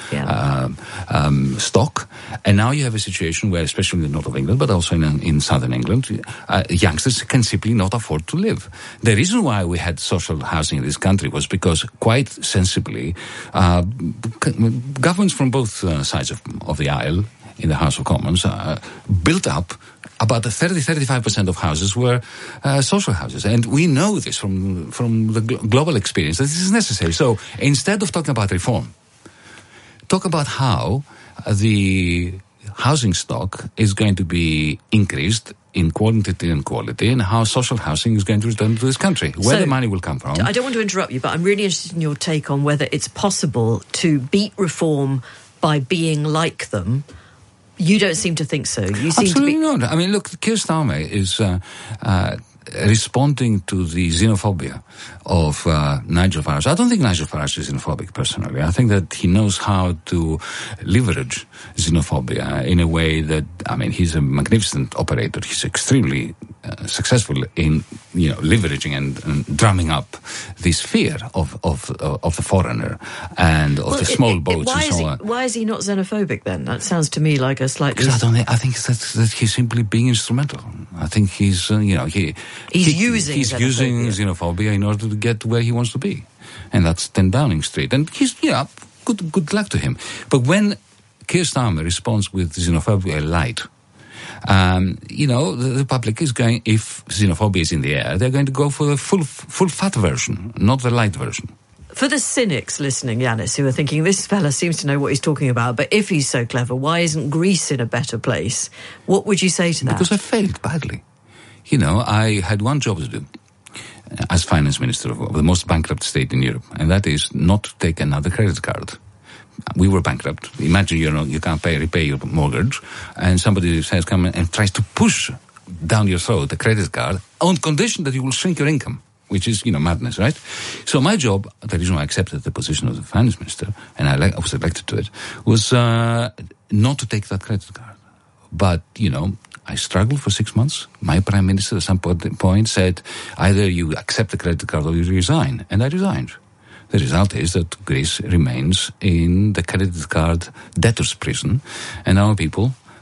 stock. And now you have a situation where, especially in the north of England, but also in southern England, youngsters can simply not afford to live. The reason why we had social housing in this country was because, quite sensibly, governments from both sides of the aisle in the House of Commons built up about 30-35% of houses were social houses. And we know this from the global experience that this is necessary. So instead of talking about reform, talk about how the housing stock is going to be increased in quantity and quality, and how social housing is going to return to this country, where the money will come from.
I don't want to interrupt you, but I'm really interested in your take on whether it's possible to beat reform by being like them. You don't seem to think so. You seem
Absolutely
to be...
not. I mean, look, Keir Starmer is responding to the xenophobia of Nigel Farage. I don't think Nigel Farage is xenophobic, personally. I think that he knows how to leverage xenophobia in a way that, I mean, he's a magnificent operator. He's extremely successful in, leveraging and drumming up this fear of the foreigner and of the small boats and so on.
Why is he not xenophobic then? That sounds to me like a slightly...
I think that he's simply being instrumental. I think he's,
He's using
xenophobia in order to get where he wants to be. And that's 10 Downing Street. And he's, good luck to him. But when Keir Starmer responds with xenophobia light, the public is going, if xenophobia is in the air, they're going to go for the full fat version, not the light version.
For the cynics listening, Yanis, who are thinking, this fella seems to know what he's talking about, but if he's so clever, why isn't Greece in a better place? What would you say to that?
Because I failed badly. I had one job to do as finance minister of the most bankrupt state in Europe, and that is not to take another credit card. We were bankrupt. Imagine you can't repay your mortgage, and somebody says, come and tries to push down your throat a credit card on condition that you will shrink your income, which is, madness, right? So my job, the reason why I accepted the position of the finance minister, and I was elected to it, was not to take that credit card. But, I struggled for 6 months. My prime minister at some point said, either you accept the credit card or you resign. And I resigned. The result is that Greece remains in the credit card debtors prison, and our people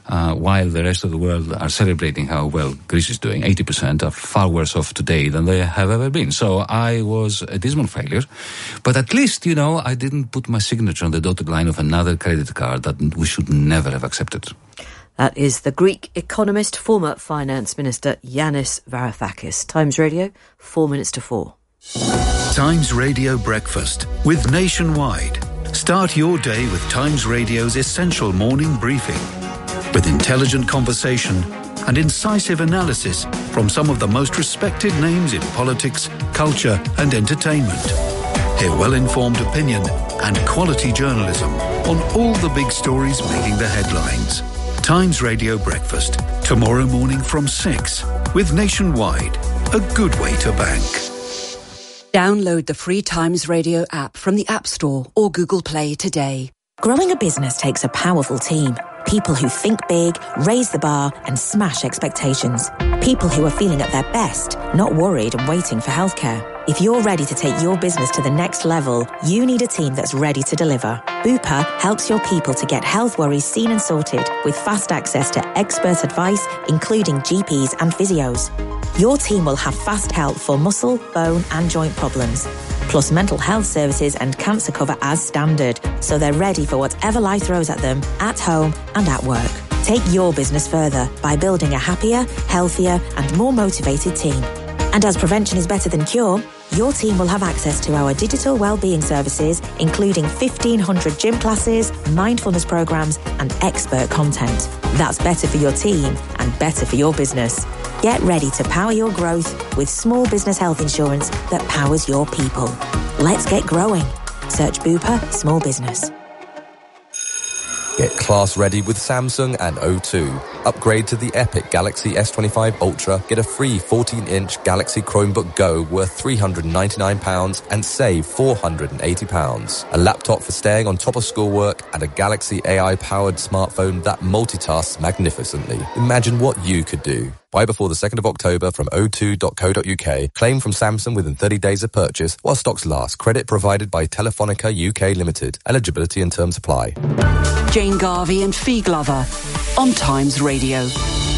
while the rest of the world are celebrating how well Greece is doing, 80% are far worse off today than they have ever been. So I was a dismal failure. But at least, I didn't put my signature on the dotted line of another credit card that we should never have accepted.
That is the Greek economist, former finance minister Yanis Varoufakis. Times Radio, 4 minutes to 4.
Times Radio Breakfast with Nationwide. Start your day with Times Radio's essential morning briefing, with intelligent conversation and incisive analysis from some of the most respected names in politics, culture and entertainment. Hear well-informed opinion and quality journalism on all the big stories making the headlines. Times Radio Breakfast, tomorrow morning from 6, with Nationwide, a good way to bank.
Download the free Times Radio app from the App Store or Google Play today.
Growing a business takes a powerful team. People who think big, raise the bar and smash expectations. People who are feeling at their best, not worried and waiting for healthcare. If you're ready to take your business to the next level, you need a team that's ready to deliver. Bupa helps your people to get health worries seen and sorted with fast access to expert advice, including GPs and physios. Your team will have fast help for muscle, bone and joint problems, plus mental health services and cancer cover as standard, so they're ready for whatever life throws at them, at home and at work. Take your business further by building a happier, healthier and more motivated team. And as prevention is better than cure, your team will have access to our digital wellbeing services, including 1,500 gym classes, mindfulness programs and expert content. That's better for your team and better for your business. Get ready to power your growth with small business health insurance that powers your people. Let's get growing. Search Bupa Small Business.
Get class ready with Samsung and O2. Upgrade to the epic Galaxy S25 Ultra, get a free 14-inch Galaxy Chromebook Go worth £399 and save £480. A laptop for staying on top of schoolwork and a Galaxy AI-powered smartphone that multitasks magnificently. Imagine what you could do. Buy before the 2nd of October from o2.co.uk. Claim from Samsung within 30 days of purchase while stocks last. Credit provided by Telefonica UK Limited. Eligibility and terms apply.
Jane Garvey and Fee Glover on Times Radio.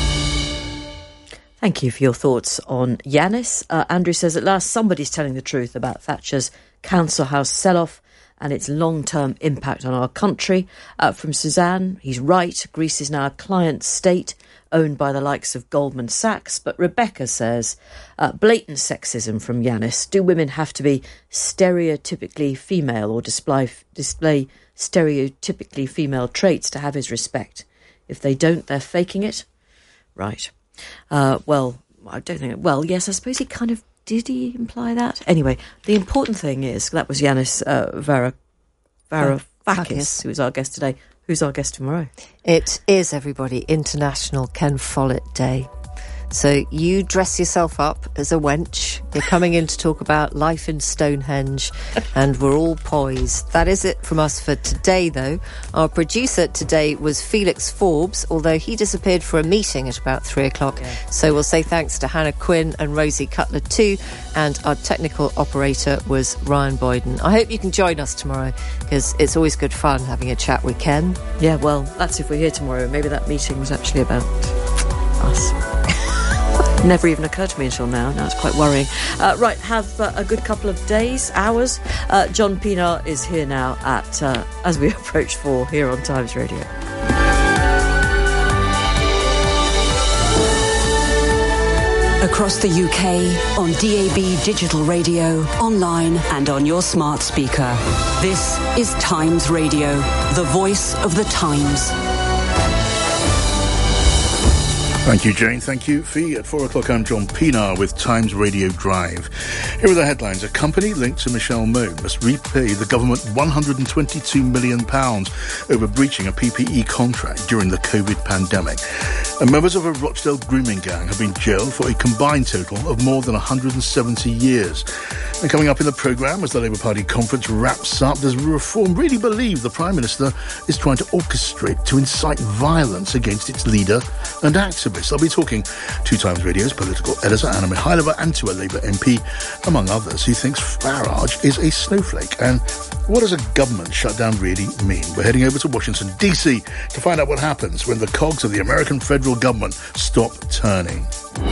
Thank you for your thoughts on Yanis. Andrew says, at last somebody's telling the truth about Thatcher's council house sell-off and its long-term impact on our country. From Suzanne, he's right. Greece is now a client state owned by the likes of Goldman Sachs. But Rebecca says, blatant sexism from Yanis. Do women have to be stereotypically female or display stereotypically female traits to have his respect? If they don't, they're faking it. Right. Well, I don't think... Well, yes, I suppose he kind of... Did he imply that? Anyway, the important thing is, that was Yanis Varoufakis, who was our guest today. Who's our guest tomorrow?
It is, everybody, International Ken Follett Day. So you dress yourself up as a wench. You're coming in to talk about life in Stonehenge, and we're all poised. That is it from us for today, though. Our producer today was Felix Forbes, although he disappeared for a meeting at about 3 o'clock. Yeah. So we'll say thanks to Hannah Quinn and Rosie Cutler too, and our technical operator was Ryan Boyden. I hope you can join us tomorrow, because it's always good fun having a chat with Ken.
Yeah, well, that's if we're here tomorrow. Maybe that meeting was actually about us. Never even occurred to me until now. Now it's quite worrying. Right, have a good couple of days, hours. John Pienaar is here now at as we approach 4 here on Times Radio.
Across the UK, on DAB digital radio, online and on your smart speaker. This is Times Radio, the voice of the Times.
Thank you, Jane. Thank you, Fee. At 4 o'clock, I'm John Pienaar with Times Radio Drive. Here are the headlines. A company linked to Michelle Mone must repay the government £122 million over breaching a PPE contract during the COVID pandemic. And members of a Rochdale grooming gang have been jailed for a combined total of more than 170 years. And coming up in the programme, as the Labour Party conference wraps up, does Reform really believe the Prime Minister is trying to orchestrate to incite violence against its leader and activist? August. They'll be talking to Times Radio's political editor Anna Mikhailova and to a Labour MP, among others, who thinks Farage is a snowflake. And what does a government shutdown really mean? We're heading over to Washington, D.C. to find out what happens when the cogs of the American federal government stop turning.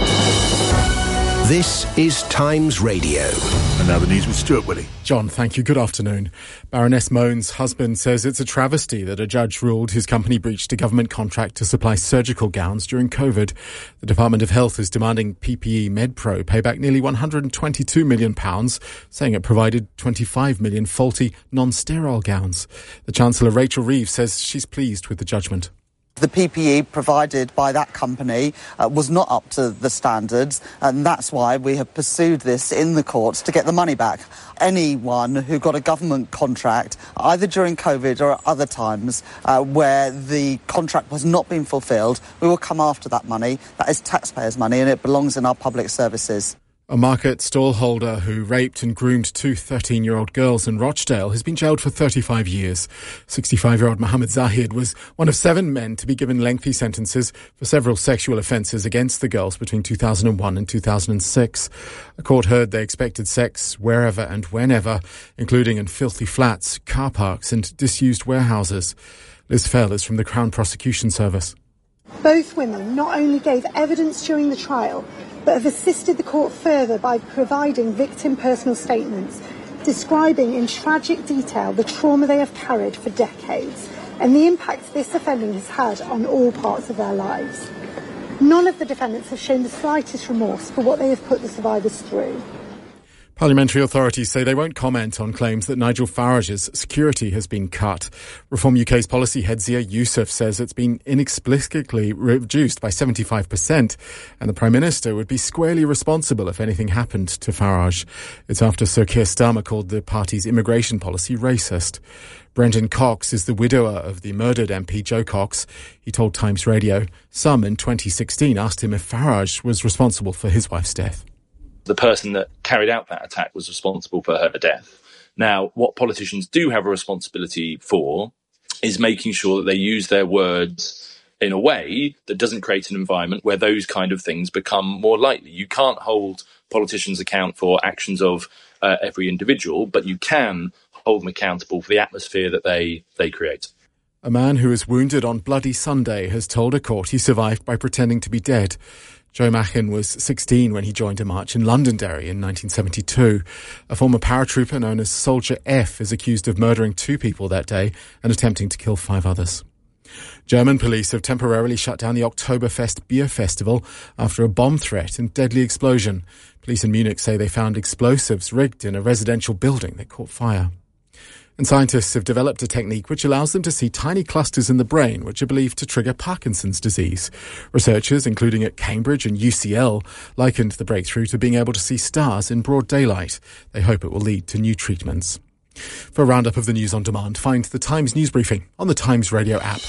This is Times Radio.
And now the news with Stuart Willie.
John, thank you. Good afternoon. Baroness Mohn's husband says it's a travesty that a judge ruled his company breached a government contract to supply surgical gowns during COVID. The Department of Health is demanding PPE MedPro pay back nearly £122 million, saying it provided 25 million faulty non-sterile gowns. The Chancellor, Rachel Reeves, says she's pleased with the judgment.
The PPE provided by that company was not up to the standards, and that's why we have pursued this in the courts to get the money back. Anyone who got a government contract, either during COVID or at other times, where the contract was not being fulfilled, we will come after that money. That is taxpayers' money, and it belongs in our public services.
A market stallholder who raped and groomed two 13-year-old girls in Rochdale has been jailed for 35 years. 65-year-old Mohammed Zahid was one of 7 men to be given lengthy sentences for several sexual offences against the girls between 2001 and 2006. A court heard they expected sex wherever and whenever, including in filthy flats, car parks and disused warehouses. Liz Fell is from the Crown Prosecution Service.
Both women not only gave evidence during the trial, but have assisted the court further by providing victim personal statements, describing in tragic detail the trauma they have carried for decades and the impact this offending has had on all parts of their lives. None of the defendants have shown the slightest remorse for what they have put the survivors through.
Parliamentary authorities say they won't comment on claims that Nigel Farage's security has been cut. Reform UK's policy head Zia Youssef says it's been inexplicably reduced by 75%, and the Prime Minister would be squarely responsible if anything happened to Farage. It's after Sir Keir Starmer called the party's immigration policy racist. Brendan Cox is the widower of the murdered MP Joe Cox. He told Times Radio some in 2016 asked him if Farage was responsible for his wife's death.
The person that carried out that attack was responsible for her death. Now, what politicians do have a responsibility for is making sure that they use their words in a way that doesn't create an environment where those kind of things become more likely. You can't hold politicians account for actions of every individual, but you can hold them accountable for the atmosphere that they create.
A man who was wounded on Bloody Sunday has told a court he survived by pretending to be dead. Joe Machin was 16 when he joined a march in Londonderry in 1972. A former paratrooper known as Soldier F is accused of murdering 2 people that day and attempting to kill 5 others. German police have temporarily shut down the Oktoberfest beer festival after a bomb threat and deadly explosion. Police in Munich say they found explosives rigged in a residential building that caught fire. And scientists have developed a technique which allows them to see tiny clusters in the brain which are believed to trigger Parkinson's disease. Researchers, including at Cambridge and UCL, likened the breakthrough to being able to see stars in broad daylight. They hope it will lead to new treatments. For a roundup of the news on demand, find the Times News Briefing on the Times Radio app.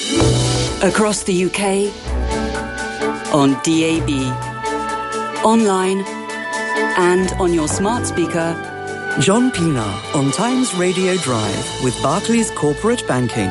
Across the UK, on DAB, online and on your smart speaker.
John Pienaar on Times Radio Drive with Barclays Corporate Banking.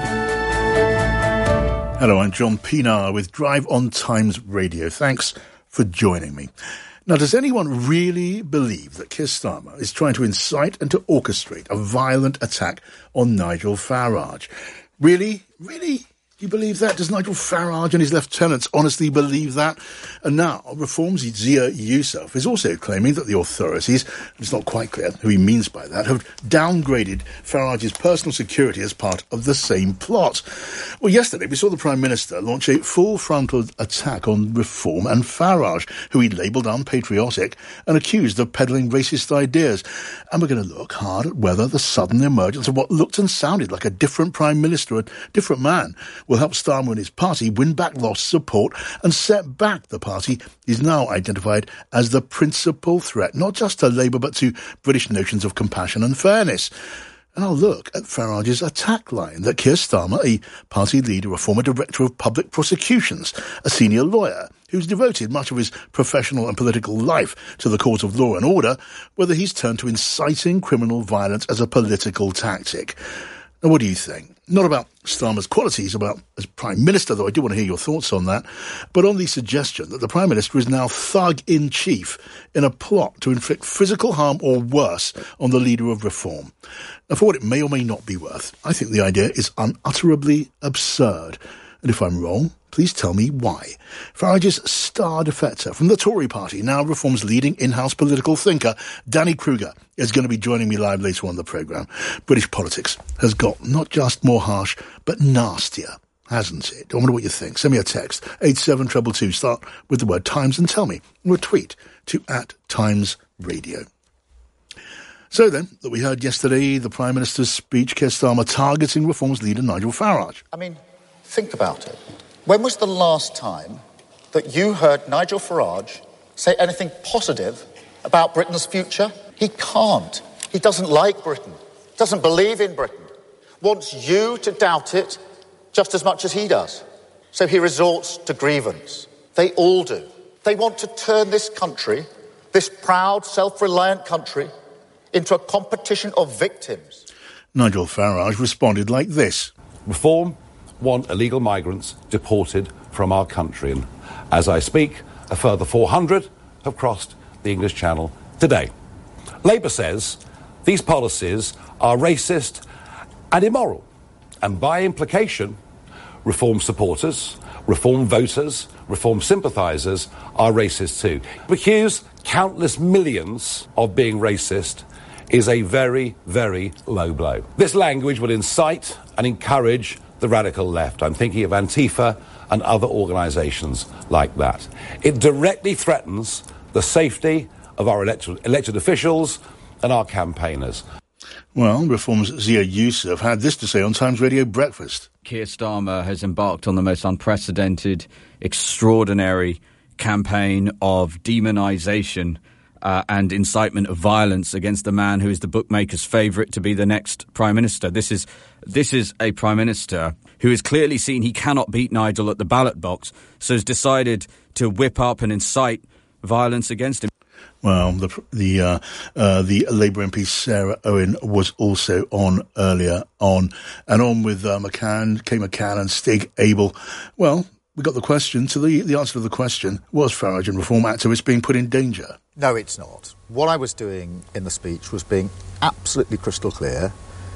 Hello, I'm John Pienaar with Drive on Times Radio. Thanks for joining me. Now, does anyone really believe that Keir Starmer is trying to incite and to orchestrate a violent attack on Nigel Farage? Really? Really? Do you believe that? Does Nigel Farage and his lieutenants honestly believe that? And now, Reform's Zia Youssef is also claiming that the authorities, it's not quite clear who he means by that, have downgraded Farage's personal security as part of the same plot. Well, yesterday we saw the Prime Minister launch a full-frontal attack on Reform and Farage, who he labelled unpatriotic and accused of peddling racist ideas. And we're going to look hard at whether the sudden emergence of what looked and sounded like a different Prime Minister, a different man, will help Starmer and his party win back lost support and set back the party is now identified as the principal threat, not just to Labour but to British notions of compassion and fairness. And I'll look at Farage's attack line that Keir Starmer, a party leader, a former director of public prosecutions, a senior lawyer who's devoted much of his professional and political life to the cause of law and order, whether he's turned to inciting criminal violence as a political tactic. Now, what do you think? Not about Starmer's qualities, about as Prime Minister, though I do want to hear your thoughts on that, but on the suggestion that the Prime Minister is now thug-in-chief in a plot to inflict physical harm or worse on the leader of Reform. Now, for what it may or may not be worth, I think the idea is unutterably absurd. And if I'm wrong, please tell me why. Farage's star defector from the Tory party, now Reform's leading in-house political thinker, Danny Kruger, is going to be joining me live later on the programme. British politics has got not just more harsh, but nastier, hasn't it? I wonder what you think. Send me a text, 87222, start with the word Times and tell me, or a tweet to @TimesRadio. So then, that we heard yesterday, the Prime Minister's speech, Keir Starmer targeting Reform's leader, Nigel Farage.
I mean, think about it. When was the last time that you heard Nigel Farage say anything positive about Britain's future? He can't. He doesn't like Britain, doesn't believe in Britain, wants you to doubt it just as much as he does. So he resorts to grievance. They all do. They want to turn this country, this proud, self-reliant country, into a competition of victims.
Nigel Farage responded like this.
Reform want illegal migrants deported from our country. And as I speak, a further 400 have crossed the English Channel today. Labour says these policies are racist and immoral. And by implication, Reform supporters, Reform voters, Reform sympathisers are racist too. To accuse countless millions of being racist is a very, very low blow. This language will incite and encourage the radical left. I'm thinking of Antifa and other organisations like that. It directly threatens the safety of our elected officials and our campaigners.
Well, Reform's Zia Youssef had this to say on Times Radio Breakfast.
Keir Starmer has embarked on the most unprecedented, extraordinary campaign of demonisation and incitement of violence against the man who is the bookmakers' favourite to be the next Prime Minister. This is a Prime Minister who has clearly seen he cannot beat Nigel at the ballot box, so has decided to whip up and incite violence against him.
Well, the Labour MP Sarah Owen was also on earlier on, and on with Kay McCann and Stig Abel. Well, we got the question to the answer to the question: was Farage and Reform activists being put in danger?
No, it's not. What I was doing in the speech was being absolutely crystal clear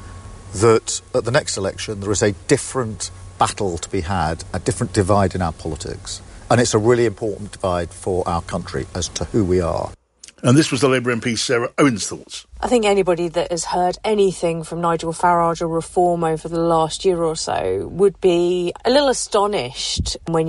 that at the next election there is a different battle to be had, a different divide in our politics, and it's a really important divide for our country as to who we are.
And this was the Labour MP Sarah Owen's thoughts.
I think anybody that has heard anything from Nigel Farage or Reform over the last year or so would be a little astonished when